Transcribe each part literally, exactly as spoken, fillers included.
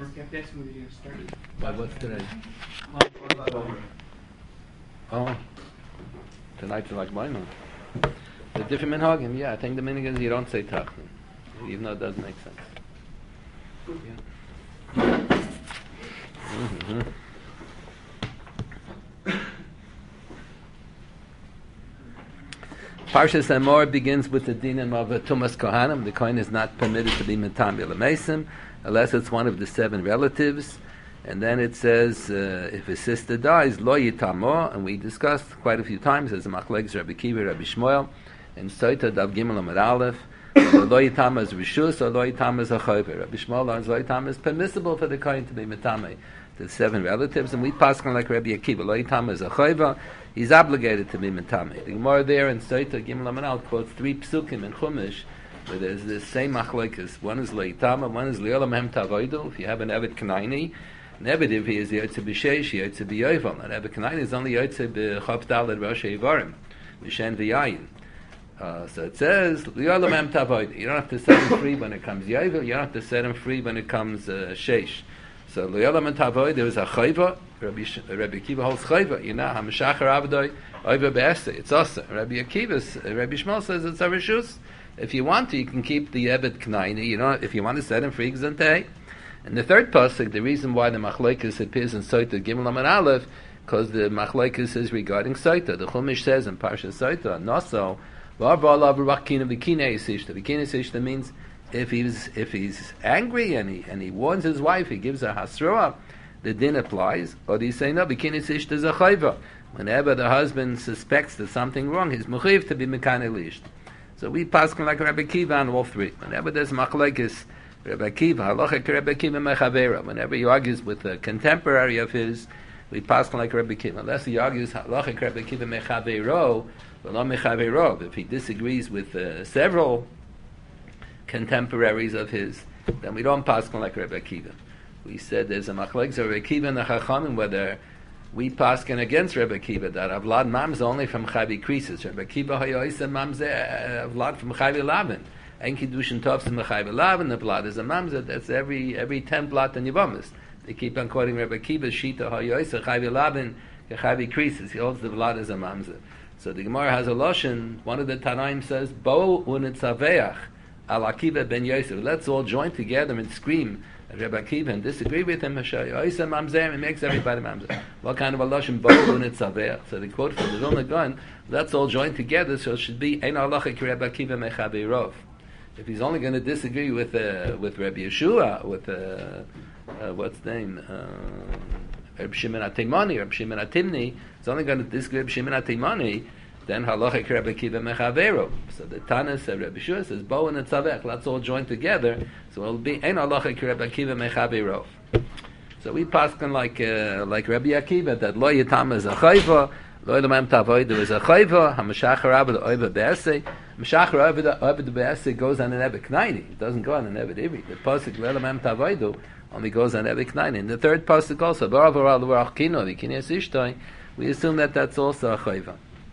kept asking when you're going to start. Why, what's today? Oh, tonight's like mine. The different minhagim, yeah. I think the minhag is you don't say tachnun, even though it doesn't make sense. Yeah. Mm-hmm. Parshas Emor begins with the dinim of a tumas kohanim. The kohen is not permitted to be metam l'meisim unless it's one of the seven relatives. And then it says, uh, if his sister dies, lo yitamo, and we discussed quite a few times, as a machlekes Rabbi Kiva, Rabbi Shmuel, and Soita Dav Gimel Amud Aleph, lo yitamo is rishus, or lo yitamo is a chayver. Rabbi Shmuel learns lo yitamo is permissible for the kohen to be metame the seven relatives, and we pass on like Rabbi Akiva, lo yitamo is a chayver, he's obligated to be metame. The Gemara there in Soita Gimel Amud Aleph quotes three psukim in Chumash, where there's this same machlekes. One is lo yitamo, one is li'olam hem tavoidu, if you have an Evet Kanaini, Nebed, if he is Yotze B'Sheish, Yotze B'Yovel. And Nebed Kanayin is only Yotze B'Chav Daled Rosh Eivarim, B'Shen V'Yayin. Uh, so it says, L'yolam Em Tavoid. You don't have to set him free when it comes Yovel, you don't have to set him free when it comes uh, Sheish. So L'yolam Em Tavoid, there is a Chayva, Rabbi, Sh- Rabbi Akiva holds Chayva, you know, HaMashachar Avdoi, Oiva Be'eseh, it's also. Rabbi Akiva, uh, Rabbi Shmuel says it's a Rishus. If you want to, you can keep the Ebed Kanayin, you know, if you want to set him free, Gzantei. And the third pasuk, the reason why the machlekes appears in Soita Gimel Amud Aleph, because the machlekes is regarding Soita. The Chumash says in Parsha Soita, Naso, V'arba v'rakina v'kinei sishta. V'kinei sishta means if he's if he's angry and he and he warns his wife, he gives her hasrua, the din applies. Or do you say no? V'kinei sishta is a chayva. Whenever the husband suspects there's something wrong, he's mechiv to be mekanei lisht. So we pass like Rabbi Kiva on all three. Whenever there's machlekes, Rabbi Kiva, halacha Rabbi Kiva mechavera. Whenever he argues with a contemporary of his, we pass like Rabbi Kiva. Unless he argues halacha Rabbi Kiva mechavero, but not mechavero. If he disagrees with uh, several contemporaries of his, then we don't pass like Rabbi Kiva. We said there's a machlekes of Rabbi Kiva and the Chachamim whether we pass against Rabbi Kiva that avlad mamze only from chavi krisis. Rabbi Kiva hayoisa mamze avlad from chavi lavin. Ein Kiddushin Tovs in Mechai V'Lav, and the blood is a mamzer. That's every every ten blot in Yevamis. They keep on quoting Rabbi Kiva's Shita HaYoisa Chai V'Lavin Kechavi Krisis. He holds the blood as a mamzer. So the Gemara has a lashon. One of the Tanaim says, "Bo unitzaveach al Akiva ben Yosef." Let's all join together and scream at Rabbi Akiva and disagree with him. HaYoisa mamzer. It makes everybody mamzer. What kind of a lashon? Bo unitzaveach. So the quote from the Vilna Gaon, let's all join together. So it should be Ein halacha ki Rabbi Akiva mechavi rov. If he's only going to disagree with uh, with Rabbi Yeshua, with uh, uh, what's the name, uh, Rabbi Shimon HaTeimani, Rabbi Shimon HaTimni, he's only going to disagree with Shimon HaTeimani, then halacha Rabbi Kiva mechavero. So the Tana said, Rabbi Yeshua says, Bo and Tzavech, let's all join together. So it'll be ein halacha Rabbi Kiva mechavero. So we pass like uh, like Rabbi Akiva that lo yitam is a chayva, lo yitam tavoid is a chayva, hamashachar abed oiva be'esei. Meshachar Ovid Be'eseh goes on an Ebed Knaini. It doesn't go on an Ebed Ivri. The pasuk Le'elam Em Tavoidu only goes on Ebed Knaini. And the third pasuk also Barav Oral L'Varach Kino V'Kineas Ishtoi. We assume that that's also a chayva.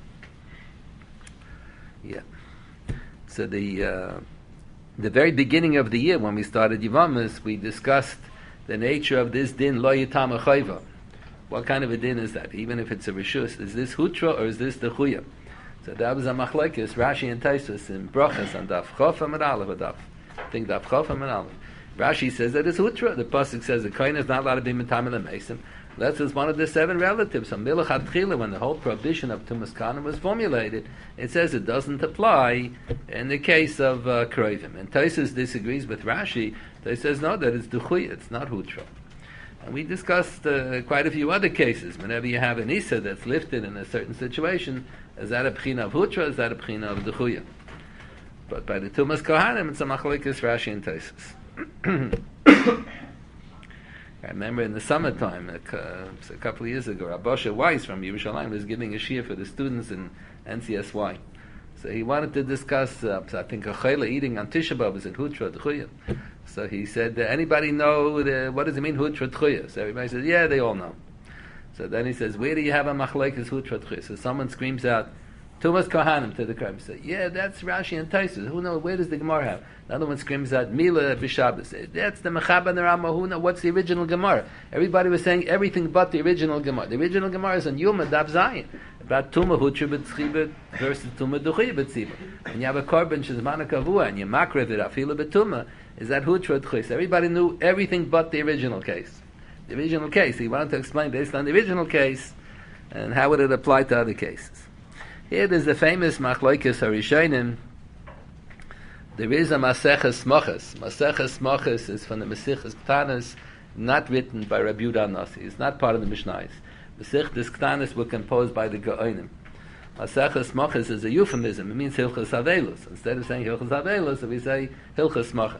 Yeah. So the uh, the very beginning of the year when we started Yivamis, we discussed the nature of this din Lo Yitam Chayva. What kind of a din is that? Even if it's a rishus, is this hutra or is this the chuya? So that was a machlekes, Rashi and Taisus in Brachas on Daf Chof and Aleph Daf. I think Daf Chof and Aleph. Rashi says that it's Hutra. The pasuk says the kohen is not allowed to be metam l'meisim. That's as one of the seven relatives. On Milach Hatchila, when the whole prohibition of Tumas Kana was formulated, it says it doesn't apply in the case of uh, Kroivim. And Taisus disagrees with Rashi. He says no, that it's Duchuy, it's not Hutra. And we discussed uh, quite a few other cases. Whenever you have an Isa that's lifted in a certain situation, is that a Pchina of Hutra, is that a Pchina of Dechuya? But by the Tumas Kohanim, it's a Machlekes Rashi and Taisus. I remember in the summertime, uh, a couple of years ago, Abosha Weiss from Yerushalayim was giving a shiur for the students in N C S Y. So he wanted to discuss, uh, I think, a chayla eating on Tisha B'Av, is it Hutra Dechuya? So he said, anybody know the, what does it mean Hutra Dechuya? So everybody says, yeah, they all know. So then he says, where do you have a machlekes Hutra Dechuya? So someone screams out, Tumas Kohanim to the Kohanim. Say, yeah, that's Rashi and Taisus. Who knows? Where does the Gemara have? Another one screams out Mila B'Shabbos. That's the Mechaba and the Rama. Who knows? What's the original Gemara? Everybody was saying everything but the original Gemara. The original Gemara is on Yuma Dav Zayin about Tuma Hutra B'Tzchibet versus Tuma Duchi B'Tzibet. And you have a Korban Shizmana Kavua and you makrev it Afila B'Tuma. Is that Hutra D'Chis? Everybody knew everything but the original case. The original case. He wanted to explain based on the original case and how would it apply to other cases. Here there's the famous Machlokes Harishonim. There is a Maseches Moches. Maseches Moches is from the Mesiches Ktanis, not written by Rabbi Yehuda Nasi. It's not part of the Mishnayos. Mesiches Ktanis were composed by the Gaonim. Maseches Moches is a euphemism. It means Hilchos Avelus. Instead of saying Hilchos Avelus, we say Hilchos Moches.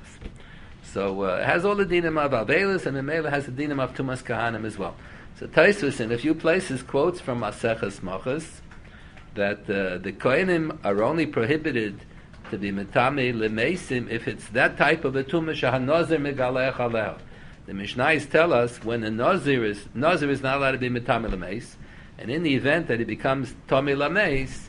So uh, it has all the dinim of Avelus, and Memela has the dinim of Tumas Kahanim as well. So Tosfos in a few places quotes from Maseches Moches that uh, the Kohanim are only prohibited to be metame lemeisim if it's that type of a tumah shahanazir megalech aleha. The Mishnayos tell us when a nazir is nazir is not allowed to be metame lemeis, and in the event that he becomes tame lemeis,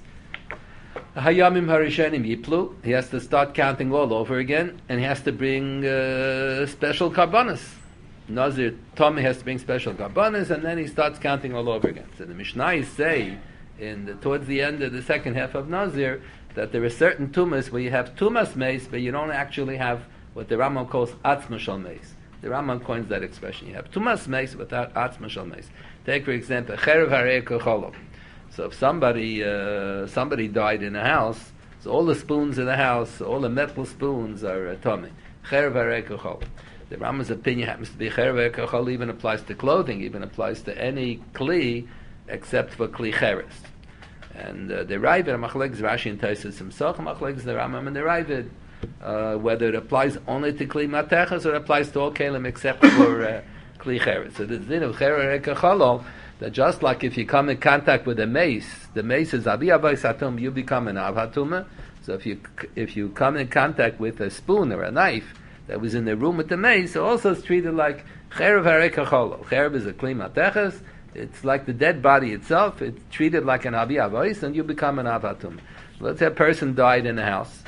hayamim harishanim yiplu, he has to start counting all over again, and he has to bring uh, special karbanos. Nazir tame has to bring special karbanos, and then he starts counting all over again. So the Mishnayos say in the, towards the end of the second half of Nazir, that there are certain tumas where you have tumas meis, but you don't actually have what the Rambam calls atzma shel meis. The Rambam coins that expression. You have tumas meis without atzma shel meis. Take for example, cherev harei kocholov. So if somebody uh, somebody died in a house, so all the spoons in the house, all the metal spoons are uh, tummy. Cherev harei kocholov. The Rambam's opinion happens to be cherev harei kocholov even applies to clothing, even applies to any kli except for kli cheres. And uh, the Ravid, Machlekes Rashi and Tosfos himself, Machlekes the Rambam and the Ravid, uh, whether it applies only to Kli Matechas or it applies to all Kelim except for uh, Kli Cheres. So the din of Cherer Ekacholol, that just like if you come in contact with a mace, the mace is Avi Avos Hatum, you become an Av Hatuma. So if you if you come in contact with a spoon or a knife that was in the room with the mace, it also is treated like Cherev Harekacholol. Cherev is a Kli Matechas. It's like the dead body itself. It's treated like an Avi Avos, and you become an Av Hatum. Let's say a person died in a house.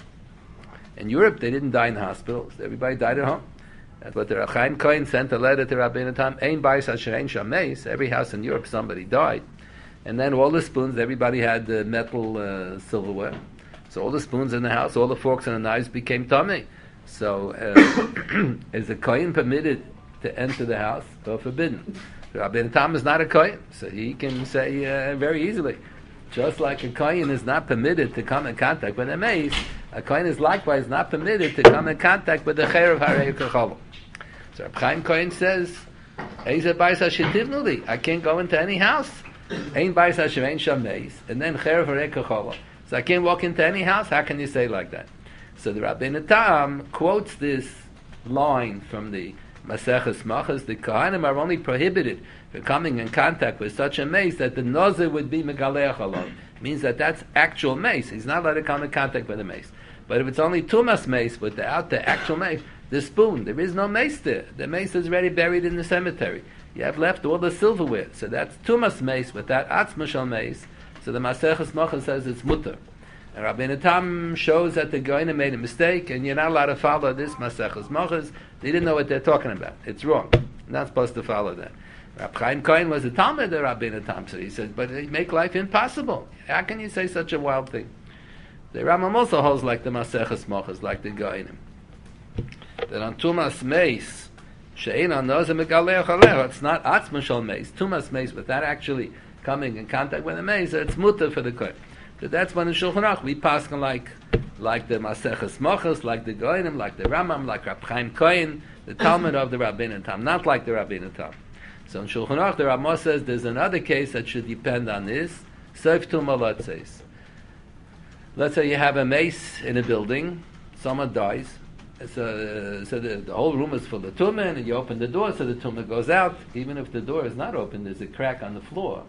In Europe, they didn't die in hospitals. Everybody died at home. That's what the Chaim Cohen sent a letter to Rabbeinu Tam. Ein bayis asher ein sham meis. Every house in Europe, somebody died. And then all the spoons, everybody had uh, metal uh, silverware. So all the spoons in the house, all the forks and the knives became tummy. So uh, is the Cohen permitted to enter the house or forbidden? Rabbeinu Tam is not a Kohen, so he can say uh, very easily, just like a Kohen is not permitted to come in contact with a mace, a Kohen is likewise not permitted to come in contact with the Cherev Harei Kocholol. So Reb Chaim Cohen says, Eizer Bayis HaShetivnuli, I can't go into any house. Ein Bayis Asher Ein Sham Meis, and then Cherev Harei Kocholol. So I can't walk into any house. How can you say like that? So the Rabbeinu Tam quotes this line from the Maseches Machas. The Kohanim are only prohibited from coming in contact with such a mace that the Nazir would be Megaleach alone. Means that that's actual mace. He's not allowed to come in contact with a mace. But if it's only Tumas mace without the actual mace, the spoon, there is no mace there. The mace is already buried in the cemetery. You have left all the silverware. So that's Tumas mace without Atzma shel mace. So the Maseches Machas says it's mutter. And Rabbeinu Tam shows that the Goyim made a mistake, and you're not allowed to follow this Maseches Machas. They didn't know what they're talking about. It's wrong. You're not supposed to follow that. Rab Chaim Cohen was a Talmud of Rabbeinu Tam, so he said, but it make life impossible. How can you say such a wild thing? The Rambam also holds like the Maseches Machas, like the Goyim. That on Tumas Meis, She'ein on Nozeh Megaleach Aleach, it's not Atzma Shel Meis, Tumas Meis, without actually coming in contact with the Meis, it's mutter for the Kohen. So that's when in Shulchan Aruch we pass like like the Maseches Machas, like the Goyim, like the Rambam, like Rab Chaim Cohen, the Talmud of the Rabbeinu Tam, not like the Rabbeinu Tam. So in Shulchan Aruch the Ramah says there's another case that should depend on this. Seif Tumah says. Let's say you have a mace in a building, someone dies, so, so the, the whole room is full of tumah, and you open the door so the tumah goes out. Even if the door is not open, there's a crack on the floor.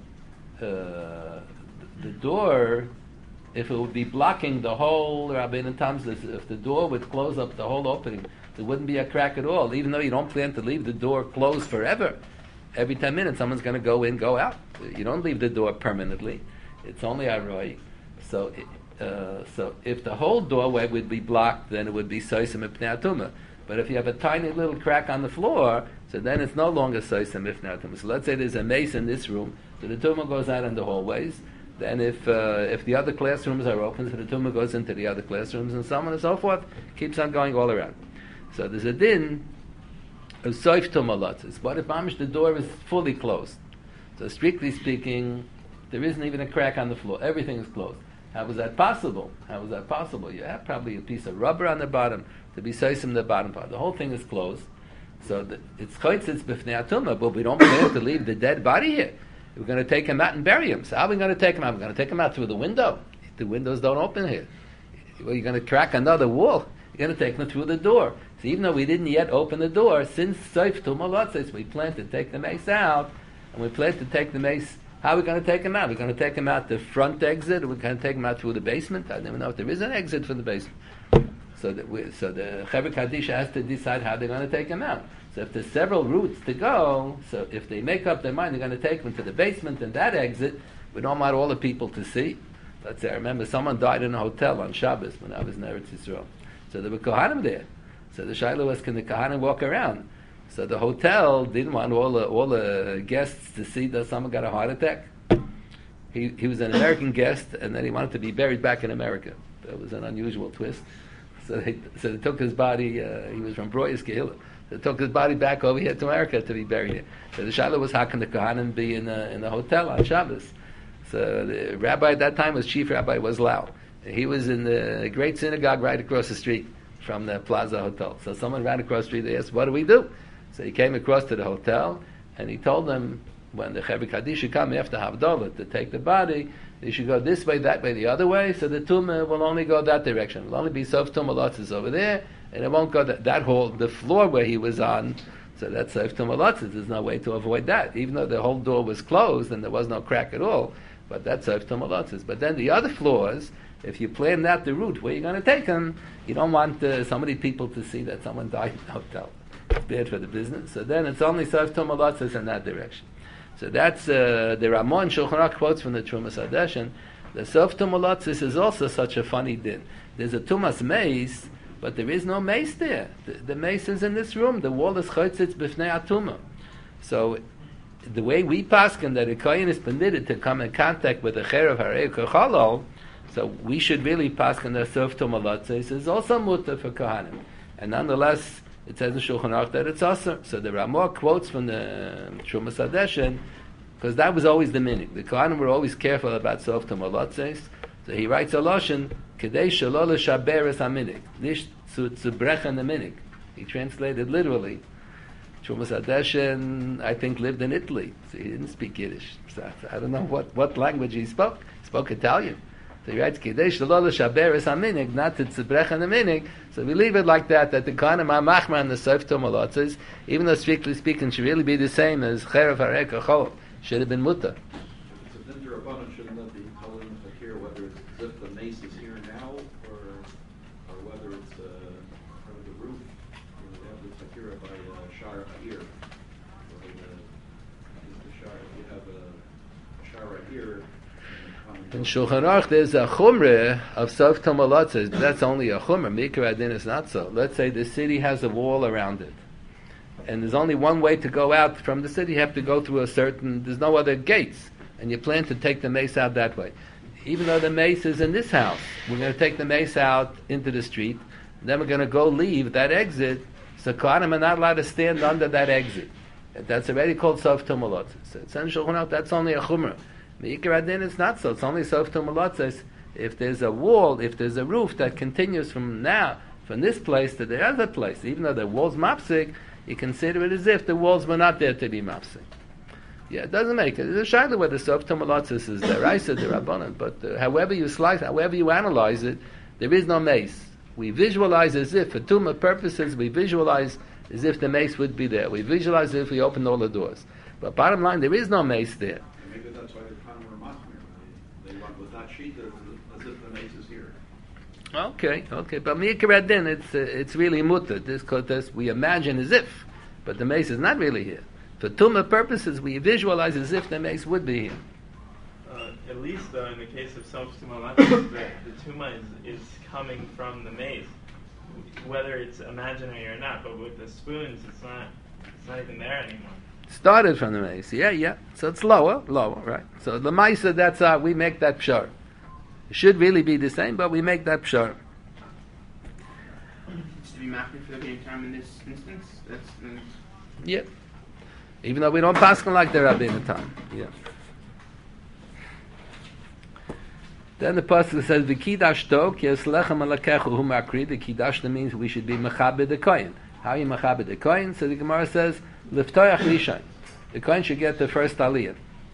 Uh, the door, if it would be blocking the whole Rabbeinu Tam says, if the door would close up the whole opening, there wouldn't be a crack at all. Even though you don't plan to leave the door closed forever, every ten minutes someone's going to go in, go out. You don't leave the door permanently. It's only aroi. So, uh, so if the whole doorway would be blocked, then it would be soisem ipnei atuma. But if you have a tiny little crack on the floor, so then it's no longer soisem ipnei atuma. So let's say there's a mace in this room, so the tumah goes out in the hallways. Then if uh, if the other classrooms are open, so the tumah goes into the other classrooms, and so on and so forth, keeps on going all around. So there's a din of soif tumah lotzes. But if mamish the door is fully closed, so strictly speaking, there isn't even a crack on the floor. Everything is closed. How was that possible? How was that possible? You have probably a piece of rubber on the bottom to be soisim the bottom part. The whole thing is closed. So the, it's chaytzitz b'fnei atumah, but we don't plan to leave the dead body here. We're going to take him out and bury him. So how are we going to take him out? We're going to take him out through the window. The windows don't open here. Well, you're going to crack another wall. You're going to take him through the door. So even though we didn't yet open the door, since soif tumah lotzes, we plan to take the mace out, and we plan to take the mace. How are we going to take him out? We're going to take him out the front exit, or we're going to take him out through the basement? I don't even know if there is an exit from the basement. So, that we, so the Chevra Kadisha has to decide how they're going to take him out. So if there's several routes to go, so if they make up their mind, they're going to take him to the basement and that exit, we don't want all the people to see. Let's say, I remember someone died in a hotel on Shabbos when I was in Eretz Yisrael. So there were Kohanim there. So the Shaila was, can the Kohanim walk around? So the hotel didn't want all the, all the guests to see that someone got a heart attack. He, he was an American guest, and then he wanted to be buried back in America. That was an unusual twist. So they, so they took his body, uh, he was from Broyes Kehillah. They took his body back over here to America to be buried here. So the Shaila was, how can the Kohanim be in the, in the hotel on Shabbos? So the rabbi at that time was Chief Rabbi was Lau. He was in the great synagogue right across the street from the Plaza Hotel. So someone ran across the street, they asked, what do we do? So he came across to the hotel, and he told them, when the Chevra Kadisha come after Havdalah to take the body, they should go this way, that way, the other way, so the tumah will only go that direction. It will only be sof tumah lotzes over there, and it won't go that, that whole, the floor where he was on, so that's sof tumah lotzes. There's no way to avoid that, even though the whole door was closed and there was no crack at all, but that's sof tumah lotzes. But then the other floors, if you plan out the route where you're going to take them, you don't want uh, so many people to see that someone died in the hotel. It's bad for the business. So then it's only sof tumah lotzes in that direction. So that's uh, the Ramon Shulchan Aruch quotes from the Trumas Hadeshin. The sof tumah lotzes is also such a funny din. There's a tumas mace, but there is no mace there. The, the mace is in this room. The wall is chaytzitz b'fnei atuma. So the way we paskin that a kohen is permitted to come in contact with a cherev harei kochalol, so we should really paskin that sof tumah lotzes is also mutter for kohanim, and nonetheless it says in Shulchan Aruch that it's also. So the Ramah quotes from the Trumas Hadeshin, because that was always the minig. The Kohanim were always careful about sof tumah lotzes. So he writes a lashon, kedei shelo l'shaberes haminig, nish zu brechen the minig. He translated literally. Trumas Hadeshin, I think, lived in Italy, so he didn't speak Yiddish. So I don't know what, what language he spoke. He spoke Italian. So he writes, Kedei shelo l'shaberes haminig, not to tzibrechen the minig. So we leave it like that, that the Kohanim are machmar and the sof tumah lotzes, even though strictly speaking should really be the same as cherev harei kochalol, should have been mutter. If it's a dinter shouldn't that be calling the fakir, whether it's as if the mace is here now, or or whether it's uh, part of the roof? You know, they have the fakir by uh, Shar Ha'ir. Or the, the Shar, you have a, a Shar Ha'ir. In Shulchan Aruch, there's a chumrah of sof tumah lotzes, but that's only a chumrah. Mikra adin is not so. Let's say the city has a wall around it, and there's only one way to go out from the city. You have to go through a certain. There's no other gates, and you plan to take the mace out that way. Even though the mace is in this house, we're going to take the mace out into the street. Then we're going to go leave that exit. So Kohanim are not allowed to stand under that exit. That's already called sof tumah lotzes. So it's in Shulchan Aruch. That's only a chumrah. Me'ikar adin it's not so. It's only sof tumah lotzes if there's a wall, if there's a roof that continues from now, from this place to the other place. Even though the wall's mapsik, you consider it as if the walls were not there to be mapsik. Yeah, it doesn't make it. There's a shaila whether sof tumah lotzes is the raisa, the rabbanan, but uh, however you slice, however you analyze it, there is no mace. We visualize as if, for tumah purposes, we visualize as if the mace would be there. We visualize as if we opened all the doors. But bottom line, there is no mace there. Maybe that's why the Kohanim were machmir. They, they went with that sheet as if the mace is here. Okay, okay, but Mikra Adin, it's uh, it's really mutter. This kotes we imagine as if, but the mace is not really here. For tumah purposes, we visualize as if the mace would be here. Uh, at least though in the case of Sof Tuma the, the Tuma is, is coming from the mace, whether it's imaginary or not, but with the spoons it's not it's not even there anymore. Started from the mace, yeah, yeah. So it's lower, lower, right? So the Maisa, that's how we make that pshar. It should really be the same, but we make that pshar. It's to be mapping for the game time in this instance. That's uh, Yeah. Even though we don't pass them like the Rabbi in the time. Yeah. Then the pasuk says, "V'kidash tok yeslechem alakechu hu makri." The kiddush means we should be mechabed the kohen. How you mechabed the kohen? So the Gemara says, "Liftoyach lishain." The kohen should get the first aliyah.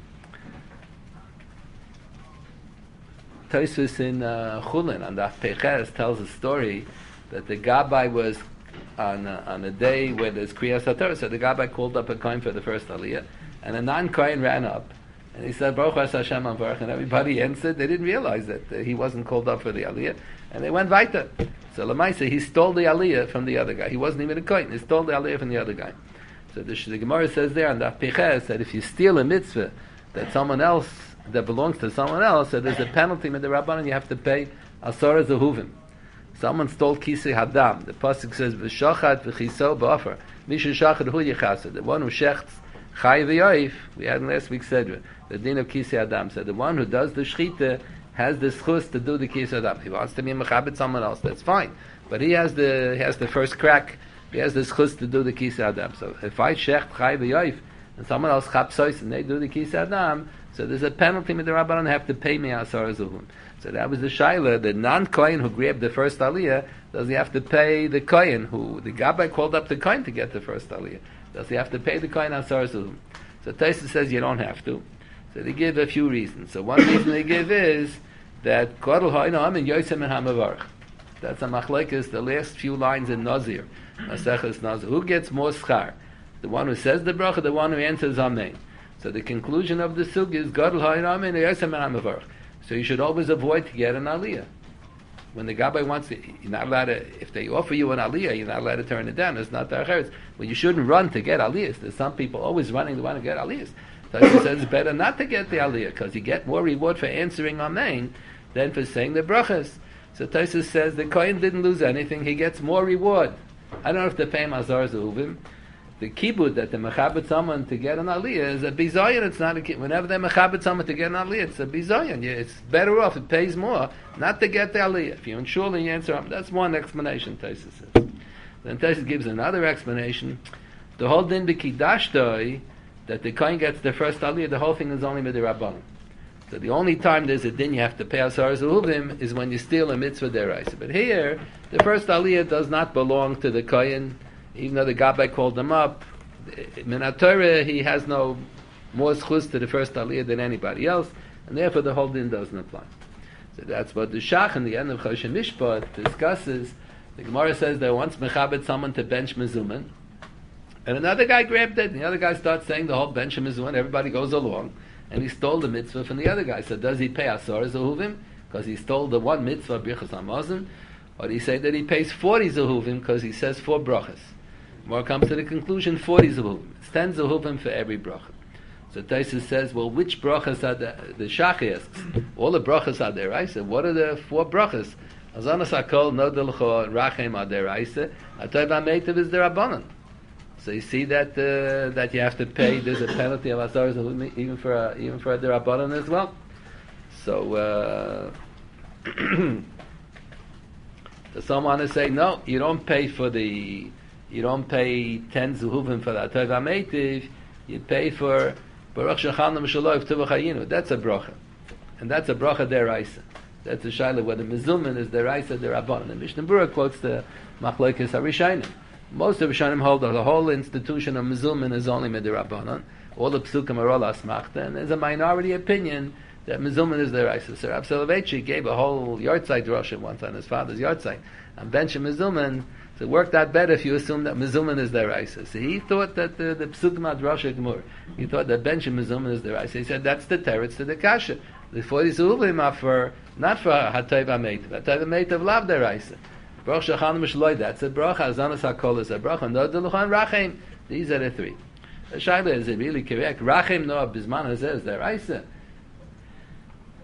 Tosfos in uh, Chulin on the Peches tells a story that the Gabbai was on a, on a day where there's Kriyas HaTorah, so the Gabbai called up a kohen for the first aliyah, and a non-kohen ran up. And he said, Baruch Hashem Avarach, and everybody answered. They didn't realize that uh, he wasn't called up for the Aliyah, and they went weiter. So Lamaisa, he stole the Aliyah from the other guy. He wasn't even a kohen. He stole the Aliyah from the other guy. So the, the Gemara says there on the Piches that if you steal a mitzvah that someone else, that belongs to someone else, so there's a penalty with the Rabbanan, you have to pay Asara Zehuvim. Someone stole Kisei Hadam. The pasuk says, V'shachat v'chiso ba'afar. Mishu shachat hu yichased. The one who shechts Chai v'yoif, we had in last week's Sedra, the din of Kisei Adam said, the one who does the shchita has the schus to do the Kisei Adam. He wants to be mechabed someone else, that's fine. But he has the he has the first crack, he has the schus to do the Kisei Adam. So if I shecht Chai v'yoif, and someone else chapsois, and they do the Kisei Adam, so there's a penalty with the Rabbanan, have to pay me Asar Zuhun. So that was the Shaila, the non-Kohen who grabbed the first Aliyah, does he have to pay the Kohen who, the Gabbai called up the Kohen to get the first Aliyah? Does he have to pay the Kohen Asar Zuhun? So Tosfos says you don't have to. So they give a few reasons. So one reason they give is that Kodol Ha'inam and Yosem and Hamavarch. That's a machlekes, the last few lines in Nazir. Maseches Nazir. Who gets more schar? The one who says the bracha, the one who answers Amen. So the conclusion of the sug is Kodol Ha'inam and Yosem and Hamavarch. So you should always avoid to get an aliyah. When the Gabbai wants to, you're not allowed to, if they offer you an aliyah, you're not allowed to turn it down. It's not their cheres. Well, you shouldn't run to get aliyahs. There's some people always running to want to get aliyahs. So he says it's better not to get the aliyah, because you get more reward for answering Amen than for saying the brachas. So Tosfos says the Kohen didn't lose anything, he gets more reward. I don't know if they pay him Azar Zehuvim. The kibud that they mechabed someone to get an aliyah is a bizayon. It's not a kibud. Whenever they mechabed someone to get an aliyah, it's a bizayon. It's better off, it pays more, not to get the aliyah. If you're unsure, then you answer, that's one explanation, Tosfos says. Then Tosfos gives another explanation. The whole din b'kidashtoi, that the kohen gets the first aliyah, the whole thing is only with the Rabbanan. So the only time there's a din you have to pay Asar Zehuvim is when you steal a mitzvah deraisa. But here, the first aliyah does not belong to the kohen, even though the Gabbai called him up. Min HaTorah, he has no more schus to the first aliyah than anybody else, and therefore the whole din doesn't apply. So that's what the Shach in the end of Choshen Mishpat discusses. The Gemara says that once mechabed someone to bench mezuman, and another guy grabbed it, and the other guy starts saying the whole bench mezuman, everybody goes along, and he stole the mitzvah from the other guy. So does he pay Asar Zehuvim because he stole the one mitzvah Birchas Hamazon, or do he say that he pays forty Zehuvim because he says four brachas? More comes to the conclusion, forty Zehuvim. It's ten Zehuvim for every bracha. So Tosfos says, well, which brachas are the, the Shach asks, all the brachas are deraisa. What are the four brachas? Azanas HaKol, Nodel Cho, Rachem are deraisa. Atov HaMeitav is the Rabbanan. So you see that uh, that you have to pay, there's a penalty of Asar Zehuvim even for a, even for the Rabbanan as well. So, uh, so someone is saying, no, you don't pay for the, you don't pay ten Zehuvim for the Atov HaMeitiv, you pay for Baruch Shechanam Shaloi V'Tuvach Hayinu. That's a bracha. And that's a bracha deraisa. That's a shaila where the mezuman is deraisa derabbanan. And Mishnah Berurah quotes the Machlokes HaRishayim. Most of the Rishonim hold that the whole institution of mezuman is only midirabbanan. All the psukim are all asmachta, and there's a minority opinion that mezuman is deraisa. So Rav Soloveitchik gave a whole yahrzeit drasha once on his father's yahrzeit on bench mezuman. So it worked out better if you assume that mezuman is deraisa. So he thought that the, the psukim are drasha gemur. He thought that bench mezuman is deraisa. He said that's the teretz to the kasha. The forty zehuvim are for not for hatayv hameitav. Hatayv hameitav lav deraisa. Baruch Shechanam Shaloi, that's a bracha. Azanas HaKol is a bracha. Nodel Cho and Rachem. These are the three. The shaila, is it really correct? Rachem no bisman hazeh is deraisa.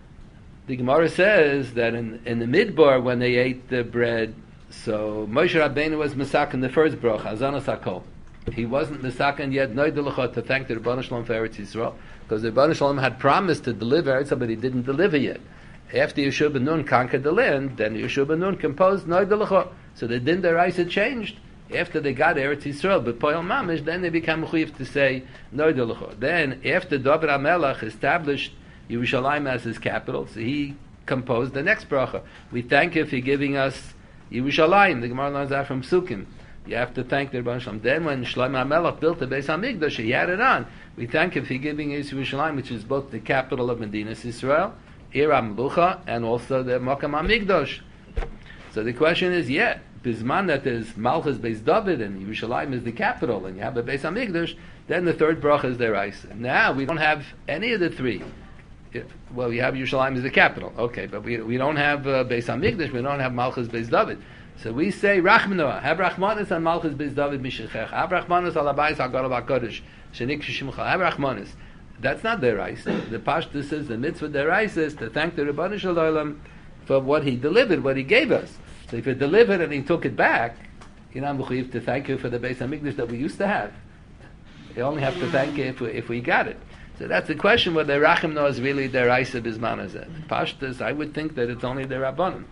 The Gemara says that in, in the Midbar, when they ate the bread, so Moshe Rabbeinu was Mesaken the first bracha, Azanos HaKol. He wasn't Mesaken yet, Noid L'chot, to thank the Rebbeinu Shalom for Eretz Yisrael, because the Rebbeinu Shalom had promised to deliver Eretz, but he didn't deliver yet. After Yeshua ben Nun conquered the land, then Yeshua ben Nun composed Noid L'chot. So the Din Deraisa changed after they got Eretz Yisrael, but Poyal Mamish, then they became Mechuyev to say Noid L'chot. Then, after David HaMelech established Yerushalayim as his capital, so he composed the next bracha. We thank you for giving us Yerushalayim. The Gemara learns that from Sukkim. You have to thank the Rebbeinu Shalom. Then when Shlomo HaMelech built the Beis HaMikdash, he had it on. We thank you for giving us Yerushalayim, which is both the capital of Medinas Yisrael, Ir HaMelucha, and also the Makam HaMikdash. So the question is, yeah, Bisman that is Malchus Beis David and Yerushalayim is the capital, and you have the Beis HaMikdash, then the third bracha is Deraisa. Now we don't have any of the three. Well, we have Yerushalayim as the capital, okay, but we we don't have uh, Beis HaMikdash, we don't have Malchus Beis David. So we say Rachmanoah, have Rachmanis on Malchus Beis David Mishachech, have Rachmanis al Abayis HaGadol HaKodesh, Shenik Shishimcha, have Rachmanis. That's not Deraisa. The Pashtus says the mitzvah Deraisa is to thank the Rebbeinu Shalom for what he delivered, what he gave us. So if he delivered and he took it back, you know, I'm mechuyev to thank you for the Beis HaMikdash that we used to have. You only have to thank you if we, if we got it. So that's the question whether Rachim Noah is really the Raisa Bisman Hazeh. Pashtus, I would think that it's only the Rabbanim.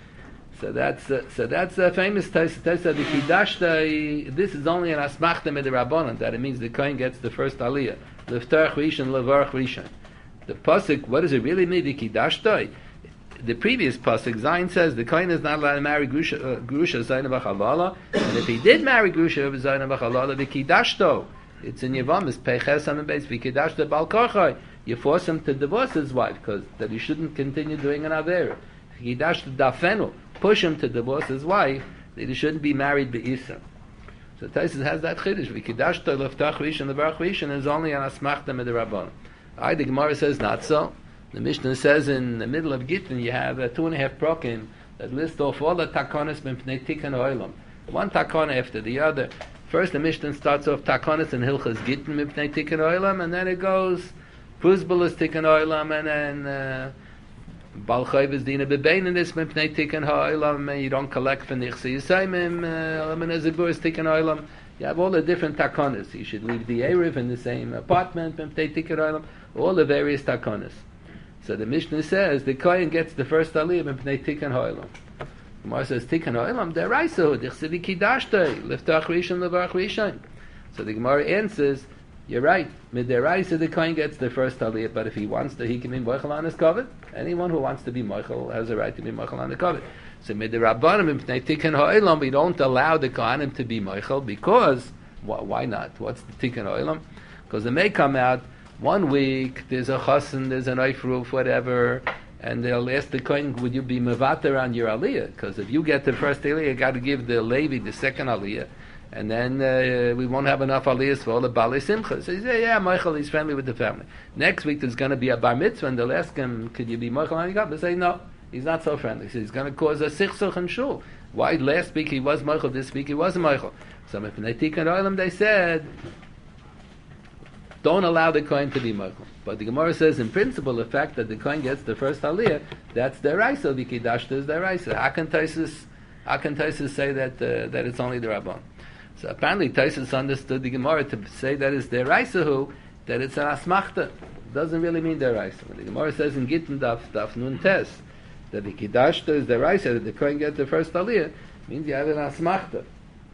So that's uh, so that's a famous Taisa. Taisa the Kidashta. This is only an Asmachta with the Rabbanim that it means the Kohen gets the first Aliyah. Leftarch Rishon, Levarch Rishon. The pasuk, what does it really mean? The Kidashta. The previous pasuk, Zayin says the Kohen is not allowed to marry Grusha uh, Grusha Zayin V'Chalala, and if he did marry Grusha Zayin V'Chalala, the Kidashto. It's in Yevamis, Peches and Beis V'Kidash the Bal Korchai. You force him to divorce his wife because that he shouldn't continue doing an Avera. Kidash the Dafenu, push him to divorce his wife, that he shouldn't be married Be'isa. So Taisus has that Chiddush. V'Kidash the Leftach Rishon, the Baruch Rishon is only an Asmachta Midrabban. I the Gemara says not so. The Mishnah says in the middle of Gittin you have a two and a half prokim that list off all the takonis b'mpnei tikkun olam. One takon after the other. First, the Mishnah starts off Takonis and Hilchas Gittin Mipnei Tikkun Olam, and then it goes Puzbulus Tikkun Olam, and then uh, Bal Chayvus Dina Bebeininis Mipnei Tikkun Olam, and you don't collect for Nichsi Yisayimim, Elamanezibur Tikkun Olam. You have all the different Takonis. You should leave the Erev in the same apartment, Mipnei Tikkun Olam, all the various Takonis. So the Mishnah says the Kohen gets the first Aliyah Mipnei Tikkun Olam. Gemara says Tikkun Olam Deraisa Dichsevi Kidashtei Liftach Rishon Levarach Rishon. So the Gemara answers, you're right. Mid Deraisa the Kohen gets the first Aliyah, but if he wants to, he can be Mochel on his covet. Anyone who wants to be Mochel has a right to be Mochel on the covet. So Mid Rabbanim Mipnei Tikkun Olam we don't allow the Kohanim to be Mochel because why, why not? What's the Tikkun Olam? Because it may come out one week there's a chassan, there's an eifruf, whatever. And they'll ask the Kohen, would you be mevater on your aliyah? Because if you get the first aliyah, you got to give the Levi the second aliyah. And then uh, we won't have enough aliyahs for all the Baalei Simcha. So he says, yeah, Michael, he's friendly with the family. Next week there's going to be a bar mitzvah, and they'll ask him, could you be Michael on your They say, no, he's not so friendly. So he's going to cause a sichsuch and shul. Why last week he was Michael, this week he wasn't Michael? So if in Tikkun Olam they said, don't allow the Kohen to be Michael. But the Gemara says, in principle, the fact that the Kohen gets the first Aliyah, that's the Raisa, the Kidashta is the Raisa. How can Taisus, how can Taisus say that uh, that it's only the Rabban? So apparently Taisus understood the Gemara to say that it's the Raisa who, that it's an Asmachta. It doesn't really mean the Raisa. When the Gemara says in Gittin Daf, Daf Nun Tes, that the Kidashta is the Raisa, that the Kohen gets the first Aliyah, means you have an Asmachta.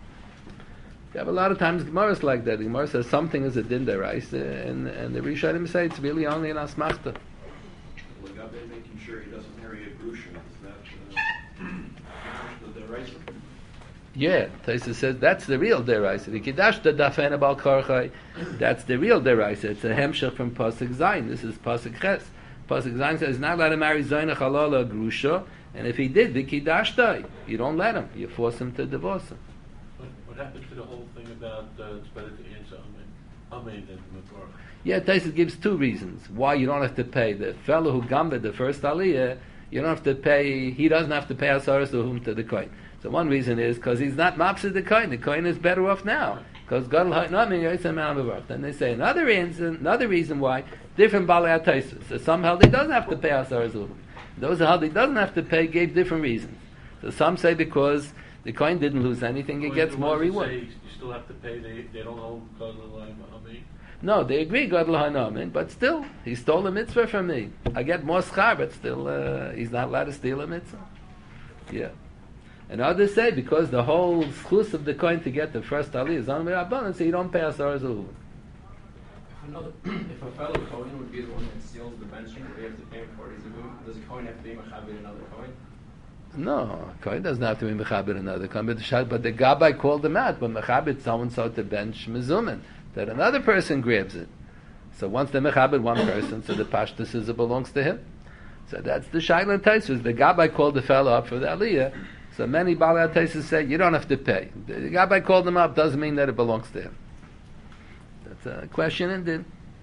You have a lot of times Gemaras like that. The Gemara says something is a din deraisa, and and the Rishonim say it's really only an asmachta. Legabe making sure he doesn't marry a grusha, is that uh, the deraisa? Yeah, Taisa says that's the real deraisa. The Kidashta dafena bal karchai, that's the real deraisa. It's a hemshech from pasuk zayin. This is pasuk ches. Pasuk zayin says he's not allowed to marry zayin chalala grusha, and if he did the Kidashta, you don't let him. You force him to divorce him. What happened to the whole thing about uh, it's better to answer Amen, Amen than Mevorach? Yeah, Taisa gives two reasons why you don't have to pay. The fellow who gambed the first aliyah, you don't have to pay. He doesn't have to pay asaras to whom to the kohen. So one reason is because he's not mapsid the kohen. The kohen is better off now because gadol ha'nami yotzei me'amavarach. Then they say another reason, another reason why different balei Taisa. So somehow they doesn't have to pay asaras to whom. Those are how he doesn't have to pay, gave different reasons. So some say because the coin didn't lose anything, he Well, gets the more ones that reward. say You still have to pay, they, they don't hold Gadol Ha'amin. No, they agree, Gadol Ha'amin, but still, he stole a mitzvah from me. I get more schar, but still, uh, he's not allowed to steal a mitzvah. Yeah. And others say, because the whole schus of the coin to get the first aliyah is on the Rabbanan, so you don't pay Asar Zuhu. If another, if a fellow Kohen would be the one that steals the benching, they have to pay him forty zevut, does a Kohen have to be Mechabit another Kohen? No, Kohen doesn't have to be Mechabit another Kohen, but the, but the Gabbai called him out, but Mechabit so-and-so to bench Mezuman, that another person grabs it. So once they Mechabit one person, so the Pashtus is it belongs to him. So that's the Shaila Taisus. The Gabbai called the fellow up for the Aliyah, so many Baalei Taisus say, you don't have to pay. The Gabbai called him up, doesn't mean that it belongs to him. That's a question indeed.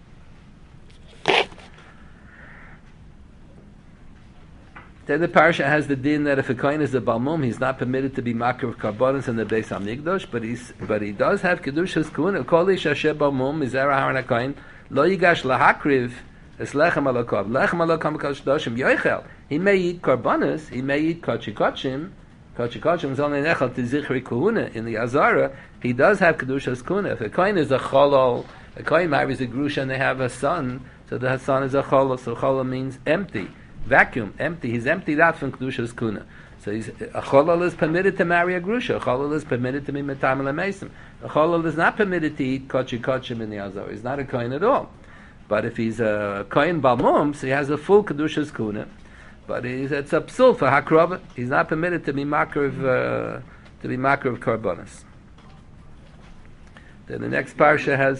Then the parasha has the din that if a kohen is a balmum, he's not permitted to be makar of karbonos in the Beis Hamikdash, but he's but he does have kedushas kuna. Kol ish asher balmum mizera haran hakohen lo yigash lahakriv es lechem alakav lechem alakav kol shdoshim yoichel. He may eat karbonos, he may eat kachikochim. Kachikochim is only nechal to zichri kuhuna in the Azara. He does have kedushas kuna. If a kohen is a cholol, a kohen marries a grusha and they have a son, so the son is a cholol. So cholol means empty. Vacuum, empty. He's emptied out from Kedusha's Kuna. So he's, a Cholol is permitted to marry a Grusha. A Cholol is permitted to be Metam L'Mesim. A Cholol is not permitted to eat Kochi Kochim in the Azor. He's not a Kohen at all. But if he's a Kohen Balmum, so he has a full Kedusha's Kuna. But he's, it's a psul for Hakrova. He's not permitted to be Makar of, uh, to be Makar of Karbonis. Then the next parsha has...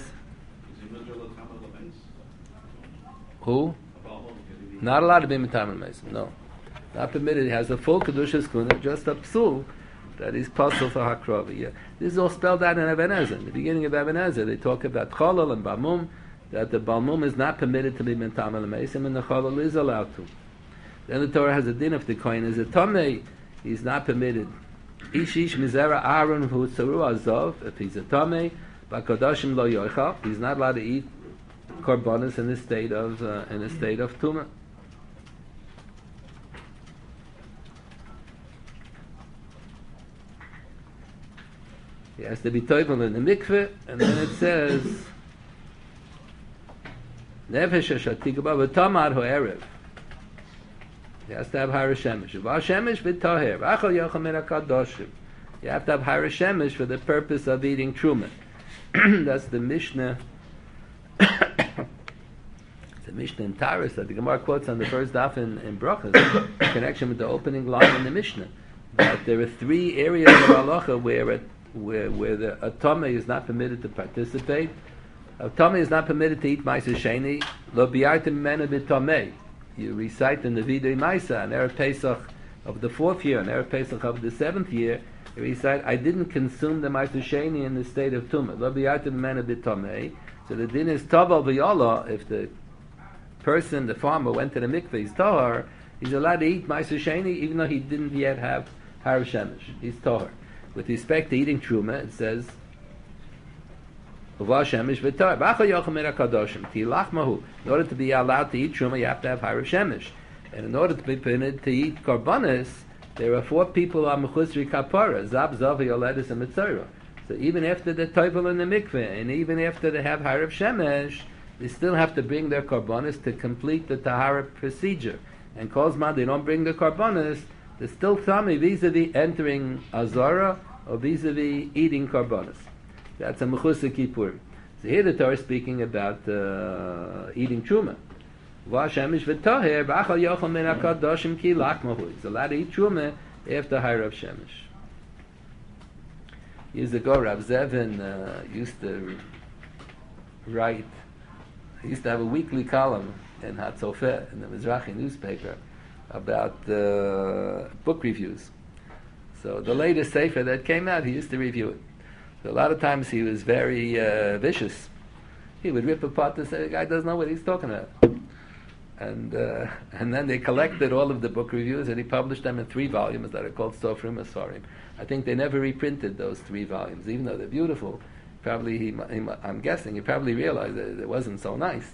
Who? Not allowed to be Metam L'Mesim, no. Not permitted. He has a full Kedushas Kuna, just a psul, that is puzzle for Hakrova. Yeah. This is all spelled out in Eben Ezer. In the beginning of Eben Ezer, they talk about Cholol and Balmum, that the Balmum is not permitted to be Metam L'Mesim, and the Cholol is allowed to. Then the Torah has a din of the coin is a Tomei, he's not permitted. Ish ish mizera Aaron hu tzaru azov, if he's a Tomei, ba'kodashim lo yoichal, he's not allowed to eat Karbonis in the state of uh, in the state of Tumah. He has to be toivel in the mikveh, and then it says, Nefesh hashatigba v'tamar ho'erev. He has to have Harashemesh. V'ashemesh v'taher. V'achal yochel min hakadoshim. You have to have Harashemesh for the purpose of eating truma. That's the Mishnah. The Mishnah in Taurus that the Gemara quotes on the first daf in, in Brachas, in connection with the opening line in the Mishnah. That there are three areas of halacha where it where where the atome is not permitted to participate. Atome is not permitted to eat ma'aser sheni. Lo bi'artem mena b'tomei. You recite in the Videi Maisa on Erev Pesach of the fourth year, and Erev Pesach of the seventh year. You recite, I didn't consume the ma'aser sheni in the state of tumah. Lo bi'artem mena b'tomei. So the din is taval v'yala. If the person, the farmer, went to the mikveh, he's tahar, he's allowed to eat ma'aser sheni even though he didn't yet have har shemesh. He's tahar. With respect to eating truma, it says, in order to be allowed to eat truma, you have to have har shemesh. And in order to be permitted to eat karbonis, there are four people on mechusri kapara, zab, zav, yoledis, and mitzorah. So even after the toivel in the mikveh, and even after they have har shemesh, they still have to bring their karbonis to complete the tahara procedure. And kozman, they don't bring the karbonis, they're still tummy vis-a-vis entering azara or vis-a-vis eating karbonis. That's a mechusar kippur. So here the Torah is speaking about uh, eating truma. V'ashemish v'toher v'achal yochel min hakadoshim ki lachmahu. He's allowed to eat truma after hayrav shemesh. Years ago, Rav Zevin uh, used to write. He used to have a weekly column in Hatzofeh in the Mizrahi newspaper about uh, book reviews. So the latest sefer that came out, he used to review it. So a lot of times he was very uh, vicious. He would rip apart and say, the guy doesn't know what he's talking about. And uh, and then they collected all of the book reviews and he published them in three volumes that are called Sofrim Asarim. I think they never reprinted those three volumes, even though they're beautiful. Probably, he, he, I'm guessing, he probably realized that it wasn't so nice.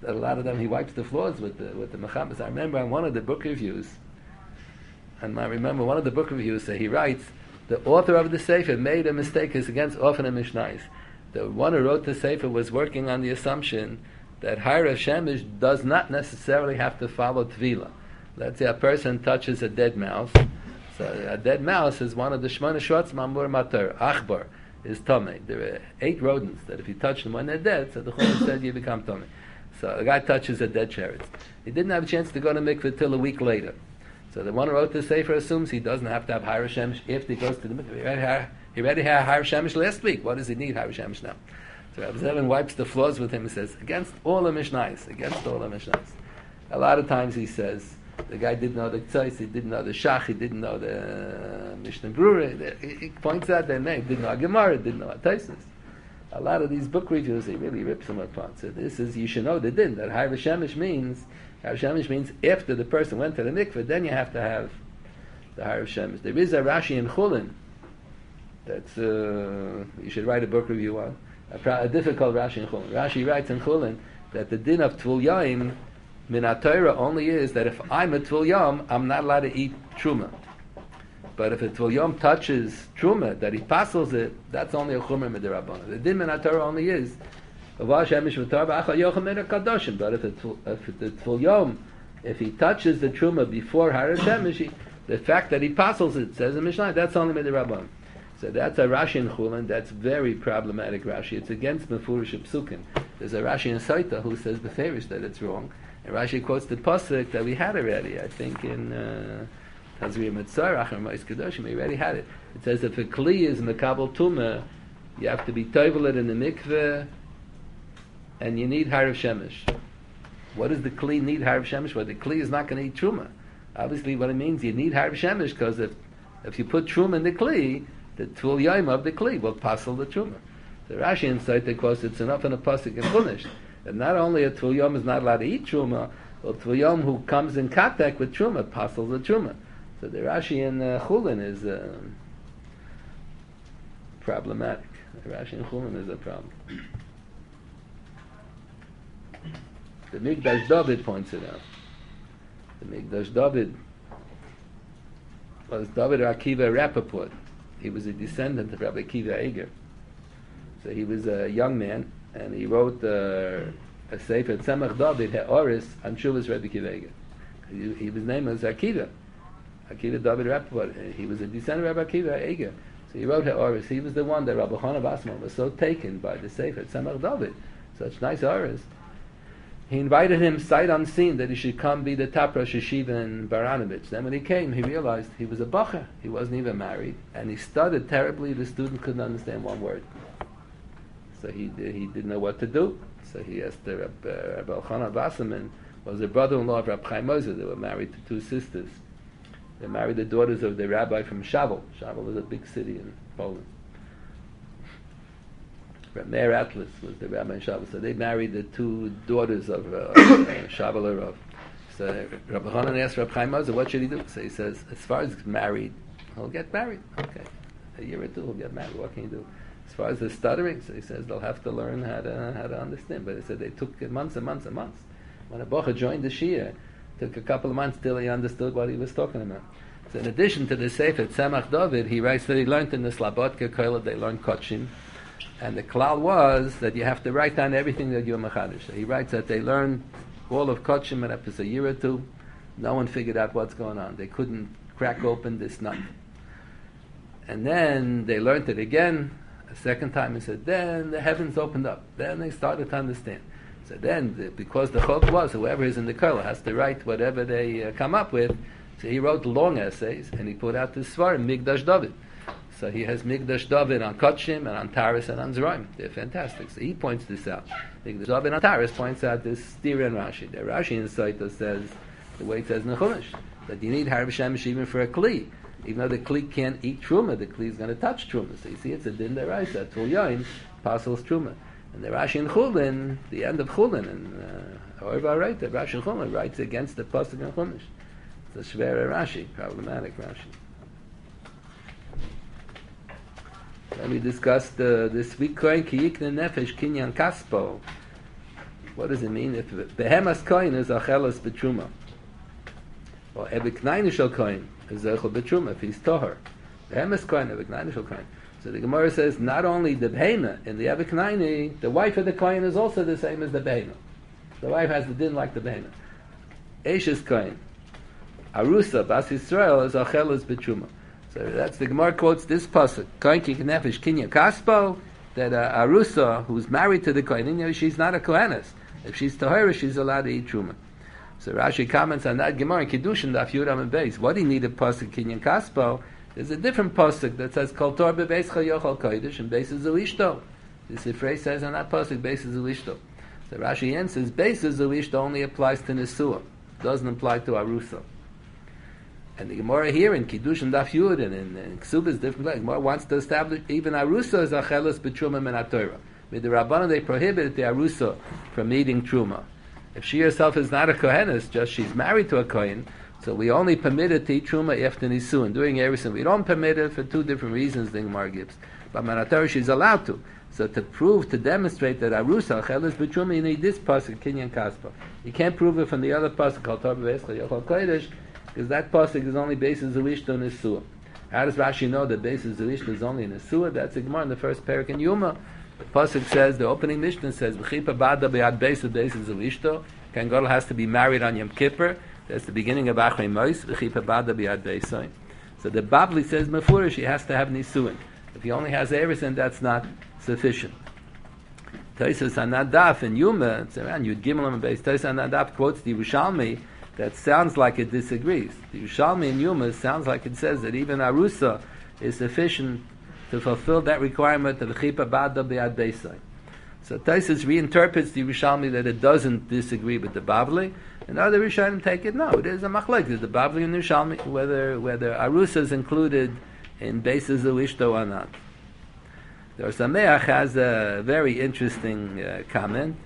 a lot of them he wipes the floors with the with the mechamas. I remember on one of the book reviews, and I remember one of the book reviews that he writes, the author of the Sefer made a mistake is against often a Mishnais. The one who wrote the Sefer was working on the assumption that Harav Shemesh does not necessarily have to follow Tvila. Let's say a person touches a dead mouse. So a dead mouse is one of the Shemona Shorts Mamur Matar. Achbar is Tomei. There are eight rodents that if you touch them when they're dead, so the Chumrah said you become Tomei. So a guy touches a dead sheretz. He didn't have a chance to go to mikveh till a week later. So the one who wrote the Sefer assumes he doesn't have to have Harav Shemesh if he goes to the mikveh. He already had, he already had Harav Shemesh last week. What does he need Harav Shemesh now? So Rabbi Zevin wipes the floors with him and says, against all the Mishnais, against all the Mishnais. A lot of times he says, the guy didn't know the Ktsois, he didn't know the Shach, he didn't know the uh, Mishnah Brura. He, he points out their name, didn't know Gemara, didn't know Taisus. A lot of these book reviews, he really rips them apart. So this is, you should know the din, that Harav Shemesh means, Harav Shemesh means after the person went to the mikveh, then you have to have the Harav Shemesh. There is a Rashi in Chulin, that's, uh, you should write a book review on, a, pro- a difficult Rashi in Chulin. Rashi writes in Chulin that the din of Tvul Yaim min HaTorah only is that if I'm a Tvul Yom, I'm not allowed to eat Truma. But if a Tvul Yom touches Truma, that he passes it, that's only a Chumrah Midirabbanah. The din min HaTorah only is but if, it, if the Tvul Yom, if he touches the Truma before Harav Shemesh, the fact that he passes it, says in Mishnah, that's only Midirabbanah. So that's a Rashi in Chulin, that's very problematic Rashi. It's against Mefurish Psukim. There's a Rashi in Saita who says beferish that it's wrong. And Rashi quotes the pasuk that we had already, I think in Tazria Mitzarach or Ma'is Kedoshim, we already had it. It says if a Kli is Mekabel Tumah, you have to be toivel in the mikveh, and you need Harav Shemesh. What does the Kli need Harav Shemesh? Well, the Kli is not going to eat Truma. Obviously what it means, you need Harav Shemesh, because if, if you put Truma in the Kli, the Tvul Yaim of the Kli will passel the Truma. The Rashi inside the course, it's enough in a pasuk and finished. And not only a Tvul Yom is not allowed to eat Truma, but Tvul Yom who comes in contact with Truma passels the Truma. So the Rashi in uh, Chulin is uh, problematic. The Rashi in Chulin is a problem. The Mikdash David points it out. The Mikdash David was David Akiva Rappaport. He was a descendant of Rabbi Akiva Eger. So he was a young man, and he wrote uh, a sefer Tzemach David He'oris on Shuvas Rabbi Akiva Eger. He, he was named as Akiva, Akiva David Rappaport. He was a descendant of Rabbi Akiva Eger. So he wrote He'oris. He was the one that Rabbi Chana Basman was so taken by the sefer Tzemach David, such nice He'oris. He invited him sight unseen that he should come be the top Rosh Yeshiva in Baranovich. Then when he came, he realized he was a bacher. He wasn't even married. And he stuttered terribly. The student couldn't understand one word. So he he didn't know what to do. So he asked the Rabbi, Rabbi Elchanan Wasserman, was the brother-in-law of Rabbi Chaim Moser. They were married to two sisters. They married the daughters of the rabbi from Shavel. Shavel was a big city in Poland. Meir Atlas was the rabbi in Shabbos, so they married the two daughters of uh, uh, Shabbos. So Rabbi Hanan asked Rabbi Chaim Moser, what should he do? So he says, as far as married, he'll get married. Okay, a year or two he'll get married. What can you do? As far as the stuttering, so he says they'll have to learn how to how to understand. But he said they took months and months and months. When a bocher joined the Shia, it took a couple of months till he understood what he was talking about. So in addition to the Sefer Tzemach David, he writes that he learned in the Slabotka Koila, they learned Kotshim. And the klal was that you have to write down everything that you're machadish. So he writes that they learned all of Kotshim, and after a year or two, no one figured out what's going on. They couldn't crack open this nut. And then they learned it again, a second time, and said, then the heavens opened up. Then they started to understand. So then, the, because the chok was, whoever is in the koil has to write whatever they uh, come up with, so he wrote long essays, and he put out this svarim, Mikdash David. So he has Mikdash David on Kotshim and on Taris and on Zeraim. They're fantastic. So he points this out. Mikdash David on Taris points out this Stira and Rashi. The Rashi in Saita says, the way it says in the Chumash, that you need Harav Shemesh even for a Kli. Even though the Kli can't eat Truma, the Kli is going to touch Truma. So you see, it's a Din Deraisa. Tvul Yaim passes Truma. And the Rashi in Chulin, the end of Chulin, and uh, however I write it, Rashi in Chulin writes against the Pasuk in Chumash. It's a Shvera Rashi, problematic Rashi. Then we discussed uh, this week, Kohen Ki Yikne Nefesh Kinyan Kaspo. What does it mean? If behemas kohen is achelas b'truma, or ebeknaini shel kohen is zechel b'truma if he's toher. Behemas kohen, ebeknaini shel kohen. So the Gemara says not only the behema in the ebeknaini, the wife of the kohen is also the same as the behema. The wife has the din like the behema. Eishes kohen, arusa bas Yisrael is achelas b'truma. So that's the Gemara quotes this pasuk. Kohen ki nefesh kinyan kaspo, that uh, arusa who's married to the kohen, she's not a kohenes. If she's tahira, she's allowed to eat truma. So Rashi comments on that Gemara in Kiddushin Daf Yudam and Beis. What do you need a pasuk kinyan kaspo? There's a different pasuk that says kol tor bebeischa yochal kodesh and Beis is ulishto. This phrase says on that pasuk Beis is ulishto. So Rashi answers Beis is ulishto only applies to Nesua, doesn't apply to arusa. And the Gemara here in Kiddushin Daf Yud and in, in Ksuba is different. The Gemara wants to establish even arusa is achelas b'truma min haTorah. With the Rabbanan they prohibited the arusa from eating truma. If she herself is not a kohenes, just she's married to a kohen, so we only permit it to eat truma after nisuin. During Erusin, we don't permit it for two different reasons. The Gemara gives, but min haTorah she's allowed to. So to prove, to demonstrate that arusa achelas b'truma, you need this pasuk kinyan kaspa. You can't prove it from the other pasuk called Torah b'veischa yochal kodesh, because that pasuk is only basis zilishto nesua. How does Rashi know that basis zilishto is only nesua? That's the Gemara in the first parak in Yuma. The pasuk says, the opening Mishnah says, "V'chipa bada be'ad beis beis zilishto." Kohen Gadol has to be married on Yom Kippur. That's the beginning of Achrei Mos. V'chipa bada be'ad beisoin. So the Babli says mefurish he has to have nisuin. If he only has erusin, that's not sufficient. Tosfos Anadaf in Yuma, it's around Yud Gimel and Beis. Tosfos Anadaf quotes the Yerushalmi. That sounds like it disagrees. The Yerushalmi in Yuma sounds like it says that even arusa is sufficient to fulfill that requirement of chipa bada be'ad beisai. So Tosfos reinterprets the Yerushalmi that it doesn't disagree with the Bavli, and other Rishonim take it no, it is a machlek. The Bavli and the Yerushalmi whether whether arusa is included in basis zilishto or not. The Or Sameach has a very interesting uh, comment.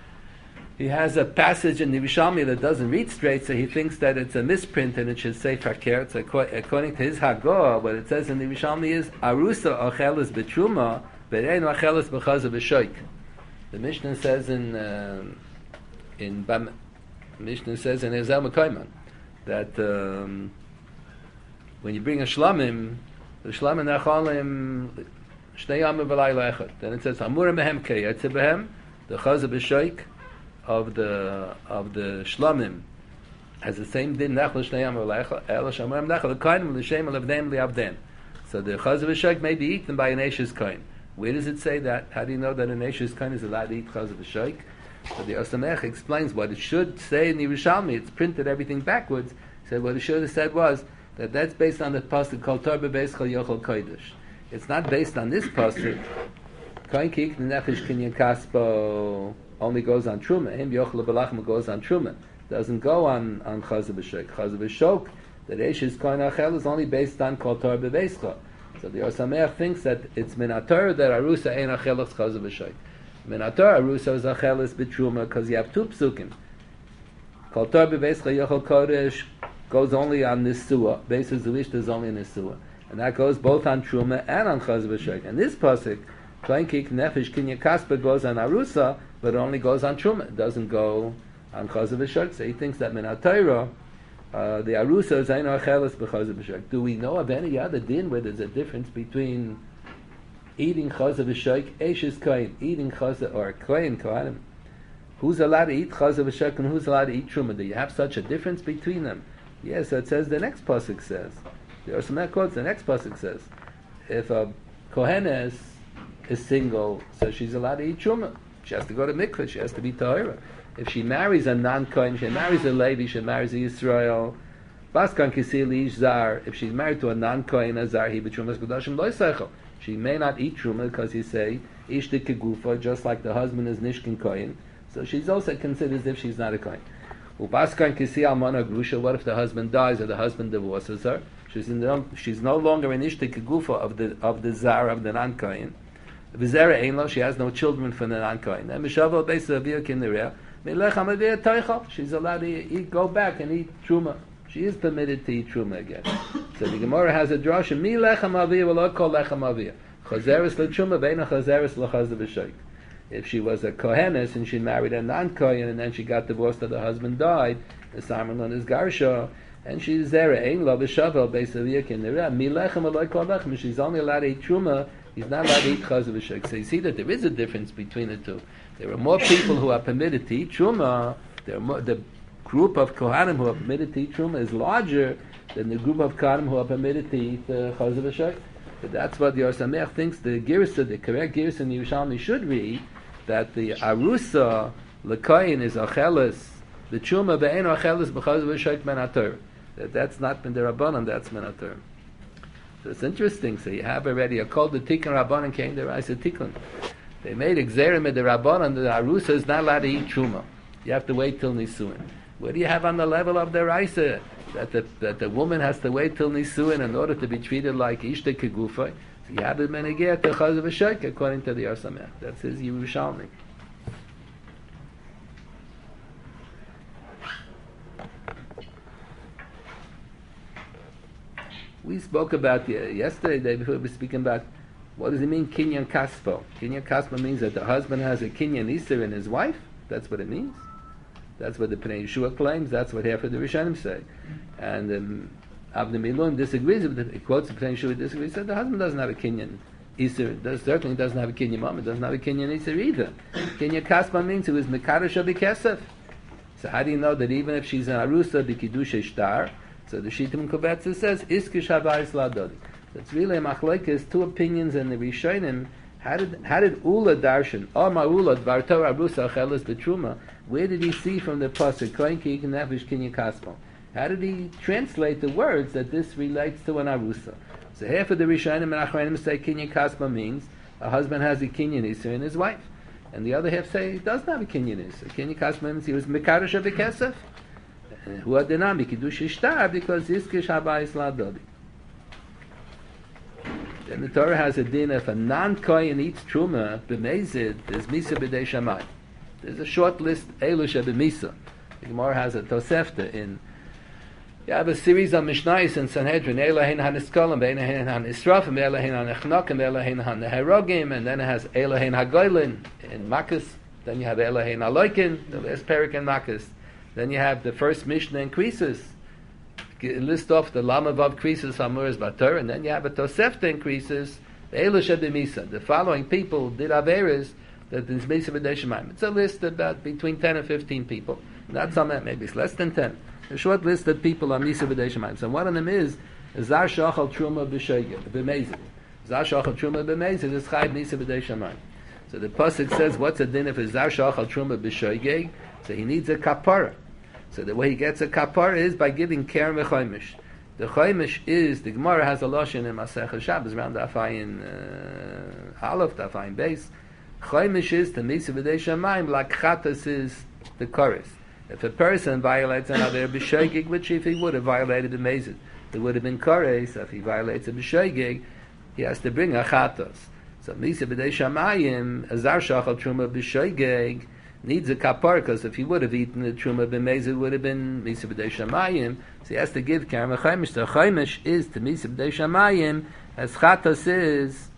He has a passage in the Yerushalmi that doesn't read straight, so he thinks that it's a misprint and it should say fakir. So according to his Hagor, what it says in the Yerushalmi is arusa achelas b'truma, v'reinu achelas b'chazav b'shoik. The Mishnah says in uh, in Bam, Mishnah says in Ezel Mekayman that um, when you bring a shlamim, the shlamim nechalim shnei yamim v'layla echad. Then it says amura mehem keyetze behem the chazav b'shoik of the of the shlamim has the same din nachal shnei yamim v'layla ela shamurim nachal l'kainim l'shem l'avdem li'avden. So the chazav b'shoik may be eaten by an eishes kohen. Where does it say that? How do you know that an eishes kohen is allowed to eat chazav b'shoik? So the Or Sameach explains what it should say in the Yerushalmi. It's printed everything backwards. He said what it should have said was that that's based on the pasuk called Torah b'beischa yochel kodesh. It's not based on this pasuk. Kohen ki ikna nefesh kinyan kaspo only goes on truma. Him yochel b'lachma goes on truma. Doesn't go on on chazav b'shoik. Chazav b'shok that eishes kohen achel is only based on called Torah b'beischa. So the Or Sameach thinks that it's min haTorah that arusa ein achelas chazav b'shoik. Min haTorah arusa is achelas b'truma because you have two psukim. Kol Torah b'beischa yochel kodesh goes only on nisua. Beis zilishta is only on nisua, and that goes both on truma and on chazav b'shoik. And this pasuk, Kohen ki ikna nefesh kinyan kaspa, goes on arusa, but it only goes on truma. It doesn't go on chazav b'shoik. So he thinks that min haTorah, uh, the arusa is ein achelas b'chazav b'shoik. Do we know of any other din where there's a difference between eating chazav b'shoik, eishes kohen, eating chazav, or kohen kohanim? Who's allowed to eat chazav b'shoik and who's allowed to eat truma? Do you have such a difference between them? Yes, so it says the next pasuk says. The Or Sameach quotes the next pasuk says, if a kohenes is single, so she's allowed to eat truma. She has to go to mikveh. She has to be tahira. If she marries a non-kohen, she marries a Levi, she marries a Yisrael. Baskan kisil ish zar. If she's married to a non-kohen, a zar, he b'trumas kodashim lo yiseichel. She may not eat truma because he say ish de kegufa, just like the husband is nishkin kohen. So she's also considered as if she's not a kohen. Ubaskan kisi almana grusha. What if the husband dies or the husband divorces her? She's in the, she's no longer an ish de kegufa of the of the zar of the non-kohen. V'zera einlo. She has no children from the non-kohen. And mishavel beisa avia kinireh. She's allowed to eat, go back and eat truma. She is permitted to eat truma again. So the Gemara has a drasha. Mi lechem aviyah will not call lechem aviyah. Chazeres letruma veina chazeres lechazav b'shoik. If she was a kohenes and she married a non-kohen and then she got divorced or the husband died, the Sarmalon is Garsha, and she's there, Ein Lo B'Shavel, basically, Milechem Eloi Kol Lechem, she's only allowed to eat Truma, he's not allowed to eat Chazav V'Shek. So you see that there is a difference between the two. There are more people who are permitted to eat Truma, there are more, the group of Kohanim who are permitted to eat Truma is larger than the group of Kohanim who are permitted to eat uh, Chazav V'Shek. But that's what the Or Sameach thinks the Girsa, the correct Girsa in Yerushalmi should read, that the Arusa, L'Koyin is Achelis, the Truma Be'en Achelis B'Chazav V'Shek Men HaTorah. That that's not Ben Rabbanan, that's Men HaTorah. So it's interesting. So you have already a called the Tikkun Rabbanan came there, I said Tikkun. They made Exerim at the Rabbanan, the Arusa is not allowed to eat Truma. You have to wait till Nisuin. What do you have on the level of the Raisa? That the, that the woman has to wait till Nisuin in order to be treated like Ishta Kegufa. So you have the Menegeh to Chazav V'Shek according to the Or Sameach. That's his Yerushalmi. We spoke about uh, yesterday, day before, we were speaking about what does it mean, Kinyan Kaspo. Kinyan Kaspo means that the husband has a Kinyan Iser in his wife. That's what it means. That's what the Pnei Yeshua claims. That's what half of the Rishonim say. And um, Avnei Milun disagrees with it. He quotes the Pnei Yeshua disagrees. He said the husband doesn't have a Kinyan Iser. Does, certainly doesn't have a Kinyan Mom. It doesn't have a Kinyan Iser either. Kinyan Kaspo means it was Mekadosh B'Kesef. So how do you know that even if she's an Arusa B'Kiddushay Shtar, so the Shittim Kovetza says, Iskish Havayis Ladodi. So it's really a machlekes, two opinions in the Rishonim. How did how did Ula darshan? Omar Ula Dvar Torah Arusa Achelis B'Truma. Where did he see from the pasuk Kohen Ki Yikon Nefesh Kinyan Kaspo? How did he translate the words that this relates to an Arusa? So half of the Rishonim and Achronim say Kinyan Kaspo means a husband has a Kinyan Iser in his wife, and the other half say he doesn't have a Kinyan Iser. Kinyan Kaspo means he was Mekadosh B'Kesef. Who are dynamic Kiddush Ishtar because Iskish Habayis Ladodi. Then the Torah has a din if a non-kohen eats truma b'mezid, there's misa b'dei shamayim. There's a short list elusha b'misa. The Gemara has a tosefta in. You have a series of mishnayos in Sanhedrin. Elohein haniskolim, Elohein hanisrafim, Elohein hanechnokim, Elohein haneherogim, and then it has Elohein hagoylin in Makkas. Then you have Elohein haloikin, the last parak in Makkas. Then you have the first Mishnah in Krisus. List off the Lamavav Krisus Hamuras Batur, and then you have a Tosefta in Krisus, the Elusha B'Misa. The following people did Averis that is Misa B'Dei Shemayim. It's a list about between ten and fifteen people. Not some, maybe it's less than ten. A short list that people are Misa B'Dei Shemayim. So one of them is Zar Shachal Truma B'Mezid. Zar Shachal Truma B'Mezid is Chayv Misa B'Dei Shemayim. So the pasuk says, what's a din if a Zar Shachal Truma B'Shoigeg? So he needs a kapara. So the way he gets a kapara is by giving Kerem v'choimish. The choimish is, the Gemara has a lashon in Masechah Shabbos, around the Afayin uh, Aleph, the Afayin base. Choimish is the Misa B'dei Shamayim, like Chatas is the chorus. If a person violates another b'shoigeg, which if he would have violated the Mezid, there would have been chorus. If he violates a b'shoigeg, he has to bring a Chatas. So Misa B'dei Shamayim, Azar Shachal Truma b'shoigeg, needs a kapar, because if he would have eaten the truma b'mezid, it would have been misa b'dei shamayim. So he has to give karem chaimish. So chaimish is to misa b'dei shamayim as chatas is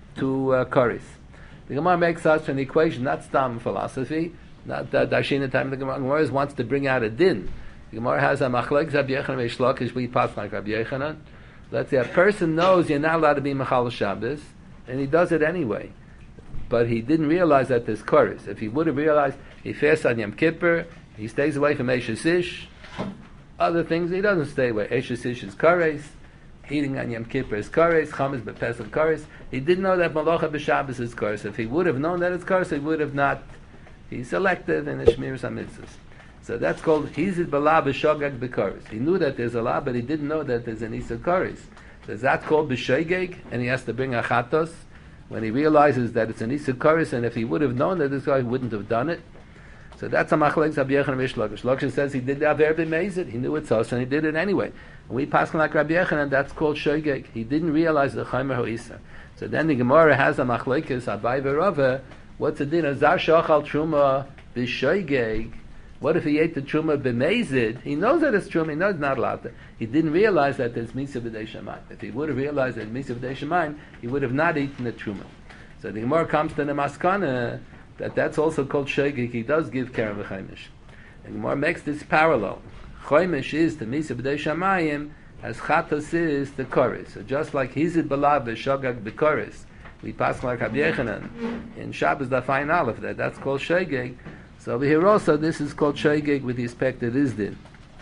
to uh, karis. The Gemara makes such an equation, not stam philosophy, not uh, dashina time. The Gemara wants to bring out a din. The Gemara has a machlek Rabbi Yochanan v'Shlakish. We pass like Rabbi Yochanan. Let's say a person knows you're not allowed to be mechal Shabbos, and he does it anyway. But he didn't realize that there's chorus. If he would have realized, he fasts on Yom Kippur, he stays away from Eshes Ish, other things he doesn't stay away. Eshes Ish is chorus, eating on Yom Kippur is chorus, Chametz b'Pesach chorus. He didn't know that Malacha b'Shabbos is chorus. If he would have known that it's chorus, he would have not. He's selected in the Shmiras HaMitzvos. So that's called Hizid B'la B'Shogeg B'Chorus. He knew that there's a law, but he didn't know that there's an Isa chorus. So that's called B'Shogeg, and he has to bring a Chatos. When he realizes that it's an Issa Koris, and if he would have known that this guy wouldn't have done it. So that's a machlek Rabbi Yochanan v'Shlakish. Shlakish says he did the Aver b'Mezid, he knew it's us, and he did it anyway. And we pass like Rabbi Yochanan, that's called Shogeg. He didn't realize the Chaimer Ho'isa. So then the Gemara has a machlekes Abai v'Rava. What's the din? Azar Shachal Truma b'Shogeg. What if he ate the Truma b'Mezid? He knows that it's Truma, he knows it's not allowed to. He didn't realize that there's Misa b'Dei Shamayim. If he would have realized that Misa b'Dei Shamayim, he would have not eaten the Truma. So the Gemara comes to the Maskana that that's also called shogeg. He does give Keren v'chaimish. And Gemara makes this parallel. Chaimish is the Misa B'dei Shamayim, as Chatos is the Koris. So just like Hizid B'lav v'shogeg b'Koris, we pass like Rabbi Yechanan in Shabbos Dafayin Aleph, that that's called shogeg. So over here also, this is called shogeg with respect to this din.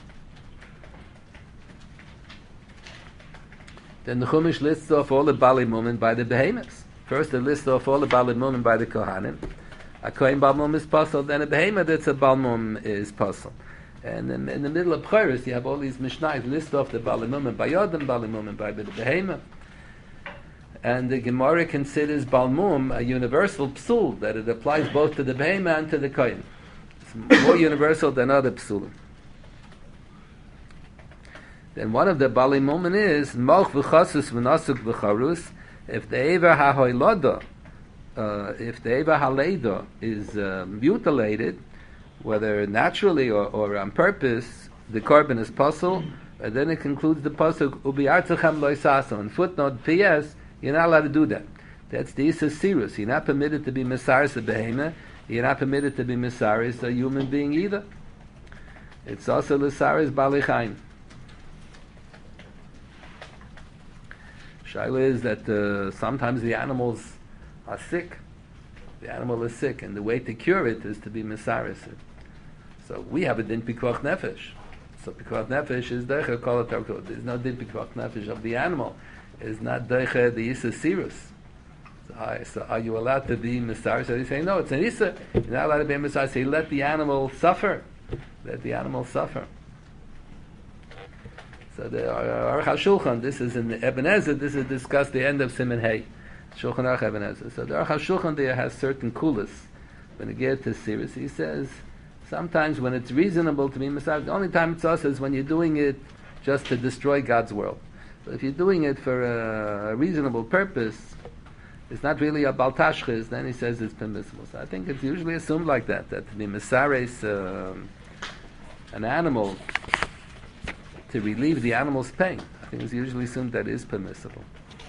Then the Chumash lists off all the Bali Mumin by the behemoths. First, it lists off all the Bali Mumin by the Kohanim. A Kohen Bal Mum is puzzled, then a behemoth that's a Bal Mum is puzzled. And in, in the middle of Pcheiros, you have all these Mishnayos list off the Bali Mumin by Yodam, Bali Mumin by the behemoth. And the Gemara considers Bal Mum a universal psul, that it applies both to the behemoth and to the Kohen. It's more universal than other psulim. Then one of the Bali Mumin is Malch v'chasus v'nasuk v'charus. If the Ever HaHoylada, uh, if the Ever HaLeida is uh, mutilated, whether naturally or, or on purpose, the korban is puzzle, and then it concludes the pasuk Ubi'artzachem loisaso. In footnote P S, you're not allowed to do that. That's the Issa Sirus. You're not permitted to be Mesaris a behemoth. You're not permitted to be Mesaris a human being either. It's also Lesaris Bali Chaim. Shaila is that uh, sometimes the animals are sick. The animal is sick, and the way to cure it is to be Mesaris. So we have a din pikuach nefesh. So pikuach nefesh is deicha kol hatarkot. There's no din pikuach nefesh of the animal. It's not deicha the Issa Sirus. So, I, so are you allowed to be Mesaris? So they say, no, it's an Issa. You're not allowed to be Mesaris. So you let the animal suffer. Let the animal suffer. So the Aruch HaShulchan, this is in the Ebenezer, this is discussed the end of Siman Hay. Shulchan Aruch Ebenezer. So the Aruch HaShulchan there has certain kulas. When you get to Sirus, he says, sometimes when it's reasonable to be Mesaris, the only time it's us is when you're doing it just to destroy God's world. But if you're doing it for a reasonable purpose, it's not really a baltashchis, then he says it's permissible. So I think it's usually assumed like that, that to be Mesaris, uh, an animal, to relieve the animal's pain. I think it's usually assumed that is permissible.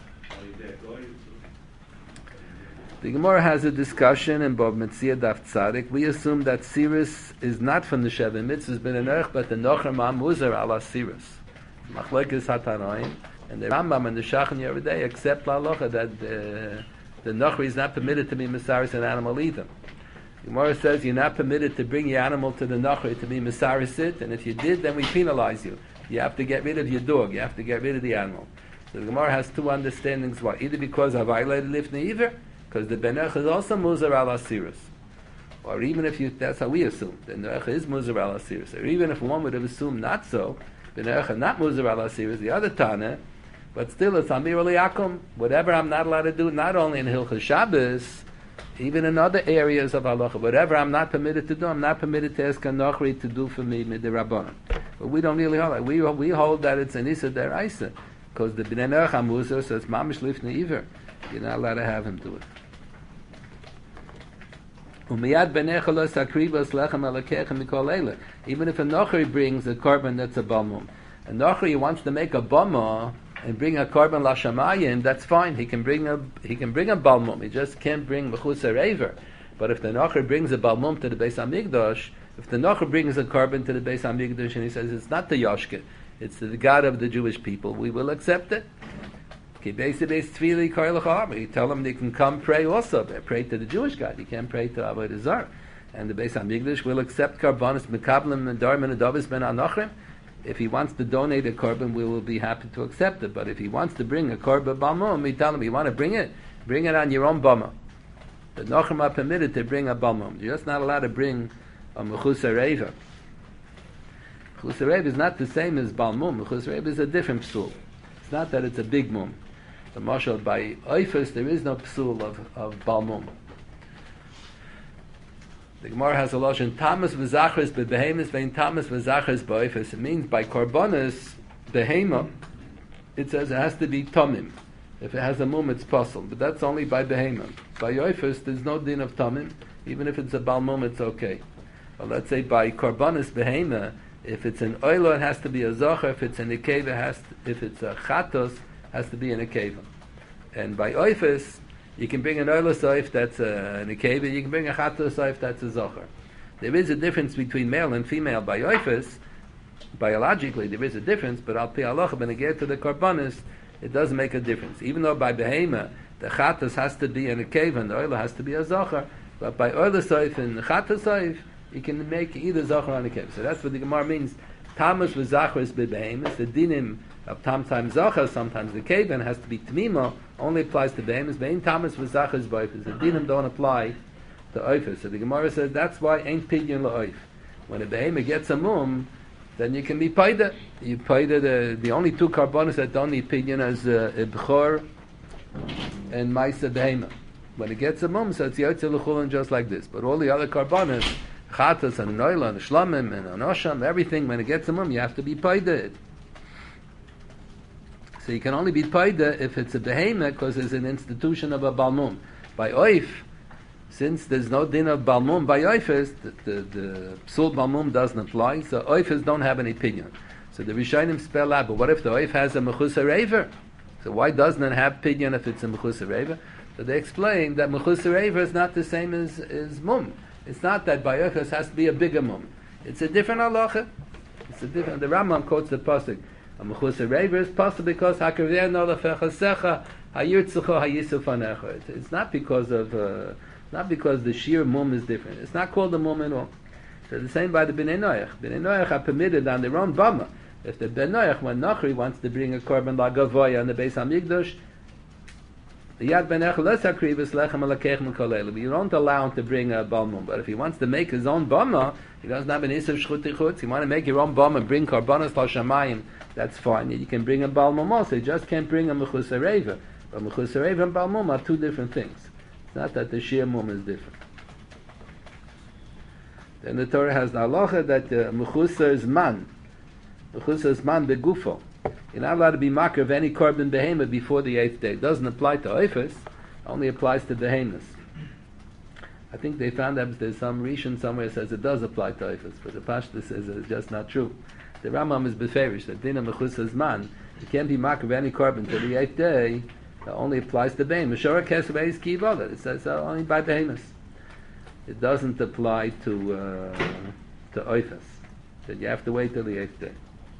The Gemara has a discussion in Bab Metzia Daf Tzadik. We assume that Sirus is not from the Sheva Mitzvahs ben Enerch, but the Nocher Ma Muzar ala Sirus. Machlekes Hatanoim, and the Rambam and the Shachan Yeridei accept La Locha that uh, the Nocher is not permitted to be Mesaris an animal either. The Gemara says you're not permitted to bring your animal to the Nocher to be Mesaris it, and if you did, then we penalize you. You have to get rid of your dog. You have to get rid of the animal. So the Gemara has two understandings. Why? Either because I violated Lifnei Iver, because the Benech is also Muzar ala Sirus. Or even if you, that's how we assume, the Benech is Muzar ala Sirus. Or even if one would have assumed not so, Benech not Muzar ala Sirus, the other Tana, but still it's Amir Aliyakum, whatever I'm not allowed to do, not only in Hilchas Shabbos, even in other areas of halacha, whatever I'm not permitted to do, I'm not permitted to ask a Nochri to do for me midirabbanan. But we don't really hold that. We we hold that it's an Issa deraisa, because the Bnei Noach HaMuzar says Mamish Lifnei Iver. You're not allowed to have him do it. Umiyad Bnei Chalos Akribos Lechem Alakechem Mikol Eile. Even if a Nochri brings a korban that's a balmum, a Nochri wants to make a bama and bring a korban lashamayim, that's fine. He can bring a he can bring a balmum. He just can't bring mechusar aver. But if the Nocher brings a balmum to the Beis Hamikdash, if the Nocher brings a korban to the Beis Hamikdash and he says it's not the Yoshke, it's the God of the Jewish people, we will accept it. You tell them they can come pray also. They pray to the Jewish God. You can't pray to Avodah Zarah. And the Beis Hamikdash will accept korbanos mekablim and darim and adavis ben anochrim. If he wants to donate a korban, we will be happy to accept it. But if he wants to bring a korban balmum, we tell him, you want to bring it? Bring it on your own bama. The Nochrim are permitted to bring a balmum. You're just not allowed to bring a mechusar reva. Mechusar reva is not the same as balmum. Mechusar reva is a different psul. It's not that it's a big mum. The mashal by oifus, there is no psul of, of balmum. The Gemara has a lashon tamas v'zachris bebehemis vein tamas v'zachris ba'oifus. It means by korbanos behema, it says it has to be tamim. If it has a mum, it's possible, but that's only by behema. By oifus, there's no din of tamim. Even if it's a balmum, it's okay. But let's say by korbanos behema, if it's an oila, it has to be a zocher. If it's an ikeva, has to, if it's a chatos, it has to be an ikeva. And by oifus, You can bring an oila soif that's a, an akeva, you can bring a chata soif that's a zocher. There is a difference between male and female by oifus. Biologically, there is a difference, but al pi halacha, when it gets to the karbanis, it doesn't make a difference. Even though by behema, the chatas has to be an akeva and the oila has to be a zocher, but by oila soif and chata soif, you can make either zocher or akeva. So that's what the Gemara means. Tamas v'zachris bebehemis, the dinim of sometimes zocher, sometimes the kevan has to be tmima, only applies to behemis. Bein tamas v'zachris b'oifis. The dinim don't apply to oifis. So the Gemara says that's why ain't pidyon la'oif. When a behema gets a mum, then you can be paida. You paida the the only two karbonos that don't need pidyon is uh, bchor and ma'isa behema. When it gets a mum, so it's yotze l'chulin just like this. But all the other karbonos, chatas and noila and shlamim and anosham, everything, when it gets a mum, you have to be paida. So you can only be paida if it's a behema, because it's an institution of a balmum. By oif, since there's no din of balmum by oifes, the, the, the psul balmum doesn't apply, so oifes don't have any opinion. So the Rishonim spell out, but what if the oif has a mechusa rever? So why doesn't it have pidyon if it's a mechusa rever? So they explain that mechusa rever is not the same as, as mum. It's not that by oifes has to be a bigger mum. It's a different halacha. It's a different. The Rambam quotes the pasuk. A mechusa rever is possible because hakaveh no lefechasecha hayirtzucho hayisuf anecha. It's not because of uh, not because the sheer mum is different. It's not called a mum at all. So the same by the Bnei Noach. Bnei Noach are permitted on their own bama. If the Bnei Noach, when Nachri wants to bring a korban lagavoya on the Beis Hamikdash, the Yad Benech les hakrivus lechem alakechem kolelu. You don't allow him to bring a balmum. But if he wants to make his own bama, he doesn't have an isav shchuti chutz. You want to make your own bama, bring korbanos l'al shamayim. That's fine. You can bring a balmum also. You just can't bring a mechusa reva. But mechusa reva and balmum are two different things. It's not that the sheer mum is different. Then the Torah has the halacha that uh, mechusa is man. Mechusa is man begufo. You're not allowed to be makar of any korban behema before the eighth day. It doesn't apply to oifus, only applies to behemas. I think they found that there's some rishon somewhere that says it does apply to oifus, but the Pashta says it's just not true. The Rambam is beferish that dina mechusa is man. You can't be makar of any korban till the eighth day. It only applies to behemas. Meshora kesavei is kivoda. It says uh, only by behemas. It doesn't apply to uh, to oifus. That you have to wait till the eighth day.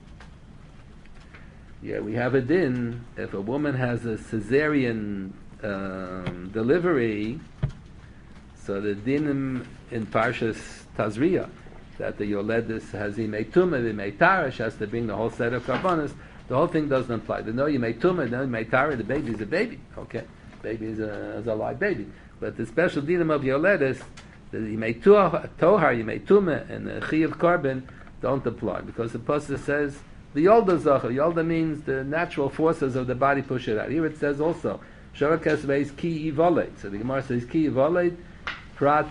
Yeah, we have a din, if a woman has a cesarean um, delivery, so the dinim in Parshas Tazria, that the Yoledis has imei tumah, imei tara, she has to bring the whole set of karbonos, the whole thing doesn't apply. The no imei tumah, no imei tara, the baby is a baby, okay? Baby is a, is a live baby. But the special dinim of Yoledis, the imei tohar, imei tumah, and the chi of carbon don't apply, because the pasuk says, the Yolda Zacher. Yolda means the natural forces of the body push it out. Here it says also, Shara Kesvei is ki ivoled. So the Gemara says ki ivoled, prat,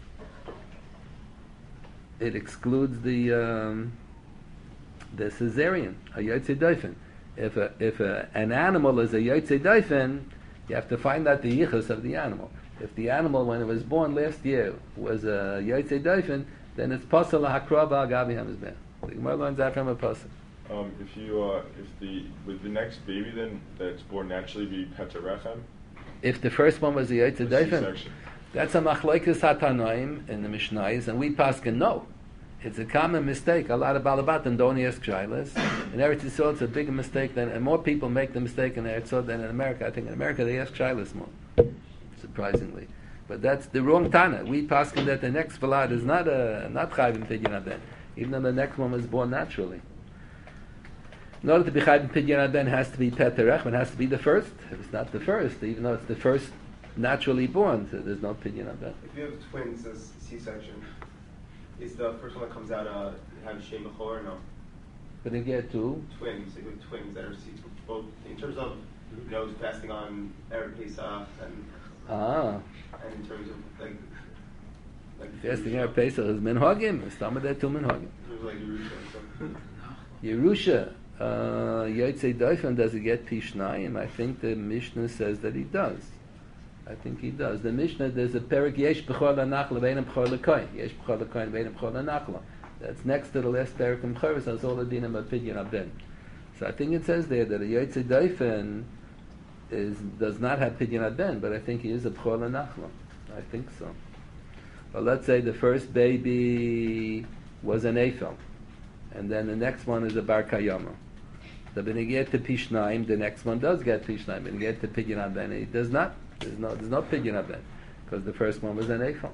it excludes the um, the cesarean, a yotze doifen. If a, if a, an animal is a yotze doifen, you have to find out the yichus of the animal. If the animal, when it was born last year, was a yotze doifen, then it's pasal hakra ba'agavi hamizbeh. The Gemara learns that from a pasal. Um, if you, uh, if the, would the next baby then that's born naturally be Petarechem? If the first one was the Yotze Doifen, C-section. that's a machlokes hatanoim in the Mishnayos, and we paskin no. It's a common mistake. A lot of balabatan don't ask shaylas. In Eretz Yisrael, it's a bigger mistake than, and more people make the mistake in Eretz Yisrael than in America. I think in America they ask shaylas more, surprisingly. But that's the wrong tana. We paskin that the next valad is not a not chayvim pidyon aben, even though the next one was born naturally. In order to be chayv pidyon aben, has to be peterech, it has to be the first. If it's not the first, even though it's the first naturally born, so there's no pidyon aben. If you have twins as C-section, is the first one that comes out uh, have shem b'chor or no? But if you get two twins, if you have twins that are C, both in terms of you know fasting on Erev Pesach and ah, and in terms of like like fasting Erev Pesach is minhagim. Some of that two minhagim. In terms of like Yerusha and stuff. Yerusha. Uh, Yotze Doifen, does he get Pishnayim? I think the Mishnah says that he does. I think he does. The Mishnah, there's a perik, Yesh B'chor L'Nachla, V'einam B'chor L'Koyin. Yesh B'chor L'Koyin, V'einam B'chor L'Nachla. That's next to the last perik in B'chor, that's all the dinim of Pidyon Aben. So I think it says there that a Yotze Doifen, is does not have Pidyon Aben, but I think he is a B'chol Nachla. I think so. But let's say the first baby was an Eiffel, and then the next one is a Bar Kayama. So when you get to Pishnaim, the next one does get Pishnaim. When you get to Pidyon Aben, it does not. There's no, there's no Pidyon Aben, because the first one was an Eiffel.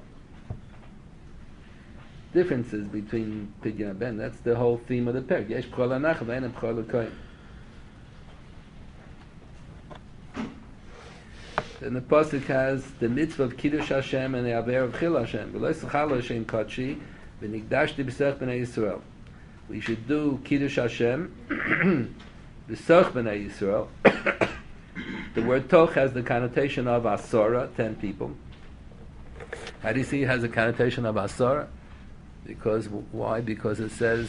Differences between Pidyon Aben, that's the whole theme of the parak. Yesh B'chol HaNachla v'ein B'chol HaKohen. Then the pasuk has the mitzvah of Kiddush Hashem and the aver of Chil Hashem. V'lo yischalo Hashem Kodshi v'nigdashti b'sech b'nei Yisrael. We should do Kiddush Hashem b'sech b'nei Yisrael. The word toch has the connotation of asora, ten people. How do you see it has a connotation of asora? Because why? Because it says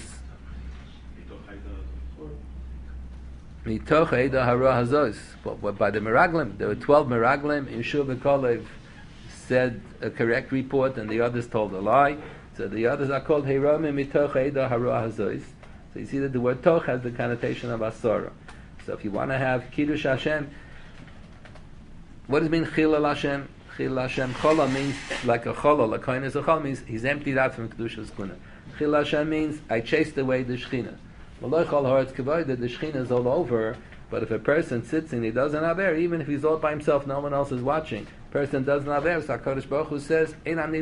Mitoch Eida Hara Hazos. But by the Meraglim, there were twelve Meraglim. Yeshua B'Kolev said a correct report, and the others told a lie. So the others are called Heromim Mitoch Eida Hara Hazos. So you see that the word Toch has the connotation of Asora. So if you want to have Kiddush Hashem, what does it mean Chilul Hashem? Chilul Hashem Chola means like a Chola. A coin is a Chola means he's emptied out from Kedusha's Kuna. Chilul Hashem means I chased away the Shechina. The Shechina is all over, but if a person sits and he doesn't have air, even if he's all by himself, no one else is watching, person doesn't have air, so HaKadosh Baruch Hu says, I don't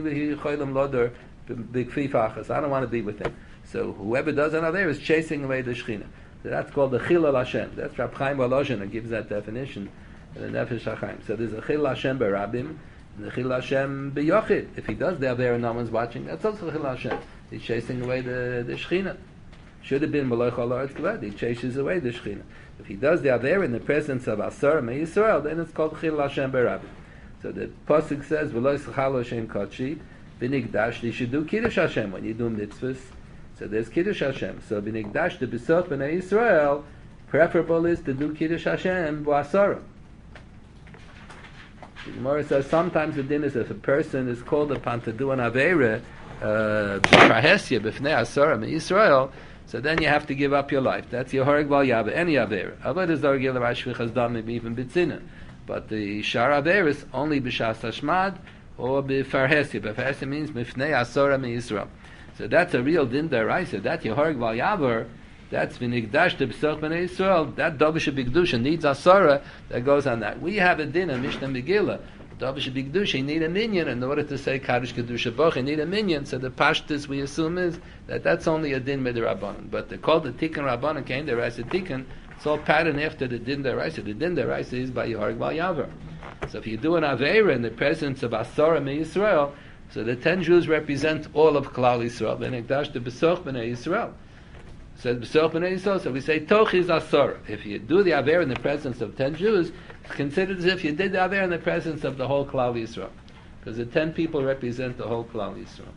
want to be with him. So whoever doesn't have air is chasing away the Shechina. So that's called the Chilul Hashem. That's Rab Chaim Volozhin that gives that definition in the Nefesh HaChaim. So there's a Chilul Hashem Barabim, and the Chilul Hashem B'Yochid. If he does have air and no one's watching, that's also Chilul Hashem. He's chasing away the, the Shechina. Should have been Malach Ha'aretz Kavod. He chases away the Shechina. If he does the Aver in the presence of Asar Me'Yisrael, Yisrael, then it's called Chilul Hashem Barabim. So the pasuk says, "V'lo yischalo Hashem Kodshi v'nigdash." You should do Kiddush Hashem when you do mitzvahs. So there's Kiddush Hashem. So v'nigdash the b'soch b'nei Yisrael. Preferable is to do Kiddush Hashem b'asara. The Gemara says sometimes the din is if a person is called upon to do an Avera b'farhesia b'fnei Asara Me'Yisrael. So then you have to give up your life. That's your horeg val yava, any aver. Avodah is dargil rashvichas dam, maybe even bitzina. But the shar aver is only b'shas hashmad or b'farhesia. B'farhesia means mifnei asora me'Yisrael. So that's a real din deraisa. That your horeg val yava, that's v'nigdash de b'soch b'nei Yisrael. That davish b'gdusha needs asora. That goes on that. We have a din, a mishnah megillah. Davish b'gdusha, you need a minyan in order to say kaddish kedusha boch. You need a minyan. So the pashtus we assume is that that's only a din midrabanan. But they call the tikkun rabbanan kain deraisa tikkun. It's all patterned after the din deraisa. The din deraisa is by Yehareg Val Yavar. So if you do an aveira in the presence of Asara me Yisrael, so the ten Jews represent all of Klal Yisrael. V'nekdash the besoch b'nei Yisrael. Says besoch b'nei Yisrael. So we say toch is Asara. If you do the aveira in the presence of ten Jews, it's considered as if you did the aveira in the presence of the whole Klal Yisrael, because the ten people represent the whole Klal Yisrael.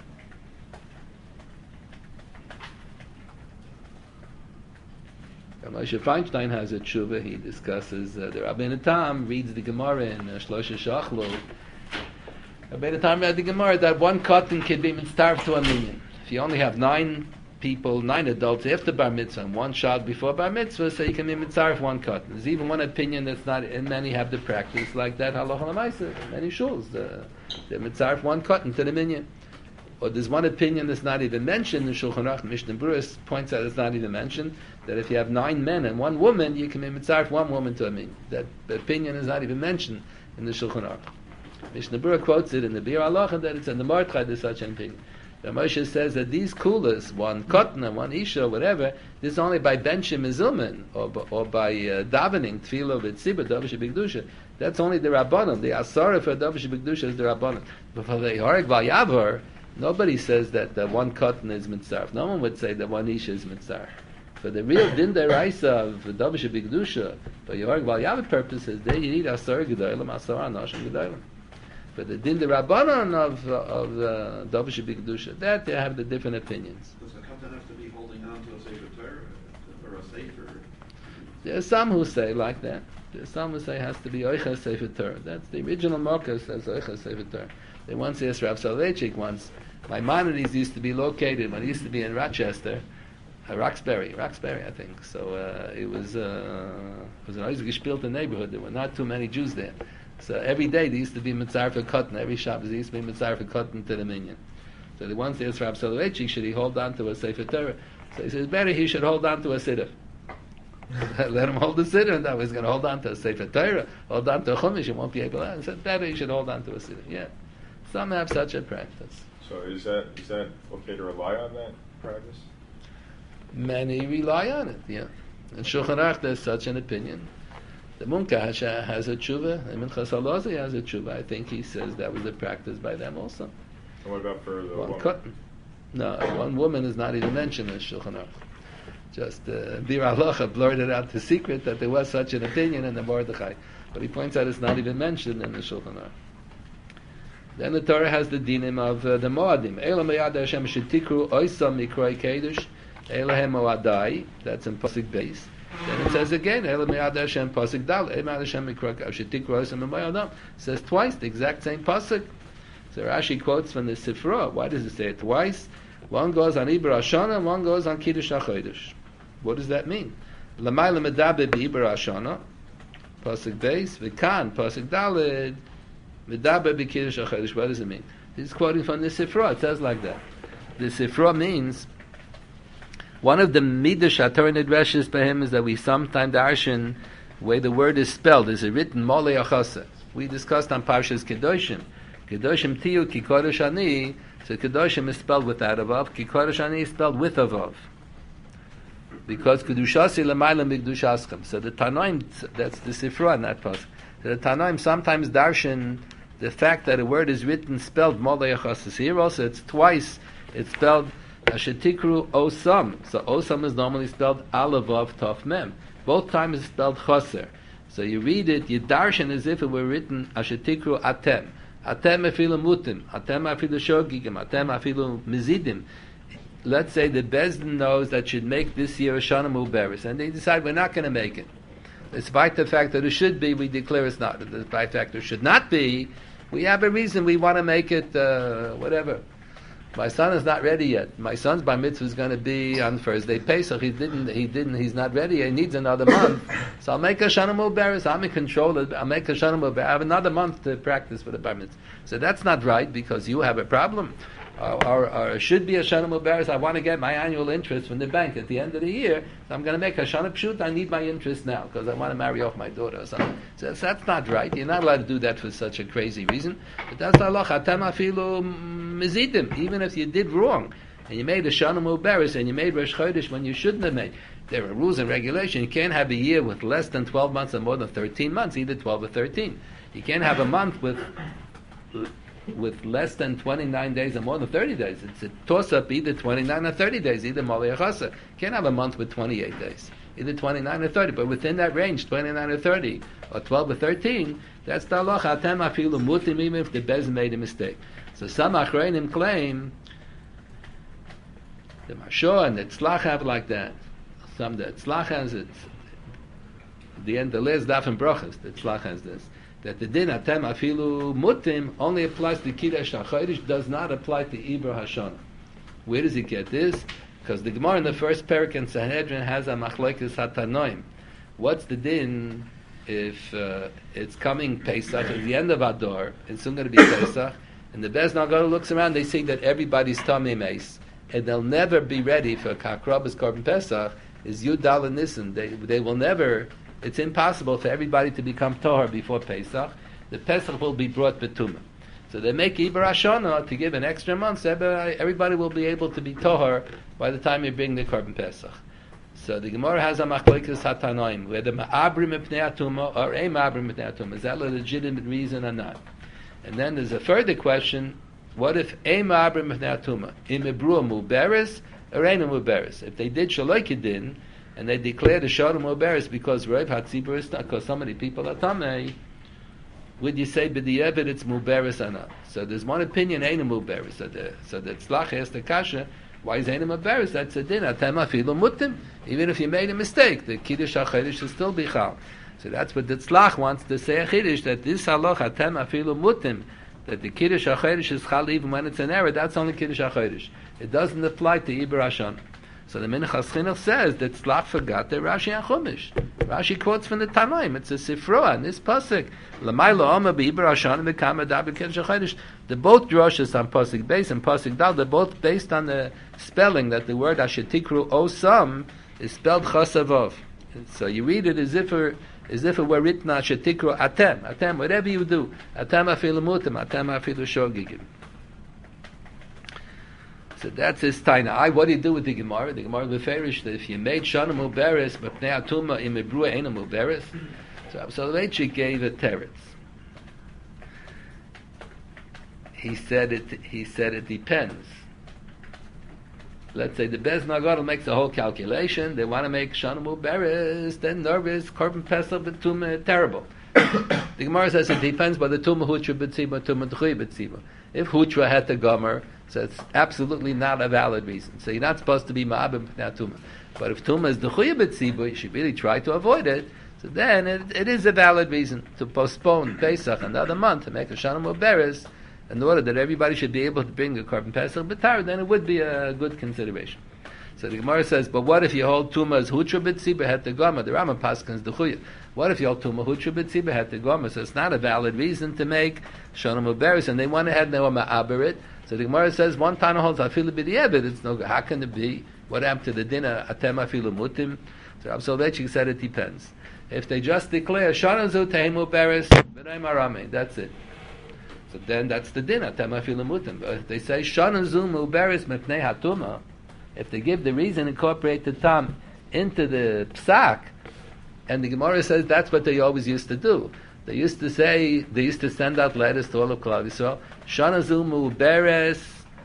Moshe Feinstein has a tshuva. He discusses uh, the Rabbeinu Tam reads the Gemara in uh, Shlosha Shachlo. Rabbeinu Tam read the Gemara that one cotton can be starved to a million. If you only have nine people, nine adults after bar mitzvah and one child before bar mitzvah, so you can be mitzaref one cotton. There's even one opinion that's not, and many have the practice like that. Halacha l'maaseh, many shuls, uh, they mitzaref one cotton to the minyan. Or there's one opinion that's not even mentioned in Shulchan Aruch. Mishnah Berurah points out it's not even mentioned that if you have nine men and one woman, you can be mitzaref one woman to a minyan. That opinion is not even mentioned in the Shulchan Aruch. Mishnah Berurah quotes it in the Bir Halacha that it's in the Mordechai there's such an opinion. The Moshe says that these kulas, one cotton and one isha, whatever, this is only by benchim mizilman or or by uh, davening tefillah v'tzibur davish b'gdusha. That's only the rabbanon. The asara for davish b'gdusha is the rabbanon. But for the horeg v'yavar, nobody says that the one cotton is mitzaref. No one would say that one isha is mitzaref. For the real din deraisa of davish b'gdusha, for horeg v'yavar purposes, there you need asara gedolim, asara anoshim gedolim. But the din the rabbanon of uh, of uh, davish b'gdusha, that they have the different opinions. Does the katan have to be holding on to a sefer Torah or a sefer? There are some who say like that. There are some who say it has to be oicha sefer Torah. That's the original marker says oicha sefer Torah. They once asked Rav Soloveitchik once. Maimonides used to be located when he used to be in Rochester. uh, Roxbury, Roxbury, I think. So uh, it was uh, it was an always gespielt neighborhood. There were not too many Jews there. So every day there used to be mitzvah for cotton. Every Shabbos there used to be mitzvah for cotton to the minyan. So the one says Rav Soloveitchik, should he hold on to a Sefer Torah? So he says better he should hold on to a siddur. Let him hold the siddur, and that was going to hold on to a Sefer Torah, hold on to a Chumash, he won't be able to. He said better he should hold on to a siddur. Yeah, some have such a practice. So is that is that okay to rely on that practice? Many rely on it. Yeah, in Shulchan Aruch there's such an opinion. The Munka has a, has a tshuva, and Minchas Halazi has a tshuva. I think he says that was a practice by them also. And what about for the One woman? cotton. No, one woman is not even mentioned in Shulchan Aruch. Just uh, Bir Halacha blurted out the secret that there was such an opinion in the Mordechai. But he points out it's not even mentioned in the Shulchan Aruch. Then the Torah has the dinim of uh, the Moadim. Eila meyad Hashem shetikru oisam mikroi kedush. Eila hem moadai. That's in Pasuk base. Then it says again, Eila meyad Hashem Pasuk dal. Eila meyad Hashem mikroi kedush. Shetikru oisam mikroi It says twice the exact same Pasuk. So Rashi quotes from the Sifra. Why does it say it twice? One goes on Iber Hashana and one goes on Kiddush HaChodesh. What does that mean? Lamayla medabe b'Iber Hashana, Pasuk Beis, v'kan, Pasuk Daled, medabe b'Kiddush HaChodesh. What does it mean? He's quoting from the Sifra. It says like that. The Sifra means, one of the Midrash HaTorah Nidreshes by him is that we sometimes darshan the way the word is spelled. Is it written Molei Achasa? We discussed on Parshas Kedoshim. Kedoshim Tiyu Ki Kodesh Ani. So Kedoshim is spelled without a vav. Ki Kodesh Ani is spelled with a vav. Because Kedushasi L'mayla Mikdushaschem. So the Tanoim, that's the Sifra in that passage. So the Tanoim sometimes darshan the fact that a word is written spelled Molei Achasas. Here also it's twice. It's spelled Ashetikru Osam. So Osam is normally spelled Aleph Vav Tov Mem. Both times it's spelled Chaser. So you read it, you darshan as if it were written Ashetikru Atem. Atem afilu mutim, atem afilu shogigim, atem afilu mizidim. Let's say the Bezdin knows that should make this year a Shana Muberis, and they decide we're not going to make it. Despite the fact that it should be, we declare it's not. Despite the fact that it should not be, we have a reason we want to make it, uh, whatever. My son is not ready yet. My son's bar mitzvah is going to be on Thursday Pesach. He didn't. He didn't. He's not ready. He needs another month. So I'll make a shana muberis. I'm in control. I'll make a shana muberis. I have another month to practice for the bar mitzvah. So that's not right because you have a problem. Or, or, or should be a shana muberis. I want to get my annual interest from the bank at the end of the year. So I'm going to make a shana pshut. I need my interest now because I want to marry off my daughter or something. So that's, that's not right. You're not allowed to do that for such a crazy reason. But that's Allah. Atem afilu mizidim. Even if you did wrong and you made a shana muberis and you made Rosh Chodesh when you shouldn't have made. There are rules and regulations. You can't have a year with less than twelve months or more than thirteen months, either twelve or thirteen. You can't have a month with with less than twenty-nine days or more than thirty days. It's a toss-up, either twenty-nine or thirty days, either Molei Achasa. You can't have a month with twenty-eight days, either twenty-nine or thirty, but within that range, twenty-nine or thirty, or twelve or thirteen, that's the halacha. Atem afilu mutim, even if the Bezdin made a mistake. So some Achreinim claim, the Mashor and the Tzlach have like that. Some the Tzlach has it. At the end, the last daf and brachas, the Tzlach has this. That the din atem afilu mutim only applies to Kiddush HaChodesh, does not apply to Iber Hashana. Where does he get this? Because the Gemara in the first parak in Sanhedrin has a machlokes hatanoim. What's the din if uh, it's coming Pesach at the end of Adar, it's soon going to be Pesach, and the Bezdin Haggadah looks around, they see that everybody's Tamei Meis, and they'll never be ready for Kakrabas Korban Pesach, is Yud Daled Nisan. They, they will never... It's impossible for everybody to become Tohar before Pesach. The Pesach will be brought Betumah. So they make Iber Hashana to give an extra month, so everybody will be able to be Tohar by the time you bring the Korban Pesach. So the Gemara has a machlokes hatanoim, whether ma'abrim mipnei atuma or a ma'abrim mipnei atuma. Is that a legitimate reason or not? And then there's a further question, what if a ma'abrim mipnei atuma? Im ibruah muberes or ein muberes? If they did shaloikidin, and they declared a Shalom Muberes because Rav Hatzibur is not, because so many people are Tamei, would you say b'di'evet it's Muberes or not? So there's one opinion, ain't a Muberes. So the so the Tzlach asked the Kasha, why is ain't a Muberes? That's a din, atem afilu mutim. Even if you made a mistake, the Kiddush HaChodesh should still be chal. So that's what the Tzlach wants to say a Kiddush, that this halach atem afilu mutim, that the Kiddush HaChodesh is chal even when it's an error, that's only Kiddush HaChodesh. It doesn't apply to Iber Hashana. So the Minchas Chinuch says that Tzlach forgot that Rashi and Chumash. Rashi quotes from the Tanoim. It's a Sifroa in this pasuk. L'maylo Omer be'iber Hashanah v'kama daber ken shechodesh. The both drushes on pasuk base and pasuk dal. They're both based on the spelling that the word Ashetikru Osam is spelled Chasavov. So you read it as if it, as if it were written Ashetikru Atem. Atem, whatever you do. Atem afilu mutim. Atem afilu shogigim. So that's his taina. I, what do you do with the Gemara? The Gemara beferish that if you made shana muberes, mepnei atuma im ibrua ena muberes. So Absolveitchik gave a teretz. He said it. He said it depends. Let's say the Bez Nagadol makes a whole calculation. They want to make shana muberes, then nervous, korban pesach b'tuma terrible. The Gemara says it depends by the tuma hutra b'tzibah, tuma d'chui b'tzibah. If hutra had the gomer, so it's absolutely not a valid reason. So you're not supposed to be ma'abim p'nei tuma. But if tuma is d'chuya b'tzibah, you should really try to avoid it. So then it, it is a valid reason to postpone Pesach another month to make a shana muberes in order that everybody should be able to bring a korban pesach b'tar. Then it would be a good consideration. So the Gemara says, but what if you hold tuma as hutra b'tzibah het the gomer? The Rambam paskins d'chuya. What if you hold tuma hutra b'tzibah het the gomer? So it's not a valid reason to make shana muberes, and they went ahead and they were ma'aber it. So the Gemara says one Tana holds afilu b'di'evit. It's no. How can it be? What happened to the dinner atem afilu mutim? So Rav Soloveitchik said it depends. If they just declare shana zu tehemu beres b'nei marame, that's it. So then that's the dinner atem afilu mutim. But if they say shana zu muberes mepnei hatuma, if they give the reason, incorporate the tam into the psak, and the Gemara says that's what they always used to do. They used to say, they used to send out letters to all of Klal Yisrael. Shana zu muberes,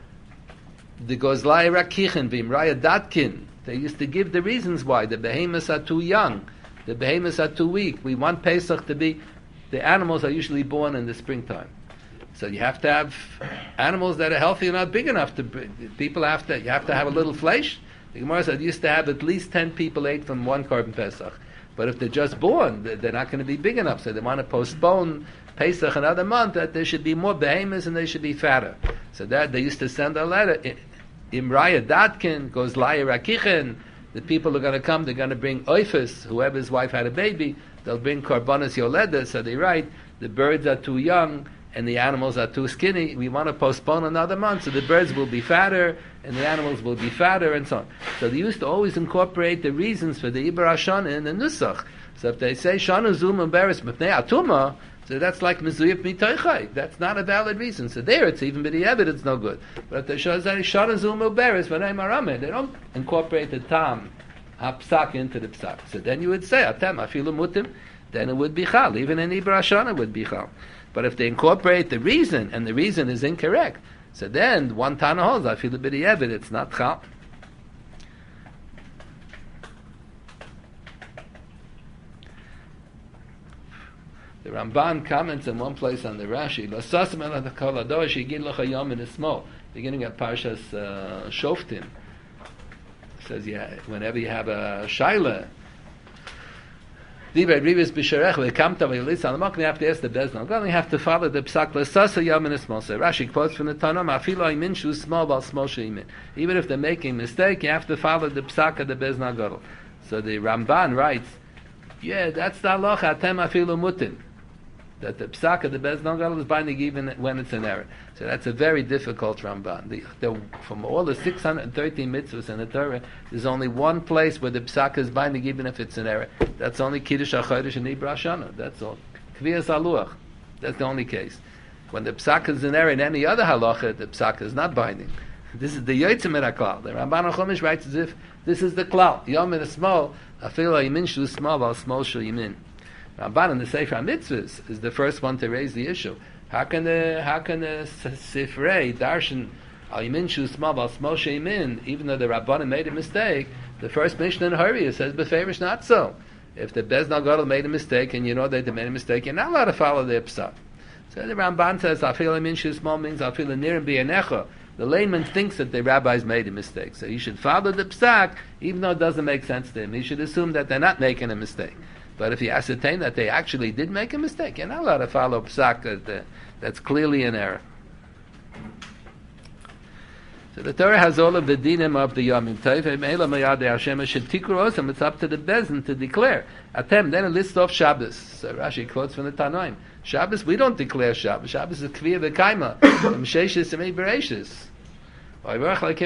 the gozlai rakichen v'imraya datkin. They used to give the reasons why. The behemoths are too young. The behemoths are too weak. We want Pesach to be, the animals are usually born in the springtime. So you have to have animals that are healthy and not big enough to, people have to, you have to have a little flesh. The Gemara said, used to have at least ten people ate from one korban Pesach. But if they're just born, they're not going to be big enough. So they want to postpone Pesach another month, that there should be more behemoths and they should be fatter. So that they used to send a letter. Imraya Datkin goes Laya Rakichen. The people are going to come, they're going to bring oifus, whoever's wife had a baby, they'll bring korbanos yoleda. So they write, the birds are too young and the animals are too skinny. We want to postpone another month, so the birds will be fatter and the animals will be fatter, and so on. So they used to always incorporate the reasons for the Iber HaShana in the Nusach. So if they say Shana Zum Embarrass Mepnei Atuma, so that's like Mezuyif Mitoichai. That's not a valid reason. So there it's even b'di'evit, it's no good. But if they say Shana Zum Embarrass V'nei Marame, they don't incorporate the Tam HaPsak into the Psak. So then you would say Atem Afilu Mutim, then it would be Chal. Even in Iber HaShana it would be Chal. But if they incorporate the reason, and the reason is incorrect, so then one Tana holds, I feel a bit of it's not Chal. The Ramban comments in one place on the Rashi, beginning at Parshas uh, Shoftim, says, yeah, whenever you have a Shaila, you have to ask the Bezdin. You have to follow the Psak. Rashi quotes from the Tanam, even if they're making a mistake, you have to follow the Psak of the Bezdin Gadol. So the Ramban writes, yeah, that's the halacha, atem afilu mutin. That the Psak of the Bezdin Gadol is binding even when it's an error. So that's a very difficult Ramban. The, the, from all the six hundred thirteen mitzvahs in the Torah, there's only one place where the Psak is binding even if it's an error. That's only Kiddush HaChodesh and Iber HaShana. That's all. Kviyas HaLuach. That's the only case. When the Psak is an error in any other halacha, the Psak is not binding. This is the Yotzim in HaKlal. The Ramban HaChomish writes as if this is the Klal. Yom in a small, Afil HaYimin Shu small, Val small Shu Yimin. Ramban in the Sefer HaMitzvahs is the first one to raise the issue. How can the how can the Sifrei Darshan Al Yimin Shu Smal Val Smol Sheimin, even though the Rabbanim made a mistake, the first Mishnah in Hurriya says Beferish not so. If the Bezdin Gadol made a mistake and you know they made a mistake, you're not allowed to follow the Psak. So the Ramban says Afil Yimin Shu Smal means Afil Nirim B'Yanecha. The layman thinks that the rabbis made a mistake, so he should follow the Psak even though it doesn't make sense to him. He should assume that they're not making a mistake. But if you ascertain that they actually did make a mistake, you're not allowed to follow Psak that, uh, that's clearly an error. So the Torah has all of the dinim of the Yomim Tov. It's up to the Bezin to declare. Atem, then it lists off Shabbos. So Rashi quotes from the Tanoim. Shabbos, we don't declare Shabbos. Shabbos is Kviya V'Kaima. M'Sheishis and Me'Bereshis. The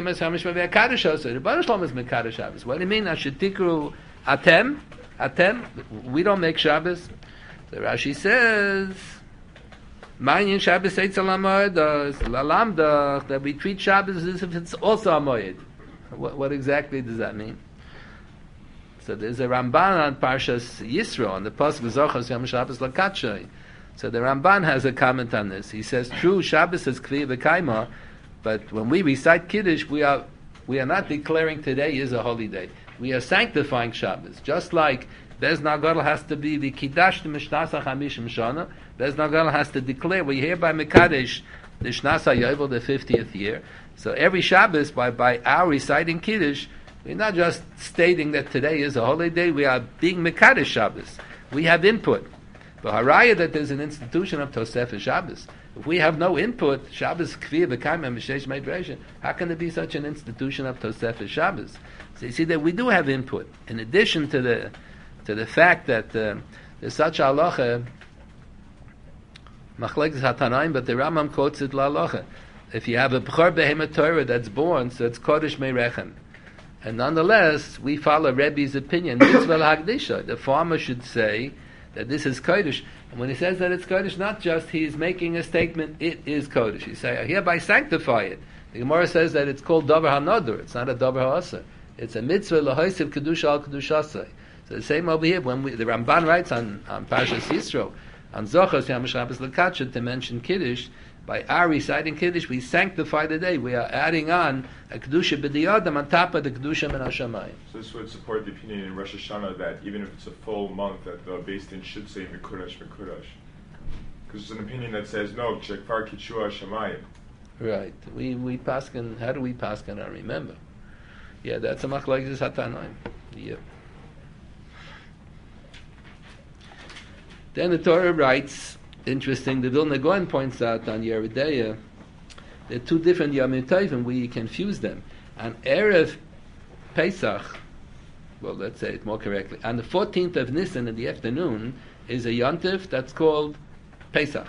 Baruch Shalom is Mekadosh Shabbos. What do you mean? Ashetikru Atem? Atem? We don't make Shabbos. The Rashi says, Ma'inyan Shabbos Eitz Alamoyed, Lalamda, that we treat Shabbos as if it's also a Moyed. What, what exactly does that mean? So there's a Ramban on Parshas Yisro, on the Pasuk Zochos Yom Shabbos Lakatshay. So the Ramban has a comment on this. He says, true, Shabbos is Kviya V'Kaima, but when we recite Kiddush, we are we are not declaring today is a holy day. We are sanctifying Shabbos. Just like Bez Nagadol has to be the Kiddush to Mishnasa Chamishim Shana, Bez Nagadol has to declare, we hereby Mekadesh the Shnasa Yovel, the fiftieth year. So every Shabbos, by, by our reciting Kiddush, we're not just stating that today is a holy day, we are being Mekadesh Shabbos. We have input. But Haraya that there's an institution of Tosefah Shabbos. If we have no input, Shabbos Kviya V'Kaima M'Sheish Me'Bereshis, how can there be such an institution of Tosefah Shabbos? So you see that we do have input. In addition to the to the fact that uh, there's such a halacha, Machlekes HaTanaim, but the Rambam quotes it la'halacha. If you have a B'chor Behemoth Torah that's born, so it's Kodesh Me'Rechem. And nonetheless, we follow Rebbe's opinion. Mitzvah L'Hagdisha. The farmer should say that this is Kodesh. And when he says that it's Kodesh, not just he's making a statement, it is Kodesh. He say, I hereby sanctify it. The Gemara says that it's called Davar HaNodor. It's not a Davar HaAsar. It's a mitzvah L'Hoisiv Kedusha Al Kedushasai. So the same over here, when we, the Ramban writes on, on Parshas Yisro, on Zochos Yom Shabbos L'Katsha, to mention Kiddush, by our reciting Kiddush, we sanctify the day. We are adding on a Kedusha B'diyadam on top of the Kedusha Min HaShamayim. So this would support the opinion in Rosh Hashanah that even if it's a full month, that the Beis Din should say Mekudash, Mekudash. Because there's an opinion that says, no, Shekfar Kitshua Shamayim. Right. We we paskin. How do we paskin? I remember. Yeah, that's a machlokes hatanaim. Yeah. Then the Torah writes, interesting. The Vilna Gaon points out on Yeridea, there are two different Yom Tovim. We confuse them. On Erev Pesach, well, let's say it more correctly. On the fourteenth of Nisan in the afternoon is a yontif that's called Pesach,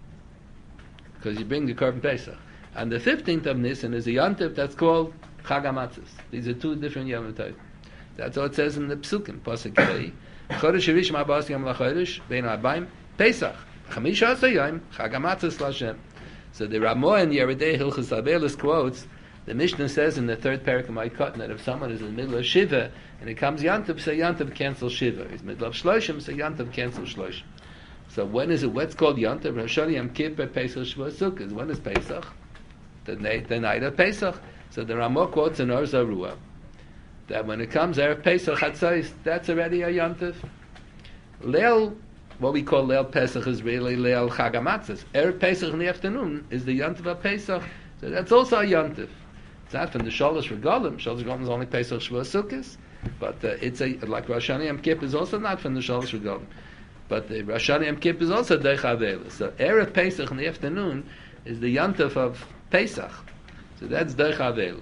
because you bring the korban Pesach. And the fifteenth of Nisan is a yontif that's called Chag HaMatzos. These are two different Yom Tovim. That's what it says in the Psukim. Pasuk Kei, Chodesh Rishon Ma'abas Yom LaChodesh Bein Arbaim Pesach Chamisha Asar Yom Chag HaMatzos LaShem. So the Ramah in Yeridei Hilchos Abelis quotes, the Mishnah says in the third parak of my cotton that if someone is in the middle of Shiva and it comes Yantav, say Yantav cancel Shiva. He's in the middle of Shloshim, say Yantav cancel Shloshim. So when is it? What's called Yantav? Rosh Hashanah Yom Kippur Pesach Shavuot Sukkot. When is Pesach? The night, the night of Pesach. So the Ramah quotes in Or Zarua that when it comes Erev Pesach Chatzos, that's already a Yantav. Leil, what we call Leil Pesach is really Leil Chag HaMatzos. Erev Pesach in the afternoon is the Yantav of Pesach. So that's also a Yantav. It's not from the Shalosh Regalim. Shalosh Regalim is only Pesach Shavuot Sukkot, but uh, it's a like Rosh Hashanah Yom Kippur is also not from the Shalosh Regalim. But the Rosh Hashanah Yom Kippur is also Deich Avela. So Erev Pesach in the afternoon is the Yantav of Pesach. So that's Deich Avelos.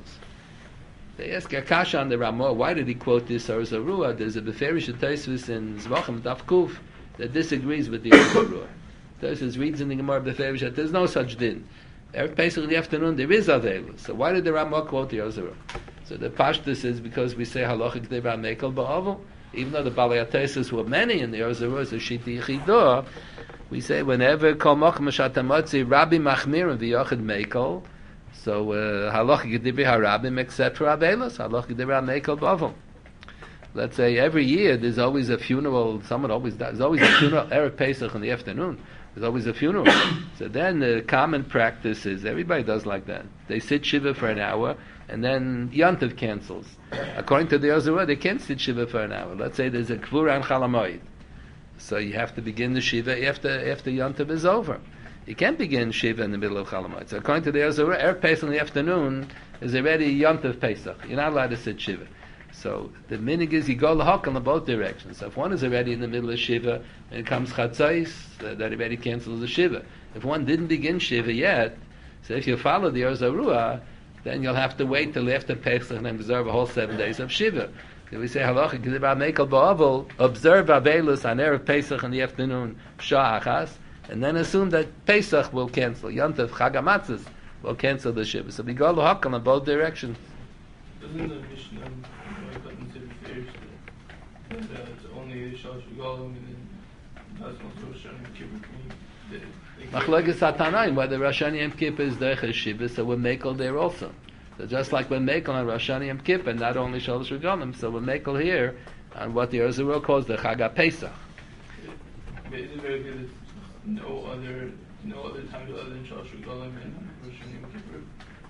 They ask Akasha on the Ramah, why did he quote this Or Zarua? There's a Beferish Tosfos in Zvachim Daf Kuf that disagrees with the Or Zarua. Tosfos reads in the Gemara Beferish that there's no such din. Erev Pesach in the afternoon there is Avelos. So why did the Ramah quote the Or Zarua? So the Pashtus is because we say Halachic Deva Mekel Ba'avel. Even though the Balei HaTosfos were many in the Or Zarua, so Shiti Yichidah, we say whenever Kol Mochim Shatamotzi Rabbi Machmir and V'Yochid Mekel, so Halachic Dibri HaRabim except for Avelos, Halachic Dibri HaMekel Ba'avel. Let's say every year there's always a funeral, someone always dies, there's always a funeral, Erev Pesach in the afternoon, there's always a funeral. So then the common practice is, everybody does like that. They sit Shiva for an hour, and then Yantav cancels. According to the Or Zarua, they can't sit Shiva for an hour. Let's say there's a Kvura and Chalamoid. So you have to begin the Shiva after after Yantav is over. You can't begin Shiva in the middle of Chalamoid. So according to the Or Zarua, Erev Pesach in the afternoon is already Yantav Pesach. You're not allowed to sit Shiva. So the minig is you go lahok in both directions. So if one is already in the middle of Shiva and it comes Chatzos, uh, that already cancels the Shiva. If one didn't begin Shiva yet, so if you follow the Or Zarua, then you'll have to wait till after Pesach and observe a whole seven days of Shiva. Then we say halacha k'dibar mekel ba'avel, observe Avelus on erev Pesach in the afternoon sha'achas, and then assume that Pesach will cancel. Yontav Chag HaMatzos will cancel the Shiva. So we go l'hakam in both directions. Doesn't the Mishnah uh, consider fairs that uh, it's only Shalosh Regalim and then that's not Rosh Hashanah and Kippur? Machlokes Hatanaim, whether Rosh Hashanah Yom Kippur is Derech Shiva, so we're Mekel there also. So just like we're Mekel on Rosh Hashanah Yom Kippur, not only Shalosh Regalim, so we're Mekel here on what the Erzurel calls the Chag HaPesach. But is it very good that no other, no other time other than Shalosh Regalim and Rosh Hashanah Yom Kippur?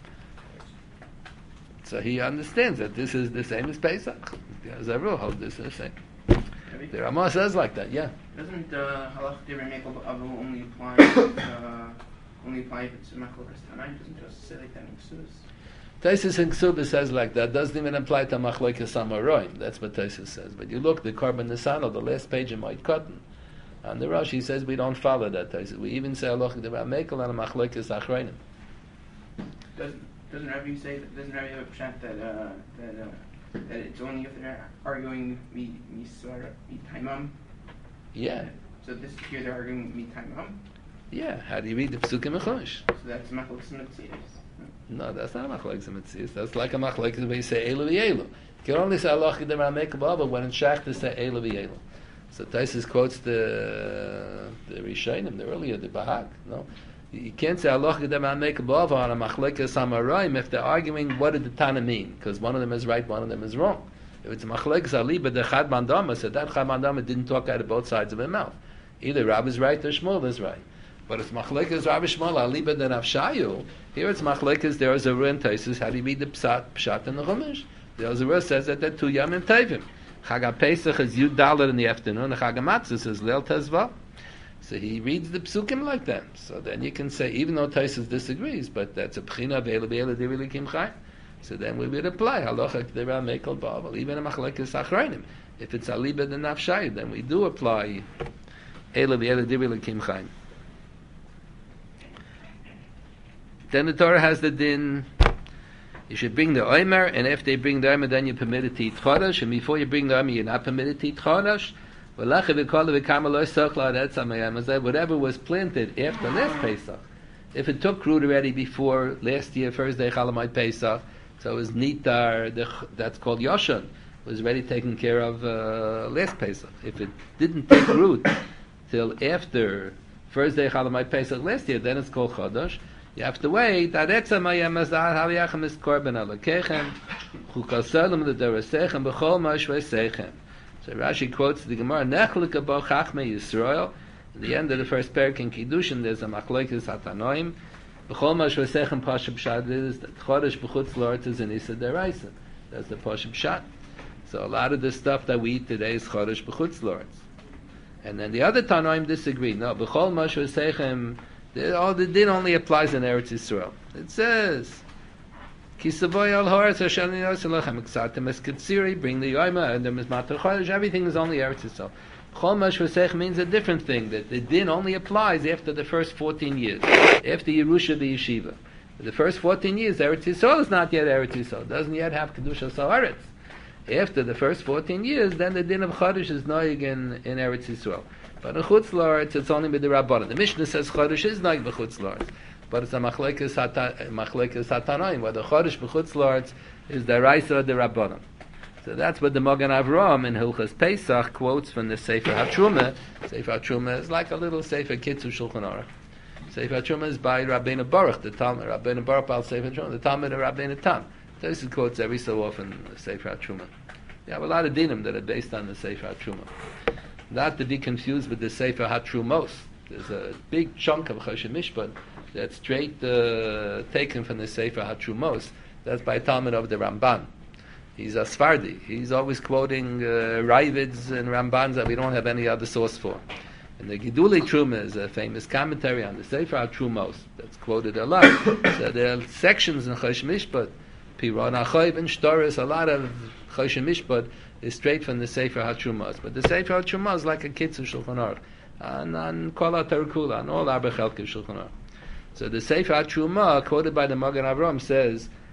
So he understands that this is the same as Pesach. The Erzurel holds this is the same. The Ramah says like that, yeah. Doesn't uh, halach divrei mekel ba'avel only apply uh, only apply if it's a machlokes tanaim? Doesn't it also say like that in Ksubas? Taisus in Ksubas says like that. Doesn't even apply to machlokes Amaroim. That's what Taisus says. But you look, the Korban Nisano, the last page in Moed Katan, and the Rashi says we don't follow that Taisus. We even say halach divrei mekel on a machlokes Achreinim. Doesn't doesn't Rabbi say that, doesn't Rabbi have a pshat that uh, that uh, that it's only if they're arguing mi misvara mi taimam? Yeah. So this here they're arguing mi taimam. Yeah. How do you read the Psukim Mechush? So that's machlokes mitzias. No, that's not a machlokes mitzias. That's like a machlokes when you say elu v'elu. You can only say halach divrei mekel ba'avel when in shach to say elu v'elu. So Taisus quotes the the Rishonim, the earlier the Bahag. No. You can't say Allah Gedem make a bava on a machlekes Amaroim if they're arguing what did the Tana mean, because one of them is right, one of them is wrong. If it's machlekes aliba the Chad Mandama, so that Chad Mandama didn't talk out of both sides of her mouth. Either Rab is right or Shmuel is right. But it's machlekes Rab Shmuel aliba the Nafshayu. Here it's machlekes there is a ruin Taisus. How do you read the psat pshat in the Chumash? The Ozerah says that they're two yamim tevim. Chag HaPesach is Yud Dalet in the afternoon. The Chag HaMatzos is Leil Tezvah. So he reads the psukim like that. So then you can say, even though Taisus disagrees, but that's a pchina ve'elu ve'elu divili kim chayim. So then we would apply halacha k'dera mekel ba'avel, even a machlekes achreinim. If it's aliba the nafshayu, then we do apply elu ve'elu divili kim chayim. Then the Torah has the din. You should bring the omer, and if they bring the omer, then you're permitted to eat chodesh. And before you bring the omer, you're not permitted to eat chodesh. Whatever was planted after last Pesach, if it took root already before last year, first day Chalamite Pesach, so it was nitar, that's called Yoshan, was already taken care of uh, last Pesach. If it didn't take root till after first day Chalamite Pesach last year, then it's called Chodesh. You have to wait. So Rashi quotes the Gemara, Nechlika bo chachmei Yisrael. At the end of the first parak in Kiddushin, there's a machlokes hatanoim. B'chol ma shvesechem pashup pshat is that chodesh b'chutz la'aretz is an issa deraisa. That's the pashup pshat. So a lot of the stuff that we eat today is chodesh b'chutz la'aretz. And then the other tanoim disagree. No, b'chol ma shvesechem, all the din only applies in Eretz Yisrael. It says, Kisavoy al Horetz Hashem Yoselachem Eksatem Eskatsiri, bring the Yoma and the Mizmater Chodesh. Everything is only Eretz Yisrael. Chol Mash V'Sech means a different thing. That the din only applies after the first fourteen years, after Yerusha the Yeshiva. The first fourteen years, Eretz Yisrael is not yet Eretz Yisrael. Doesn't yet have Kedusha Sa'aretz. After the first fourteen years, then the din of Chodesh is noig in, in Eretz Yisrael. But in Chutz La'aretz, it's only with the Rabbanan. The Mishnah says Chodesh is noig b'Chutz La'aretz. But it's a machlekes hatanoim, where the chodesh b'chutz la'aretz is the raisa of the rabbanon. So that's what the Magen Avraham in Hilchas Pesach quotes from the Sefer HaTruma. Sefer HaTruma is like a little Sefer Kitzu Shulchan Aruch. Sefer HaTruma is by Rabbeinu Baruch, the Talmud. Rabbeinu Baruch Bal Sefer HaTruma, the Talmud of Rabbeinu Tam. This quotes every so often the Sefer HaTruma. You have a lot of dinim that are based on the Sefer HaTruma. Not to be confused with the Sefer HaTrumos. There's a big chunk of Choshen Mishpat that's straight uh, taken from the Sefer HaTrumos. That's by Talmud of the Ramban. He's a Sfardi. He's always quoting uh, Ravids and Rambans that we don't have any other source for. And the Gidulei Truma is a famous commentary on the Sefer HaTrumos that's quoted a lot. So there are sections in Choshen Mishpat, Piron HaChoyv and Shtoris, a lot of Choshen Mishpat is straight from the Sefer HaTrumos. But the Sefer HaTrumos is like a Kitzu Shulchan Aruch, and on Kol HaTarkula, and all Arba Chelke Shulchan Aruch. So the Sefer HaTruma, quoted by the Magen Avraham, says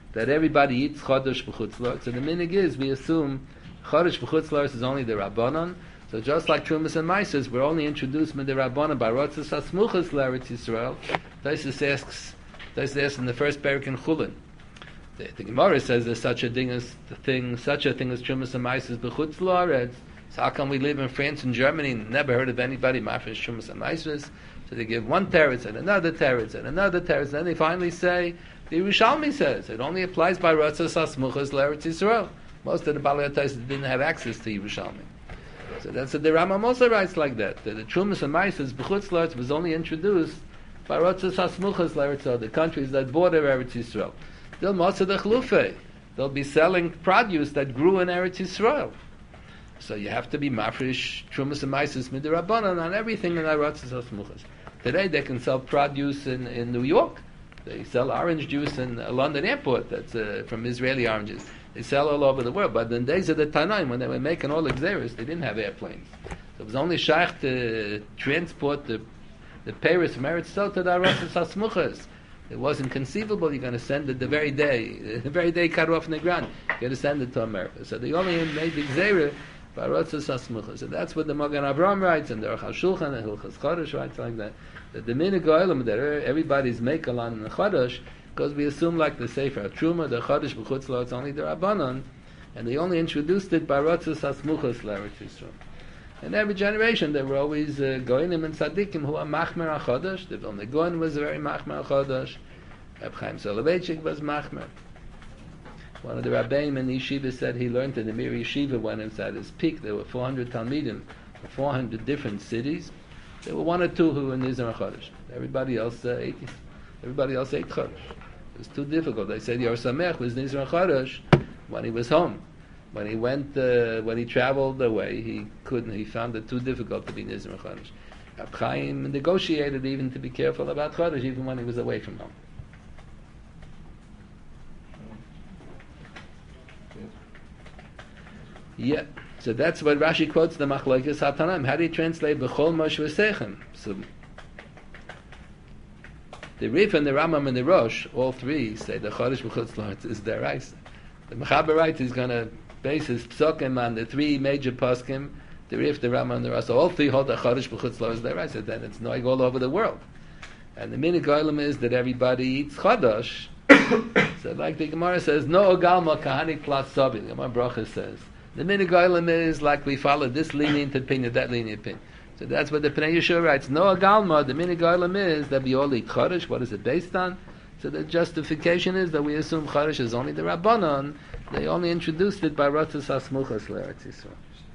that everybody eats Chodesh b'chutz la'aretz. So the minig is, we assume Chodesh b'chutz la'aretz is only the Rabbanon. So just like Trumas and Maasros, we're only introduced with the Rabbanon by Rotzas HaSmuchas L'Eretz Yisrael. Taisus asks, Taisus asks in the first parak in Chulin. The, the Gemara says there's such a thing as the thing, such a thing as Trumas and Maasros b'chutz la'aretz. So how come we live in France and Germany and never heard of anybody mafresh Trumas and Maasros? So they give one teretz and another teretz and another teretz, and then they finally say, the Yerushalmi says it only applies by Rotzas HaSmuchas L'Eretz Yisrael. Most of the Balei Taisus didn't have access to Yerushalmi. So that's what the Rambam also writes like that. That the Trumas and Maasros b'chutz la'aretz was only introduced by Rotzas HaSmuchas L'Eretz Yisrael, the countries that border Eretz Yisrael. They'll most of the chlufei. They'll be selling produce that grew in Eretz Yisrael. So you have to be mafresh Trumas and Maasros midirabbanan on everything in Rotzas HaSmuchas. Today they can sell produce in, in New York. They sell orange juice in uh, London airport. That's uh, from Israeli oranges. They sell all over the world. But in the days of the Tanaim, when they were making all the Xeris, they didn't have airplanes. So it was only shaykh to transport the the Paris from Eretz Yisrael to the Rotzas HaSmuchas. It wasn't conceivable. You're going to send it the very day, the very day cut off in the ground. You're going to send it to America. So they only made the Xeris by Rotzas HaSmuchas. And that's what the Magen Avraham writes, and the Aruch HaShulchan and Hilchas Chodesh writes like that. That the minig ha'olam that everybody's mekel on the Chodesh, because we assume like the Sefer Truma, the Chodesh b'chutz la'aretz, it's only the Rabbanon, and they only introduced it by Rotzas HaSmuchas L'Eretz Yisrael. In every generation there were always uh, Goinim and Tzaddikim who are Machmer HaChodesh. The Vilna Gaon was very Machmer HaChodesh. Reb Chaim Soloveitchik was Machmer. One of the Rabbeim in the Yeshiva said he learned in the Mir Yeshiva when it was at its peak. There were four hundred Talmidim, four hundred different cities. There were one or two who were Nizar Chodesh. Everybody else uh, ate. Everybody else ate Chodesh. It was too difficult. They said Yor Samech was Nizar Chodesh when he was home. When he went, uh, when he traveled away, he couldn't. He found it too difficult to be Nizar Chodesh. Reb Chaim negotiated even to be careful about Chodesh, even when he was away from home. Yeah. So that's what Rashi quotes the Machlokes HaTanaim. How do you translate B'chol Moshe V'Sechem? So the Rif and the Rambam and the Rosh, all three say the Chodesh B'chutz la'aretz is deraisa. The Mechaber writes he's going to base his psukim on the three major poskim, the Rif, the Rambam, and the Rosh. So all three hold the Chodesh B'chutz la'aretz is deraisa. Then it's noig all over the world. And the minig ha'olam is that everybody eats Chodesh. So like the Gemara says, no ogalma kahani plas sabi. The Gemara Bracha says. The minig ha'olam is like we follow this lenient opinion, that lenient opinion. So that's what the Pnei Yeshua writes. No agalma, the minig ha'olam is that we all eat Chodesh. What is it based on? So the justification is that we assume Chodesh is only the Rabbanon. They only introduced it by Rotzas HaSmuchas L'Eretz Yisrael.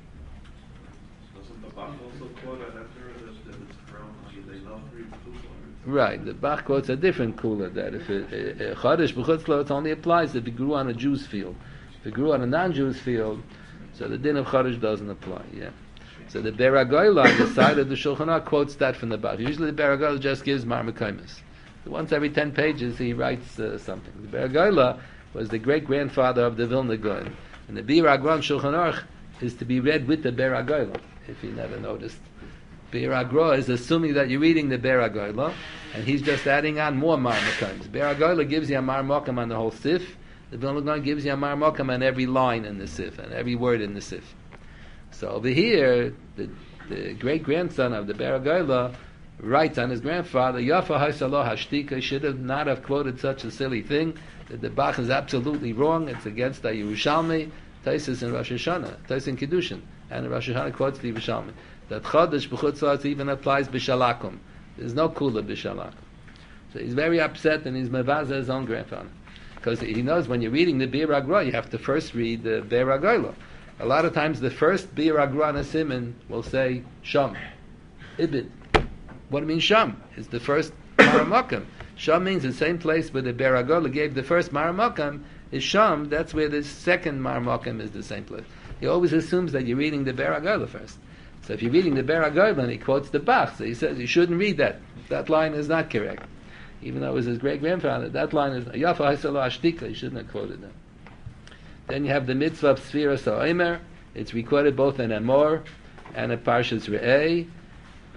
Doesn't the Bach also quote on after that that it's from they love three b'chutz la'aretz? Right. The Bach quotes a different cooler that if it, uh, uh, Chodesh b'chutz la'aretz only applies if it grew on a Jew's field. If it grew on a non-Jew's field, so the din of Chodesh doesn't apply. Yeah. So the Be'er HaGoyla on the side of the Shulchan Aruch quotes that from the Bach. Usually the Be'er HaGoyla just gives Mar Mekaymis. Once every ten pages he writes uh, something. The Be'er HaGoyla was the great-grandfather of the Vilna Gaon. And the Be'er HaGron Shulchan Aruch is to be read with the Be'er HaGoyla, if you never noticed. Be'er HaGro is assuming that you're reading the Be'er HaGoyla, and he's just adding on more Mar Mekaymis. Be'er HaGoyla gives you a Mar Mokam on the whole Sif. The Vilna Gaon gives you a Mar Mokam on every line in the Sif, and every word in the Sif. So over here, the, the great-grandson of the Be'er HaGoyla writes on his grandfather, Yafa Haisalo Hashtika, should have not have quoted such a silly thing, that the Bach is absolutely wrong, it's against the Yerushalmi, Taisus in Rosh Hashanah, Taisus in Kiddushin, and Rosh Hashanah quotes the Yerushalmi. That Chodesh B'chutz la'aretz even applies B'shalakum. There's no kula B'shalakum. So he's very upset and he's mevaza his own grandfather. Because he knows when you're reading the Be'er HaGro, you have to first read the Be'er HaGoyla. A lot of times the first Be'er HaGro on a siman will say Sham, Ibid. What do you mean Sham? It's the first Maramakam. Sham means the same place where the Be'er HaGoyla gave the first Maramakam is Sham. That's where the second Maramakam is the same place. He always assumes that you're reading the Be'er HaGoyla first. So if you're reading the Be'er HaGoyla and he quotes the Bach, so he says you shouldn't read that. That line is not correct. Even though it was his great-grandfather, that line is Yafa Haisalo Ashtika, he shouldn't have quoted that. Then you have the mitzvah of Sfira Sa'omer. It's recorded both in Amor and in Parshas Re'eh.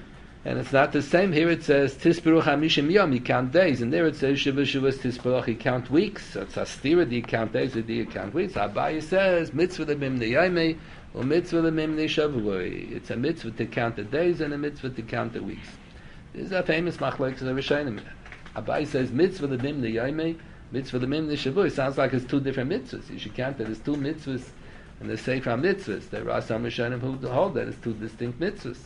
And it's not the same. Here it says Tisperuch Hamishim Yom, you count days, and there it says Shiva Shivas Tisperuch, you count weeks. So it's Astira, do you count days or do you count weeks? Abaye says Mitzvah Lemimnei Yomei or Mitzvah Lemimnei Shavuot. It's a mitzvah to count the days and a mitzvah to count the weeks. This is a famous machlokes of the Rishonim. Abaye says Mitzvah Lemimnei Yomei, Mitzvah Lemimnei Shavuot. It sounds like it's two different mitzvahs. You should count that as two mitzvahs and the Sefer mitzvahs. There are some Rishonim who hold that as two distinct mitzvahs.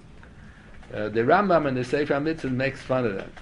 Uh, the Rambam in the Sefer Mitzvah makes fun of that.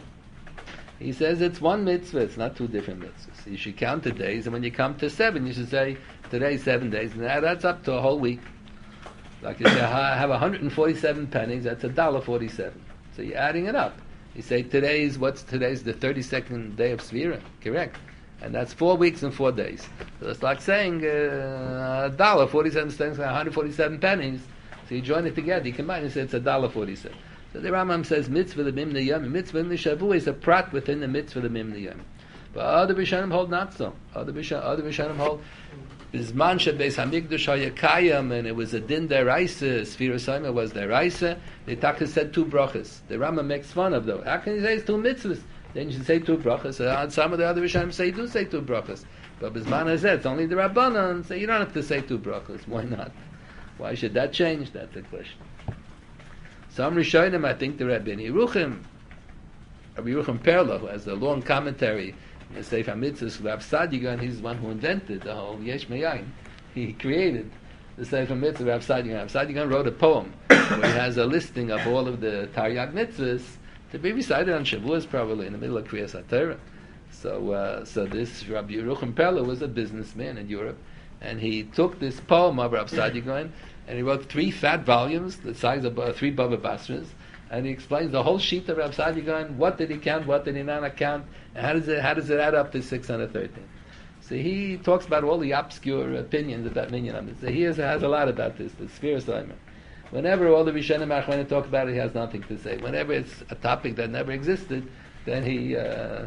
He says it's one mitzvah, it's not two different mitzvahs. You should count the days, and when you come to seven, you should say, today's seven days, and that, that's up to a whole week. Like you say, I have one hundred forty-seven pennies, that's a dollar forty-seven. So you're adding it up. You say, today's, what's today's the thirty-second day of Svira, correct? And that's four weeks and four days. So it's like saying, uh, a dollar forty-seven cents, one hundred forty-seven pennies. So you join it together, you combine it, say it's a dollar forty-seven. So the Rambam says mitzvah the mimnei yom, mitzvah the shavuah is a prat within the mitzvah the mimnei yom. But other Rishonim hold not so. Other Rishonim, other Rishonim hold bizman shebeis hamikdash hayakayam, and it was a din deraisa. Sfira Soimer was deraisa. The Taka said two brachas. The Rambam makes fun of though. How can you say it's two mitzvahs? Then you should say two brachas. Uh, some of the other Rishonim say you do say two brachas. But bizman has said it's only the Rabbanan. So you don't have to say two brachas. Why not? Why should that change? That's the question. Some Rishonim, I think the Rabbi Yeruchim, Rabbi Yeruchim Perla, who has a long commentary in the Sefer Mitzvahs, Rav Sadigan, he's the one who invented the whole Yesh Meyayin. He created the Sefer Mitzvah, Rav Sadigan. Rav Sadigan wrote a poem where he has a listing of all of the Taryag Mitzvahs to be recited on Shavuos, probably in the middle of Kriyas HaTorah. So, uh, so this Rabbi Yeruchim Perla was a businessman in Europe, and he took this poem of Rav Sadigan and he wrote three fat volumes, the size of uh, three Baba Basras, and he explains the whole sheet of Rav Sadigan. What did he count? What did he not count? And how does it how does it add up to six hundred thirteen? So he talks about all the obscure opinions about minyan. So he has, has a lot about this. The Sfira Soimer. Whenever all the Rishonim Achronim talk about it, he has nothing to say. Whenever it's a topic that never existed, then he uh,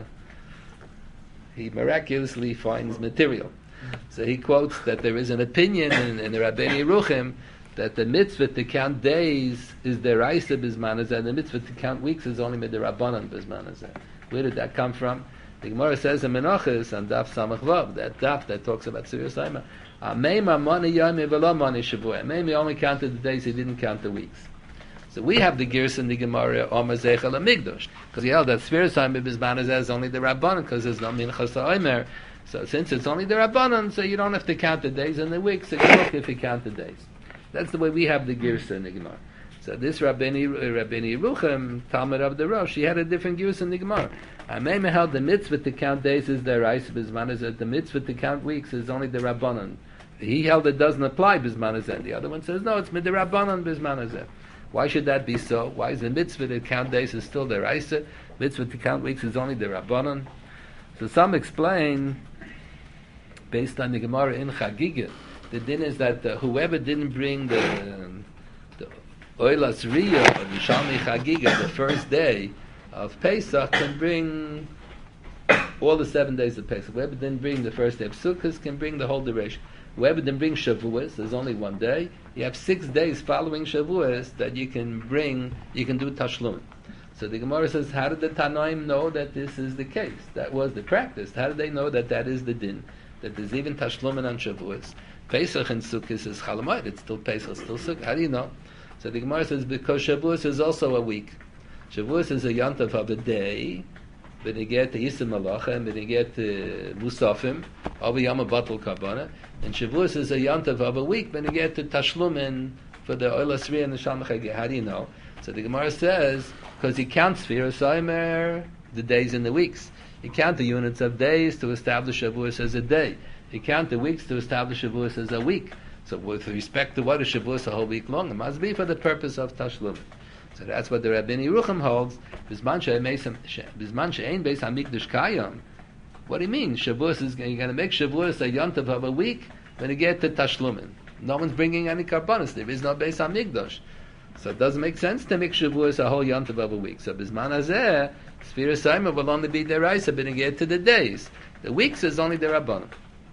he miraculously finds material. So he quotes that there is an opinion in, in the Rabbeinu Yeruchim that the mitzvah to count days is deraisa bisman hazeh, and the mitzvah to count weeks is only midrabanan bisman hazeh. Where did that come from? The Gemara says in Menachos on Daf Samach Vav, that Daf that talks about Sirius Saima, Ameima mani yomi v'lo mani shavuah. Maybe only counted the days, he didn't count the weeks. So we have the Girs in the Gemara Omer Zeichel Amigdosh, because he held that Sirius Saima bisman hazeh is only the Rabbanan, because there's no minchas ha'omer. So since it's only the Rabbanan, so you don't have to count the days and the weeks, so you look if you count the days. That's the way we have the Girsa in the Gemara. So this Rabbeinu Rabbeinu Yeruchim, Talmud of the Rosh, he had a different Girsa in the Gemara. Amema held the mitzvah to count days is the Reis Bisman Hazeh, the mitzvah to count weeks is only the Rabbanan. He held it doesn't apply Bisman Hazeh. The other one says, no, it's the Rabbanan Bisman Hazeh. Why should that be so? Why is the mitzvah to count days is still the Reis? Mitzvah to count weeks is only the Rabbanan. So some explain, based on the Gemara in Chagiga, the din is that uh, whoever didn't bring the um, the Oilas Riyah or the Shalmi Chagiga the first day of Pesach can bring all the seven days of Pesach. Whoever didn't bring the first day of Sukkot can bring the whole duration. Whoever didn't bring Shavuos, there's only one day. You have six days following Shavuos that you can bring. You can do Tashlum. So the Gemara says, how did the Tanoim know that this is the case? That was the practice. How did they know that that is the din? That there's even Tashlumin on Shavuos. Pesach and Sukkot is Chalamoid. It's still Pesach, still Sukkot. How do you know? So the Gemara says, because Shavuos is also a week. Shavuos is a yontav of a day. When you get to Yisem Malacha, when you get to Musafim, over Yom Batal Kabbalah. And Shavuos is a yontav of a week. When you get to Tashlumin for the Oilas Riyah and the Shalom Chageh. How do you know? So the Gemara says, because he counts Sfira Soimer, the days and the weeks. You count the units of days to establish Shavuos as a day. You count the weeks to establish Shavuos as a week. So with respect to what is Shavuos a whole week long, it must be for the purpose of Tashlum. So that's what the Rabbeinu Yeruchim holds. Bisman she'ein beis hamikdash kayam. What do you mean? Shavuos is you're going to make Shavuos a yontav of a week when you get to Tashlumin. No one's bringing any karbanos. There is no beis hamikdash. So it doesn't make sense to make Shavuos a whole yontav of a week. So bisman hazeh, Sfira Soimer will only be deraisa, but you get to the days. The weeks is only the Rabbanan.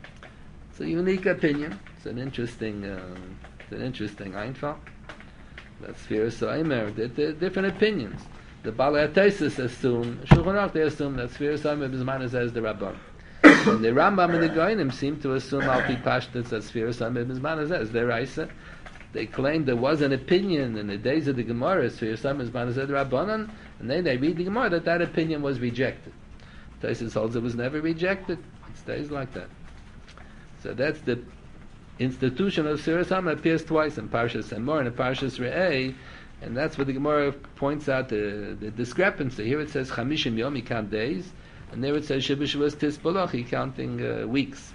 It's a unique opinion. It's an interesting, uh, it's an interesting Einfall. That's Sfiras Omer. There, there are different opinions. The Balei HaTosfos assume, Shulchan Aruch, they assume that Sfiras Omer Bismanas as the Rabban. And the Rambam and the Goinim seem to assume Al Pi Pashtus that Sfiras Omer Bismanas as their Raisa. They claim there was an opinion in the days of the Gemara, Sfiras Omer Bismanas as the Rabbanan, and then they read the Gemara that that opinion was rejected. Tosfos holds it was never rejected. It stays like that. So that's the institution of Sfiras Omer appears twice in Parshas Emor and in Parshas Re'eh, and that's what the Gemara points out the, the discrepancy. Here it says Chamishim Yom, he count days, and there it says Shibushavus Tisbalach, he counting uh, weeks.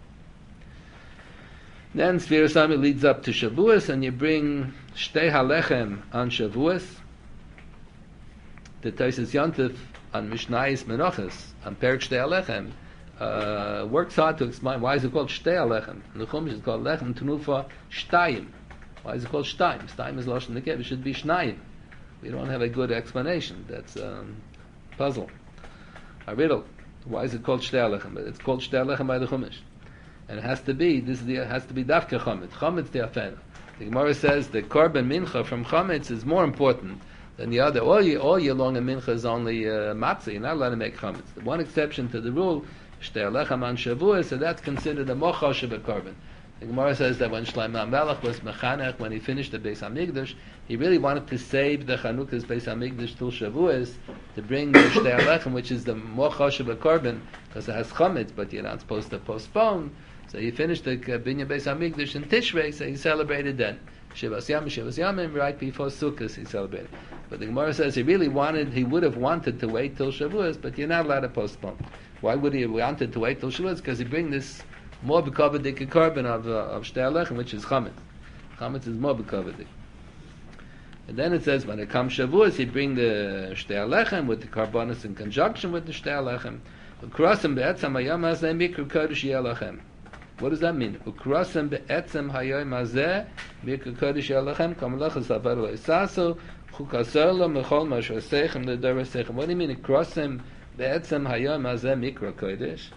Then Sfiras Omer leads up to Shavuos, and you bring Shtei HaLechem on Shavuos, the Tosfos Yontif on Mishnayos Menachos, on Perek Shtei HaLechem, Uh, works hard to explain why is it called Shtei HaLechem. In the Chumash it's called Lechem Tenufa Shtayim. Why is it called Shtayim? Shtayim is Lashon Nekev. It should be Shnayim. We don't have a good explanation. That's a um, puzzle, a riddle. Why is it called Shtei HaLechem? But it's called Shtei HaLechem by the Chumash, and it has to be this is the it has to be Dafka Chometz. Chometz the Afena. The Gemara says the Korban Mincha from Chometz is more important than the other. All year, all year long, a Mincha is only uh, matzah. You're not allowed to make Chometz. The one exception to the rule. Shtei HaLechem on Shavuos, so that's considered a mochash of a korban. The Gemara says that when Shlomo HaMelech was mechanech, when he finished the Beis Hamikdash, he really wanted to save the Chanukah's Beis Hamikdash till Shavuos to bring the Shtei HaLechem, which is the mochash of a korban, because it has chometz, but you're not supposed to postpone. So he finished the Binyan Beis Hamikdash in Tishrei, so he celebrated then. Shivas Yamim, Shivas Yamim, right before Sukkot he celebrated. But the Gemara says he really wanted, he would have wanted to wait till Shavuos, but you're not allowed to postpone. Why would he have wanted to wait till Shavuos? Because he bring this more b'kovadik korban of uh, of Shtei HaLechem, which is chametz. Chametz is more b'kovadik. And then it says when it comes Shavuos, he bring the Shtei HaLechem with the korbanos in conjunction with the Shtei HaLechem. Ukrosim be'etzem hayom hazeh mikra kodesh yelachem. What does that mean? Ukrosim be'etzem hayom hazeh mikra kodesh yelachem kamalachas avaru esaso chukasar lo mechol masher seichem ledor seichem. What do you mean? Ukrosim be'etzem hayom hazeh mikra kodesh.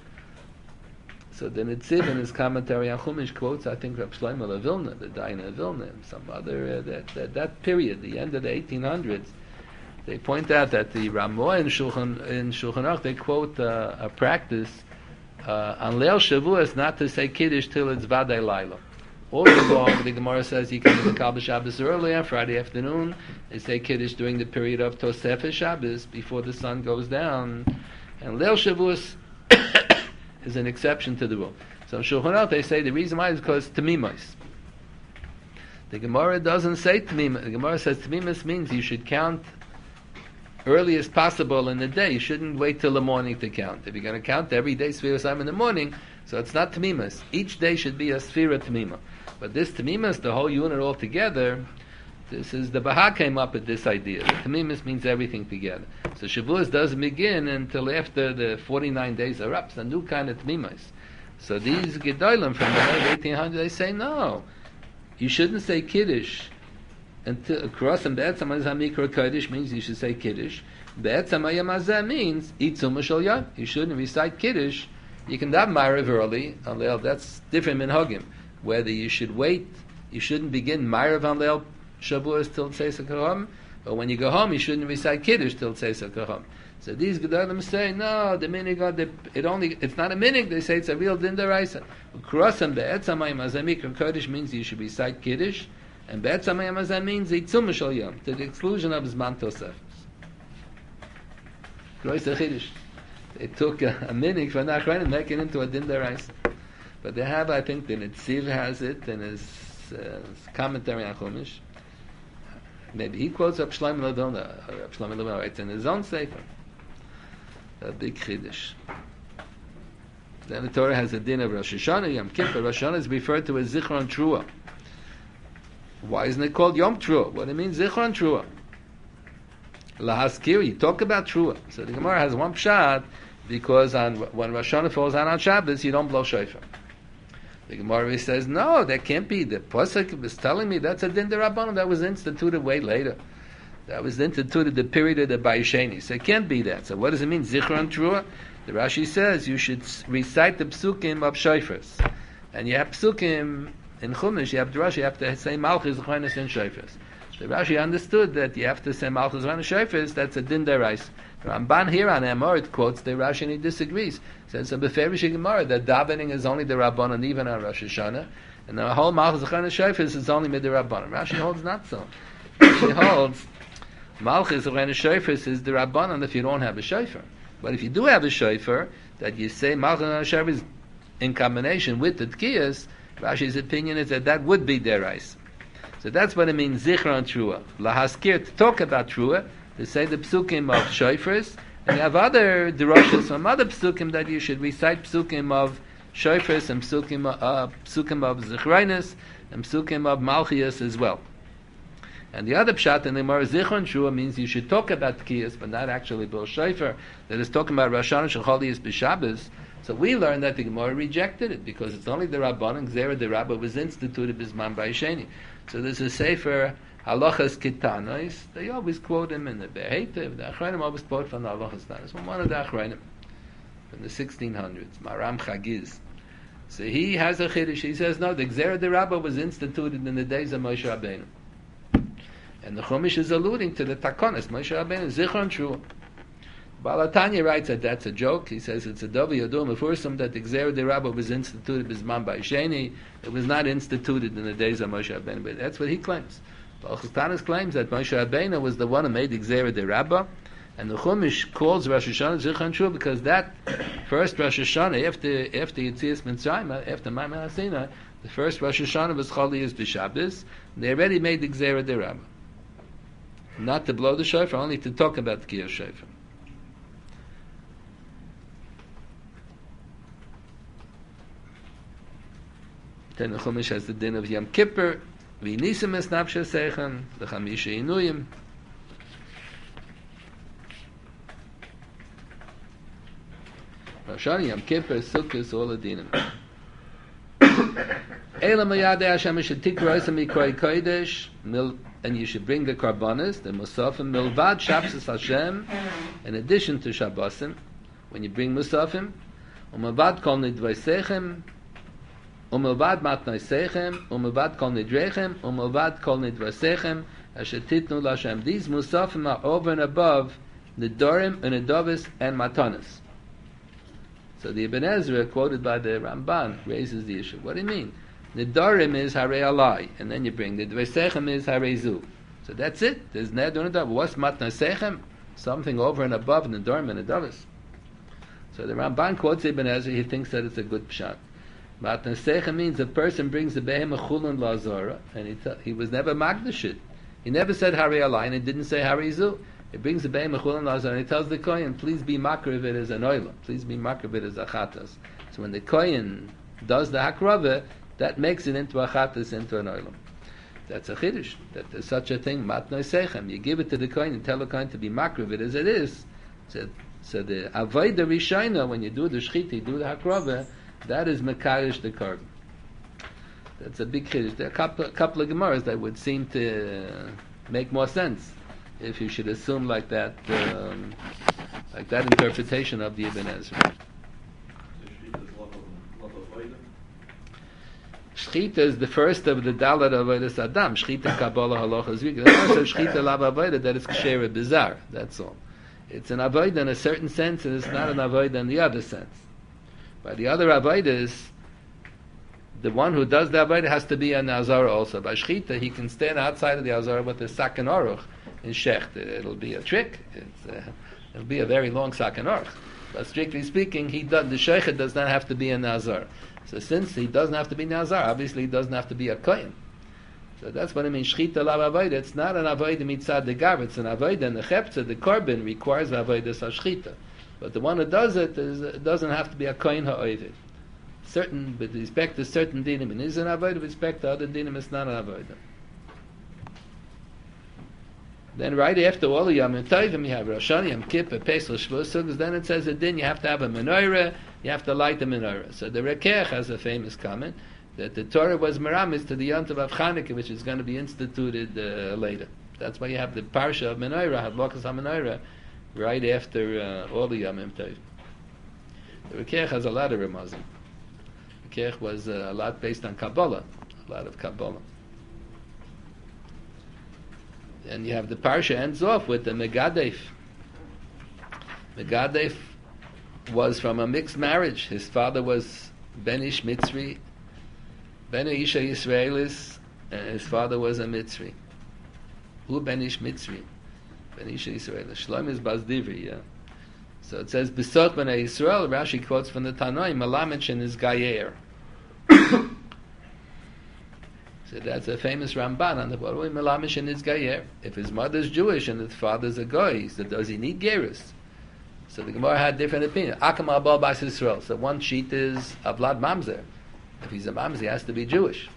So the Netziv in his commentary on Chumash quotes, I think, Reb Shlomo of Vilna, the Daina of Vilna, and some other, uh, that, that, that period, the end of the eighteen hundreds, they point out that the Ramah in Shulchan, in Shulchan Aruch, they quote uh, a practice uh, on Leil Shavuos not to say Kiddush till it's Vadei Laila. All along, the Gemara says you can do the Kabbalah Shabbos earlier, Friday afternoon, they say Kiddush during the period of Tosefes Shabbos, before the sun goes down, and Leil Shavuos is an exception to the rule. So in Shulchan Aruch they say the reason why is because Tamimos. The Gemara doesn't say Tamimos. The Gemara says Tamimos means you should count early as possible in the day. You shouldn't wait till the morning to count. If you're going to count every day Sfiras Hayom in the morning, so it's not Tamimos. Each day should be a Sfira Tamima. But this Tamimos, the whole unit all together, this is the Baha came up with this idea. The Tamimos means everything together. So Shavuos doesn't begin until after the forty-nine days are up. It's a new kind of Tamimos. So these Gedolim from the late eighteen hundreds, they say no. You shouldn't say Kiddush until across and Be'etzem Hayom Mikra Kodesh means you should say Kiddush. Be'etzem Hayom Hazeh means Itzum Shel Yom. You shouldn't recite Kiddush. You can have Ma'ariv early on Leil. That's different in Hagim. Whether you should wait, you shouldn't begin Ma'ariv on Leil Shavuos till Tzeis HaKahom, but when you go home, you shouldn't recite Kiddush till Tzeis HaKahom. So these Gedolim say, no, the minig, it only, it's not a minig, they say it's a real din deraisa. Ukrosim be'etzem hayom hazeh mikra kodesh means you should recite Kiddush, and be'etzem hayom hazeh means itzum shel yom, to the exclusion of Zman Tosefes. Grois Chiddush. They took a, a minig for Nachron and make it into a din deraisa. But they have, I think, the Netziv has it in his, uh, his commentary on Chumash. Maybe he quotes Reb Shlomo Ladona, or Reb Shlomo Ladona writes in his own sefer. A big chiddush. Then the Torah has a din of Rosh Hashanah, Yom Kippur. Rosh Hashanah is referred to as Zichron Trua. Why isn't it called Yom Trua? What do it mean, Zichron Trua? Lahaskir, you talk about Trua. So the Gemara has one pshat, because on, when Rosh Hashanah falls out on Shabbos, you don't blow shofar. The Gemara says, no, that can't be. The Pasuk was telling me that's a din d'Rabbanan that was instituted way later. That was instituted the period of the Bayesheni. So it can't be that. So what does it mean, Zichron Trua? The Rashi says you should recite the psukim of shofars. And you have psukim in Chumash, you have the Rashi, you have to say Malchus, Zochronis, and shofars. The Rashi understood that you have to say Malchus Ran Shofars, that's a din derais. Ramban here on Emor, it quotes the Rashi and he disagrees. Says a beferish Gemara that davening is only the Rabbanon even on Rosh Hashanah, and the whole Malchus Ran Shofars is only mid the Rabbanon. Rashi holds not so. Rashi holds Malchus Ran Shofars is the Rabbanon if you don't have a shofar. But if you do have a shofar, that you say Malchus Ran Shofars in combination with the Tkiyas, Rashi's opinion is that that would be derais. So that's what it means, Zichron Trua. Lahaskir, to talk about Trua, to say the psukim of shofars, and you have other derashas from other psukim that you should recite psukim of shofars and psukim, uh, psukim of Zichroinus and psukim of Malchias as well. And the other pshat in the Gemara, Zichron Trua, means you should talk about Tkiyas, but not actually Bil Shofar, that is talking about Rosh Hashanah Shecholias B'Shabbos. So we learned that the Gemara rejected it, because it's only the Rabbanon, Gzera the Rabbah was instituted Bisman B'Yisheni. So there's a sefer Halachas Kitanos. They always quote him in the Beheitev. The Achronim always quote from the Halachas Kitanos. From one of the Achronim from the sixteen hundreds, Maram Chagiz. So he has a chiddush. He says no, the Gzera de Rabbah was instituted in the days of Moshe Rabbeinu, and the Chumash is alluding to the Takonis Moshe Rabbeinu Zichron Trua. Balatanya writes that that's a joke. He says it's a Dovi Yodum Mefursum that the Gzera de Rabbah was instituted Bisman B'Yisheni. It was not instituted in the days of Moshe Rabbeinu, but that's what he claims. Balchus Tanis claims that Moshe Rabbeinu was the one who made the Gzera de Rabbah, and the Chumash calls Rosh Hashanah Zichron Trua because that first Rosh Hashanah after after Yetzias Mitzrayim, after Ma'amad Hasina, the first Rosh Hashanah was Cholias B'Shabbos. They already made the Gzera de Rabbah, not to blow the shofar, only to talk about the Kiyah shofar. Then the Chumash has the din of Yom Kippur, V'nisim es nafshe seichem, the Chamisha Inuyim. Rosh Hashanah, Yom Kippur, Sukkot, all the dinim. Eila mayadei Hashem shetik roisam mikroi kodesh, and you should bring the karbanis, the musafim, milvad Shabbos Hashem, in addition to Shabbosim, when you bring musafim, umavad kol nidvei seichem, umilvad matnoi seichem, umilvad kol nidrechem, umilvad kol nidvasechem, asher titnu l'Hashem. These musafim are over and above the Dorim and Nedovis and Matanis. So the Ibn Ezra, quoted by the Ramban, raises the issue. What do you mean? The Dorim is Harei Alai, and then you bring the Dvasechem is Harei Zu. So that's it. There's Neder and Nedovis. What's Matnoi Seichem? Something over and above the Dorim and Nedovis. So the Ramban quotes Ibn Ezra. He thinks that it's a good pshat. Matnei Seichem means a person brings the behem chulun lazara, and he t- he was never magdashit. He never said Harei Alai, and he didn't say Harei Zu. He brings the behem chulun lazara, and he tells the kohen, please be makriv it as an oilam, please be makriv it as a chatas. So when the kohen does the hakrava, that makes it into a chatas, into an oilam. That's a chiddush, that there's such a thing, Matnei Seichem. You give it to the kohen and tell the kohen to be makriv it as it is. So, so the avodah rishayna, when you do the shchita, you do the hakrava, that is Mekarish the carbon. That's a big chiddush. There are a couple, a couple of Gemaras that would seem to uh, make more sense if you should assume like that, um, like that interpretation of the Ibn Ezra. Shchita is the first of the Dalet Avodas Adam. Shchita Kabbalah Halacha Zvikah. The first of Shchita Lav Avodah, that is Ksheira Bizarre. That's all. It's an Avodah in a certain sense, and it's not an Avodah in the other sense. By the other Avodas, the one who does the Avodah has to be a Nazar also. By Shchita, he can stand outside of the Nazar with a Sakan Aruch in Shecht. It'll be a trick. It's, uh, it'll be a very long Sakan Aruch. But strictly speaking, he does, the Sheikh does not have to be a Nazar. So since he doesn't have to be Nazar, obviously he doesn't have to be a Kohen. So that's what I mean, Shchita Lav Avodah. It's not an Avodah mitzad the Gav, it's an Avodah, and the Cheptzah, the Korban, requires Avodah sa Shchita. But the one who does it is, it doesn't have to be a kohen ha'ovid. Certain, with respect to certain dinim, it is an avodah. With respect to other dinim, it's not an avodah. Then right after all the Yom Tovim, you have Rosh Hashanah, Yom Kippur, Pesach, Shavuos, Sukkot. Then it says a din, you have to have a menorah, you have to light the menorah. So the Rekech has a famous comment that the Torah was meramis to the Yom Tov of Chanukah, which is going to be instituted uh, later. That's why you have the parsha of menorah, Hadlakas HaMenorah, right after uh, all the Yom Tov. The Rekech has a lot of remazim. Rekech was uh, a lot based on Kabbalah, a lot of Kabbalah. And you have the parsha ends off with the Megadef. Megadef was from a mixed marriage. His father was Ben Ish Mitzri, Ben Isha Yisraelis, and his father was a Mitzri. Who Ben Ish Mitzri? Ben Isha Yisraelis. Shlomo is Bazdivri, yeah. So it says, Besot B'nai Yisrael, Rashi quotes from the Tanoi, Malamich and his Gayer. So that's a famous Ramban on the bottom. Melamish and his Gayer. If his mother's Jewish and his father's a Goy, so does he need Gerus? So the Gemara had different opinions. Akam Abal Bas Yisrael. So one sheet is Avlad Mamzer. If he's a Mamzer, he has to be Jewish.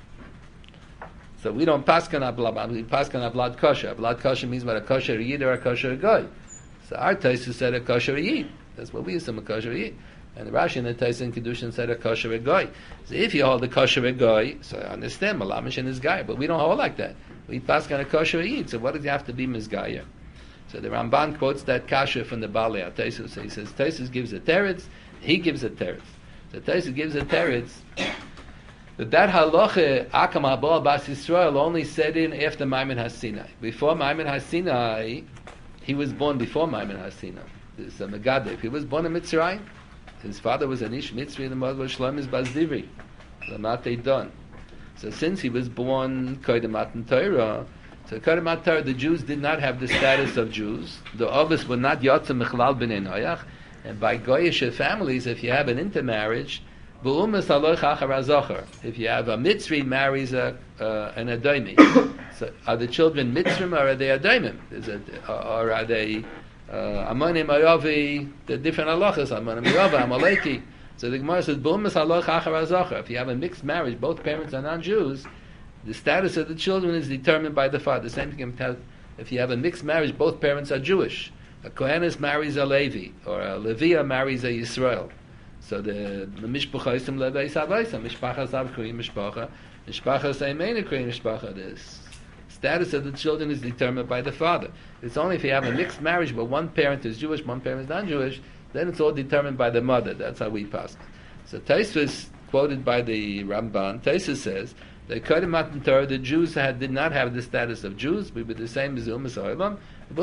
So we don't paskan Avlad Mamzer, we paskan Avlad Kosher. Avlad Kosher means what, a Kosher Yid or a Kosher Goy. So our Taisus said a Kosher Yid. That's what we assume, a Kosher Yid. And the Rashi in the Taisus and Kedushin said a Kosher Goy. So if you hold a Kosher Goy, so I understand, Malamish and his guy, but we don't hold like that. We paskan a Kosher Yid. So what does he have to be Mizgaya? So the Ramban quotes that kasha from the Balei Taisus. So he says Taisus gives a teretz, he gives a teretz. So Taisus gives a teretz that that halacha Akam Abal Bas Yisrael only set in after Maimon HaSinai. Before Maimon HaSinai, he was born before Maimon HaSinai. This is a Megadef. He was born in Mitzrayim. His father was an Ish Mitzri, and the mother was Shlomis Bazdivri. Lamate Don. So since he was born Koydem Matan Torah, so Koydem Matan Torah, the Jews did not have the status of Jews. The Ovis were not Yotze Mechlal B'nei Noach. And by Goyish families, if you have an intermarriage, B'umas Aloch Achar Azocher. If you have a Mitzri marries a, uh, an Adomi. So are the children Mitzrim or are they Adomim? Is it, or are they Amonim Ayovi? The different halachas, Amonim Ayova, Amaleki. So the Gemara says, B'umas Aloch Achar Azocher. If you have a mixed marriage, both parents are non-Jews, the status of the children is determined by the father. The same thing if you have a mixed marriage, both parents are Jewish. A Kohenis marries a Levi, or a Leviah marries a Yisrael. So the the mishpacha is some Levi Savaisa, mishpacha Sav Kri mishpacha, mishpacha Saimena Kri mishpacha. The status of the children is determined by the father. It's only if you have a mixed marriage, but one parent is Jewish, one parent is non-Jewish, then it's all determined by the mother. That's how we pass. So Taisvus, quoted by the Ramban, Taisvus says that Koydem Matan Torah, the Jews had did not have the status of Jews. We were the same as Umas Olam.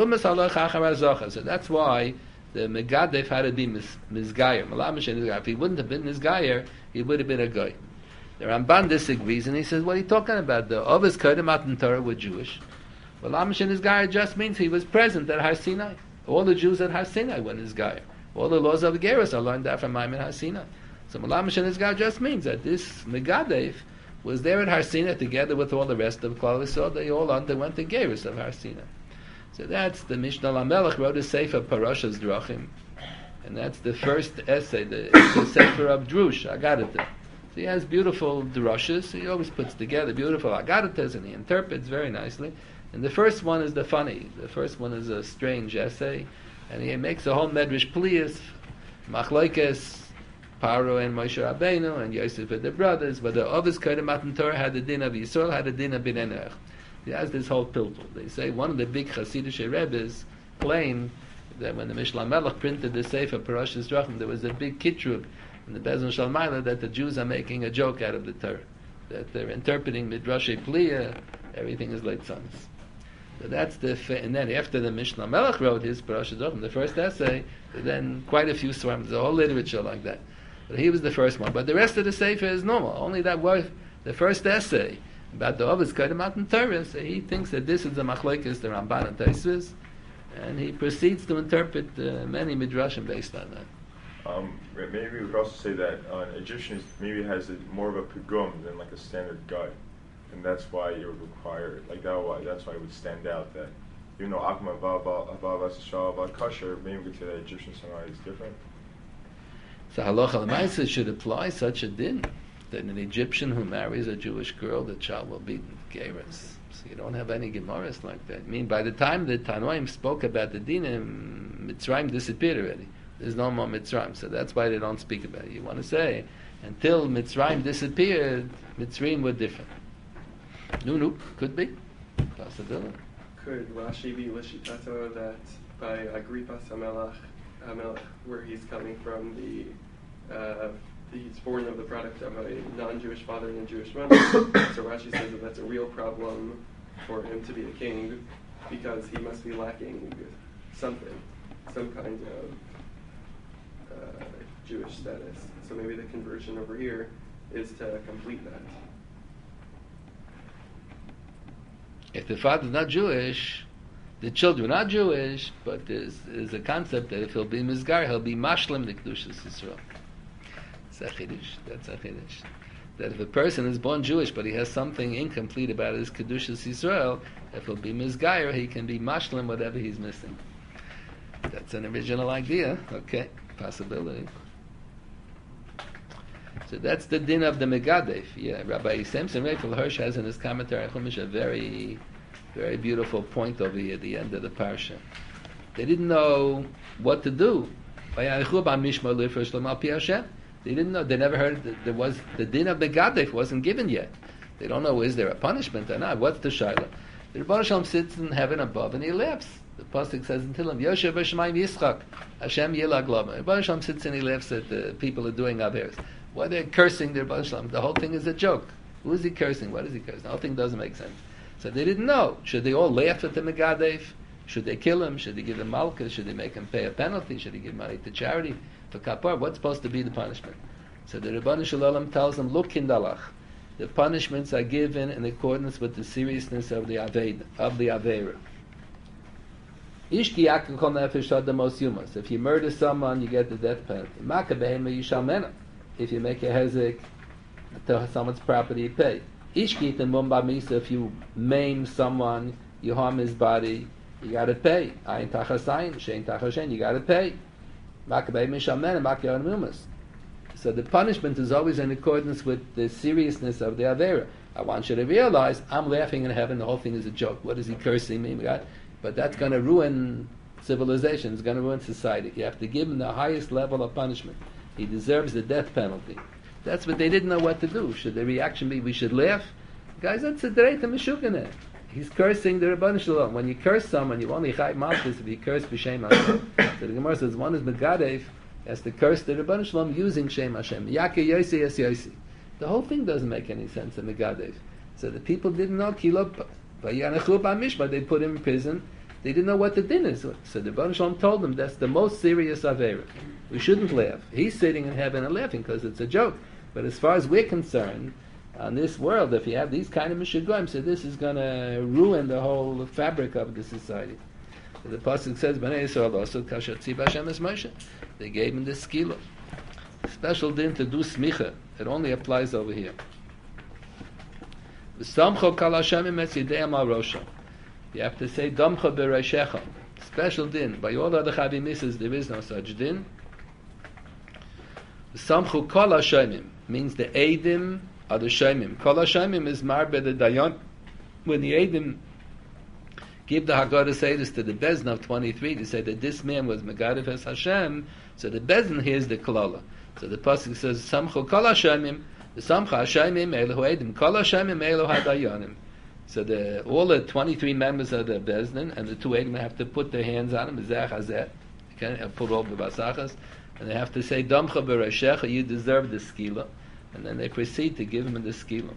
So that's why the Megadef had to be Mizgayer. If he wouldn't have been Mizgayer, he would have been a guy. The Ramban disagrees, and he says, what are you talking about? The Ovis Koydem Matan Torah were Jewish. Malamish and Mizgayer just means he was present at Har Sinai. All the Jews at Har Sinai were Mizgayer. All the laws of Geras are learned out from Maimon Har Sinai. So Malamish and Mizgayer just means that this Megadef was there at Har Sinai together with all the rest of Klal Yisrael. They all underwent the Geras of Har Sinai. So that's the Mishnah Lamelech wrote a sefer Parashas Drachim, and that's the first essay, the, the sefer of Drush Agadatas. So he has beautiful drushes. He always puts together beautiful Agadatas, and he interprets very nicely. And the first one is the funny. The first one is a strange essay, and he makes a whole medrash plias, machlokes, Paro and Moshe Rabbeinu and Yosef and the brothers. But the Ovis Koydem Matan Torah had the din of Yisrael, had the din of Bnei Noach. He has this whole pilpul. They say one of the big Hasidic Rebbes claim that when the Mishnah Melech printed the Sefer Parashas Drachim, there was a big kitrug in the Bezin Shalmaila that the Jews are making a joke out of the Torah, that they're interpreting Midrashe Pliya, everything is late sons. So that's the fa- and then after the Mishnah Melech wrote his Parashas Drachim, the first essay, then quite a few swarms, the whole literature like that. But he was the first one. But the rest of the Sefer is normal. Only that word, the first essay about the Ovis Koydem Matan Torah, so he thinks that this is the machlokes, the Ramban and Taisvus, and he proceeds to interpret uh, many midrashim based on that. Um, maybe we could also say that uh, an Egyptian maybe has a, more of a pigum than like a standard guy, and that's why it would require like that. Why that's why it would stand out that even though Akma Avav Asishal Avad Kasher, maybe we could say that Egyptian somehow is different. So halacha l'maisa should apply such a din that an Egyptian who marries a Jewish girl, the child will be geras. So you don't have any gemaras like that. I mean, by the time the Tanoim spoke about the dinim, Mitzrayim disappeared already. There's no more Mitzrayim, so that's why they don't speak about it. You want to say, until Mitzrayim disappeared, Mitzrayim were different. No, no, could be. Possibility. Could Rashi be Lishitato that by Agrippas Hamelach, Hamelach, where he's coming from, the uh, he's born of the product of a non-Jewish father and a Jewish mother. So Rashi says that that's a real problem for him to be a king, because he must be lacking something, some kind of uh, Jewish status. So maybe the conversion over here is to complete that. If the father's not Jewish, the children are Jewish, but there's, there's a concept that if he'll be Mizgar, he'll be Mashlim the Kedushas Yisrael. That's a Chiddush. That's a Chiddush. That if a person is born Jewish, but he has something incomplete about his Kedushas Yisrael, if he'll be Mizgar, he can be Mashlim whatever he's missing. That's an original idea. Okay, possibility. So that's the din of the Megadef. Yeah, Rabbi Samson Raphael Hirsch has in his commentary on Chumash a very, very beautiful point over here at the end of the parsha. They didn't know what to do. They didn't know. They never heard that there was the din of Megadef wasn't given yet. They don't know, is there a punishment or not? What's the shaila? The Rebbe Shalom sits in heaven above and he laughs. The pasuk says in Tehillim, Yoshev B'Shamayim Yitzchak, Hashem Yilag Lama. The Rebbe Shalom sits and he laughs at the people who are doing averos. Why they're cursing the Rebbe Shalom? The whole thing is a joke. Who is he cursing? What is he cursing? The whole thing doesn't make sense. So they didn't know. Should they all laugh at the Megadef? Should they kill him? Should they give him malchus? Should they make him pay a penalty? Should he give money to charity for kapar? What's supposed to be the punishment? So the Rebbeinu Shalom tells them, look, kindalach, the punishments are given in accordance with the seriousness of the aved, of the avera. If you murder someone, you get the death penalty. If you make a hezek to someone's property, you pay. If you maim someone, you harm his body, you got to pay. You got to pay. So the punishment is always in accordance with the seriousness of the avera. I want you to realize, I'm laughing in heaven, the whole thing is a joke. What is he cursing me? But that's going to ruin civilization. It's going to ruin society. You have to give him the highest level of punishment. He deserves the death penalty. That's what they didn't know what to do. Should the reaction be, we should laugh? Guys, that's a dreita meshugane. He's cursing the Rebbeinu Shalom. When you curse someone, you only chai malchus if you curse b'shem Hashem. So the Gemara says, one is megadef, has to curse the Rebbeinu Shalom using Shem Hashem. Yake yosi es yosi. The whole thing doesn't make any sense in megadef. So the people didn't know kilo. They put him in prison. They didn't know what the din is. So the Rebbeinu Shalom told them that's the most serious avera. We shouldn't laugh. He's sitting in heaven and laughing because it's a joke. But as far as we're concerned, on this world, if you have these kind of mishigoyim, so this is going to ruin the whole fabric of the society. So the pasuk says, "Bnei Yisrael also kasher tziv Hashem es Moshe." They gave him this skila. Special din to do smicha. It only applies over here. V'samcho kal Hashem emes yidei amal rosha. You have to say damcha b'reishecha. Special din. By all other chavim misas, there is no such din. V'samchu kol Hashemim means the eidim are the shemim. Kol Hashemim is marbe the dayan. When the eidim give the Haggadah Seidos to the Bezdin of twenty-three to say that this man was Megadef es Hashem, so the Bezdin hears the Klala. So the pasuk says, Samchu kol Hashemim, the Samcha Hashemim Elohu Eidim, kol Hashemim Elohu Hadayanim. So the, all the twenty-three members of the Bezdin and the two Eidim have to put their hands on him, Zeh Hazeh, okay, put all the Basachas, and they have to say, Damcha B'Reshecha, you deserve the skila. And then they proceed to give him the skila.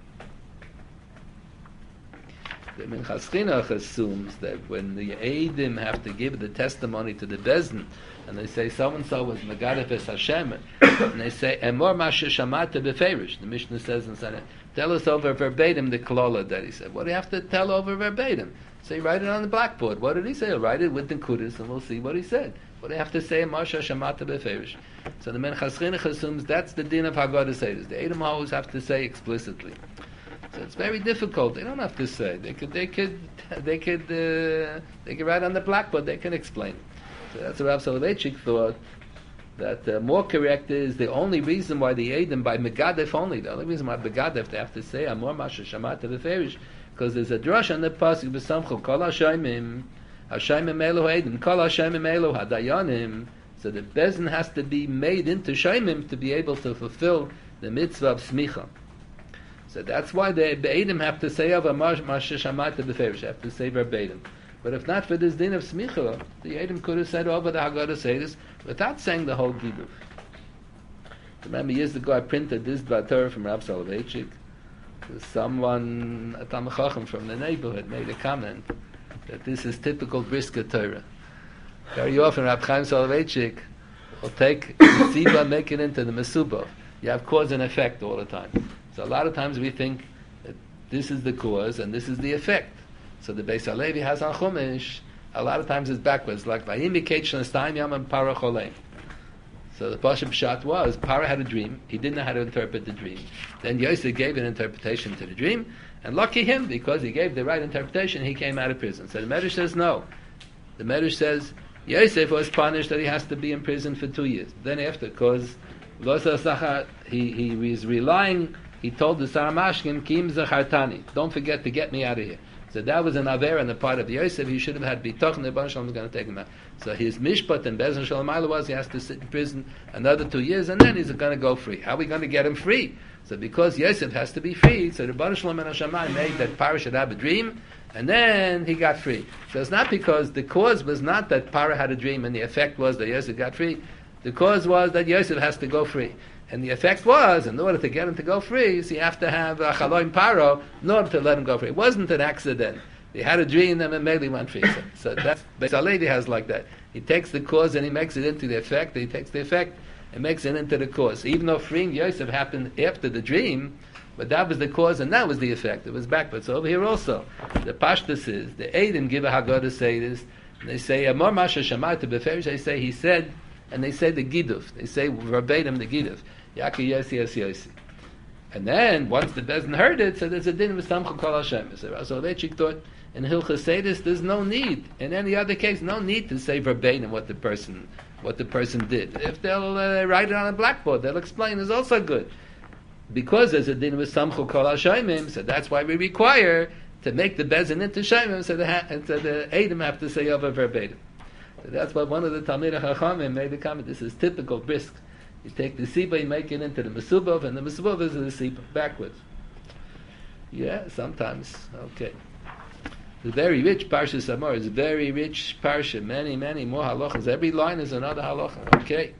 The Minchas Chinuch assumes that when the Eidim have to give the testimony to the Bezdin, and they say so-and-so was Megadef es Hashem, and they say, Emor Mashe Shamata Beferish, the Mishnah says in Sanhedrin, tell us over verbatim the Klola that he said. What do you have to tell over verbatim? Say, write it on the blackboard. What did he say? I'll write it with the Kudus, and we'll see what he said. What do you have to say? Emor Shamata Beferish. So the Minchas Chinuch assumes that's the din of Haggadah Seidos. The Eidim always have to say explicitly. So it's very difficult. They don't have to say. They could, they could, they could, uh, they could write on the blackboard. They can explain. So that's what Rav Soloveitchik thought. That uh, more correct is the only reason why the Eidim by Megadef only. The only reason why Megadef they have to say Amor Masha Shamata Beferish, because there's a drush on the pasuk B'Samcho Kol Hashemim Hashemim Elo Eidim Kol Hashemim Elo Hadayanim. So the Bezdin has to be made into Shemim to be able to fulfill the mitzvah of Smicha. So that's why the Eidim have to say of a Masha Shamata Beferish, have to say verbatim. But if not for this din of Smicha, the Eidim could have said over the Haggadah Seidos without saying the whole Giduf. Remember, years ago I printed this Dvar from Rav Soloveitchik. Someone, a Talmid Chacham from the neighborhood, made a comment that this is typical Brisker Torah. Very often, Rab Chaim Soloveitchik will take the Siba and make it into the Mesuba. You have cause and effect all the time. So a lot of times we think that this is the cause and this is the effect. So the Beis Halevi has on Chumash, a lot of times it's backwards, like Vayim Miketch Nastayim Yam and Para Cholem. So the Pasha Pshat was, Para had a dream, he didn't know how to interpret the dream. Then Yosef gave an interpretation to the dream, and lucky him, because he gave the right interpretation, he came out of prison. So the Medrash says no. The Medrash says, Yosef was punished that he has to be in prison for two years. Then after, because he, he was relying, he told the Saramashkim, Kim Zachartani, don't forget to get me out of here. So that was an aver on the part of Yosef. He should have had bitochen. The Baruch Shalom was going to take him out. So his mishpat and Bezdin Shalom Ayla was he has to sit in prison another two years, and then he's going to go free. How are we going to get him free? So because Yosef has to be free, so the Baruch Shalom and Hashemayim made that Parah should have a dream, and then he got free. So it's not because the cause was not that Parah had a dream and the effect was that Yosef got free. The cause was that Yosef has to go free. And the effect was, in order to get him to go free, so you have to have a chaloim paro in order to let him go free. It wasn't an accident. He had a dream and immediately went free. So, so that's, Beis Halevi has like that. He takes the cause and he makes it into the effect. He takes the effect and makes it into the cause. Even though freeing Yosef happened after the dream, but that was the cause and that was the effect. It was backwards. So over here also, the pashtus is, the Eidim give a Haggadah say this, and they say, Amor Masha Shamayta Beferish, they say, he said, and they say the Giduf. They say verbatim the Giduf. Yaki Yosi Yosi Yosi. And then, once the Bezdin heard it, so there's a din with Samcha Kol Hashem. So Rasolevchik thought, in Hilchas Sedis, there's no need. In any other case, no need to say verbatim what the person what the person did. If they'll uh, write it on a blackboard, they'll explain, it's also good. Because there's a din with Samcha Kol Hashem, so that's why we require to make the Bezdin into Shemim, so the, ha- so the Eidim have to say over verbatim. So that's why one of the Talmidei Chachamim made the comment, this is typical brisk. You take the Siba, you make it into the Mesubov, and the Mesubov is the Siba, backwards. Yeah, sometimes. Okay. The very rich Parsha Samar is very rich Parsha, many, many more halachas. Every line is another halacha. Okay.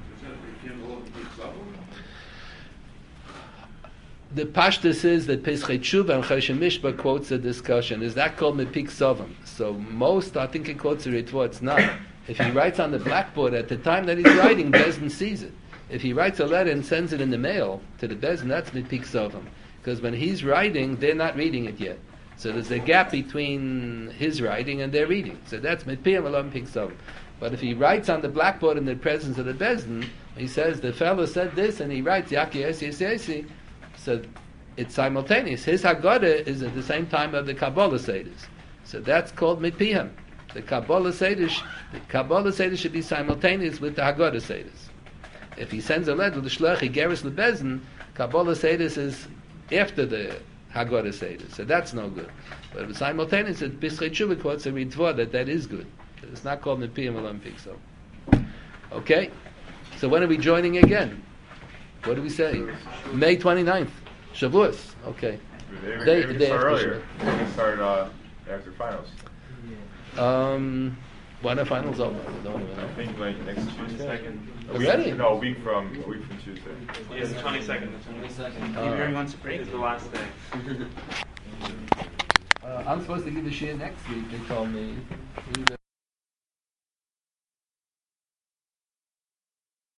The Pashtus is that Pesach Tshuva and Choshen Mishpah quotes a discussion. Is that called Mepik Sovam? So most, I think it quotes a Ritva, it's not. If he writes on the blackboard at the time that he's writing, Bezdin sees it. If he writes a letter and sends it in the mail to the Bezdin, that's Mepik Sovam. Because when he's writing, they're not reading it yet. So there's a gap between his writing and their reading. So that's Mepir Alam Pik Sovam. But if he writes on the blackboard in the presence of the Bezdin, he says, the fellow said this, and he writes, Yaki Yesi Yesi Yesi. So it's simultaneous. His Haggadah is at the same time of the Kabbalah Seder. So that's called Mipiham. The Kabbalah Seder, the Kabbalah Seder should be simultaneous with the Haggadah Seder. If he sends a letter to the Shloch Igeris LeBezdin, Kabbalah Seder is after the Haggadah Seder. So that's no good. But if it's simultaneous, it's Pesach Tshuva quotes a Ritva that that is good. It's not called Mipiham Olympic. So, okay. So when are we joining again? What do we say? May twenty-ninth. Shavuos. Okay. They, Day- they, the they day start after earlier. They can start uh, after finals. Um, when are finals over? I don't even I know. think like next Tuesday. twenty-second. A week, Already? No, a week from a week from Tuesday. Yes, the twenty-second. If Uh, everyone wants a break. Is the last day. Uh, I'm supposed to give a share next week. They told me.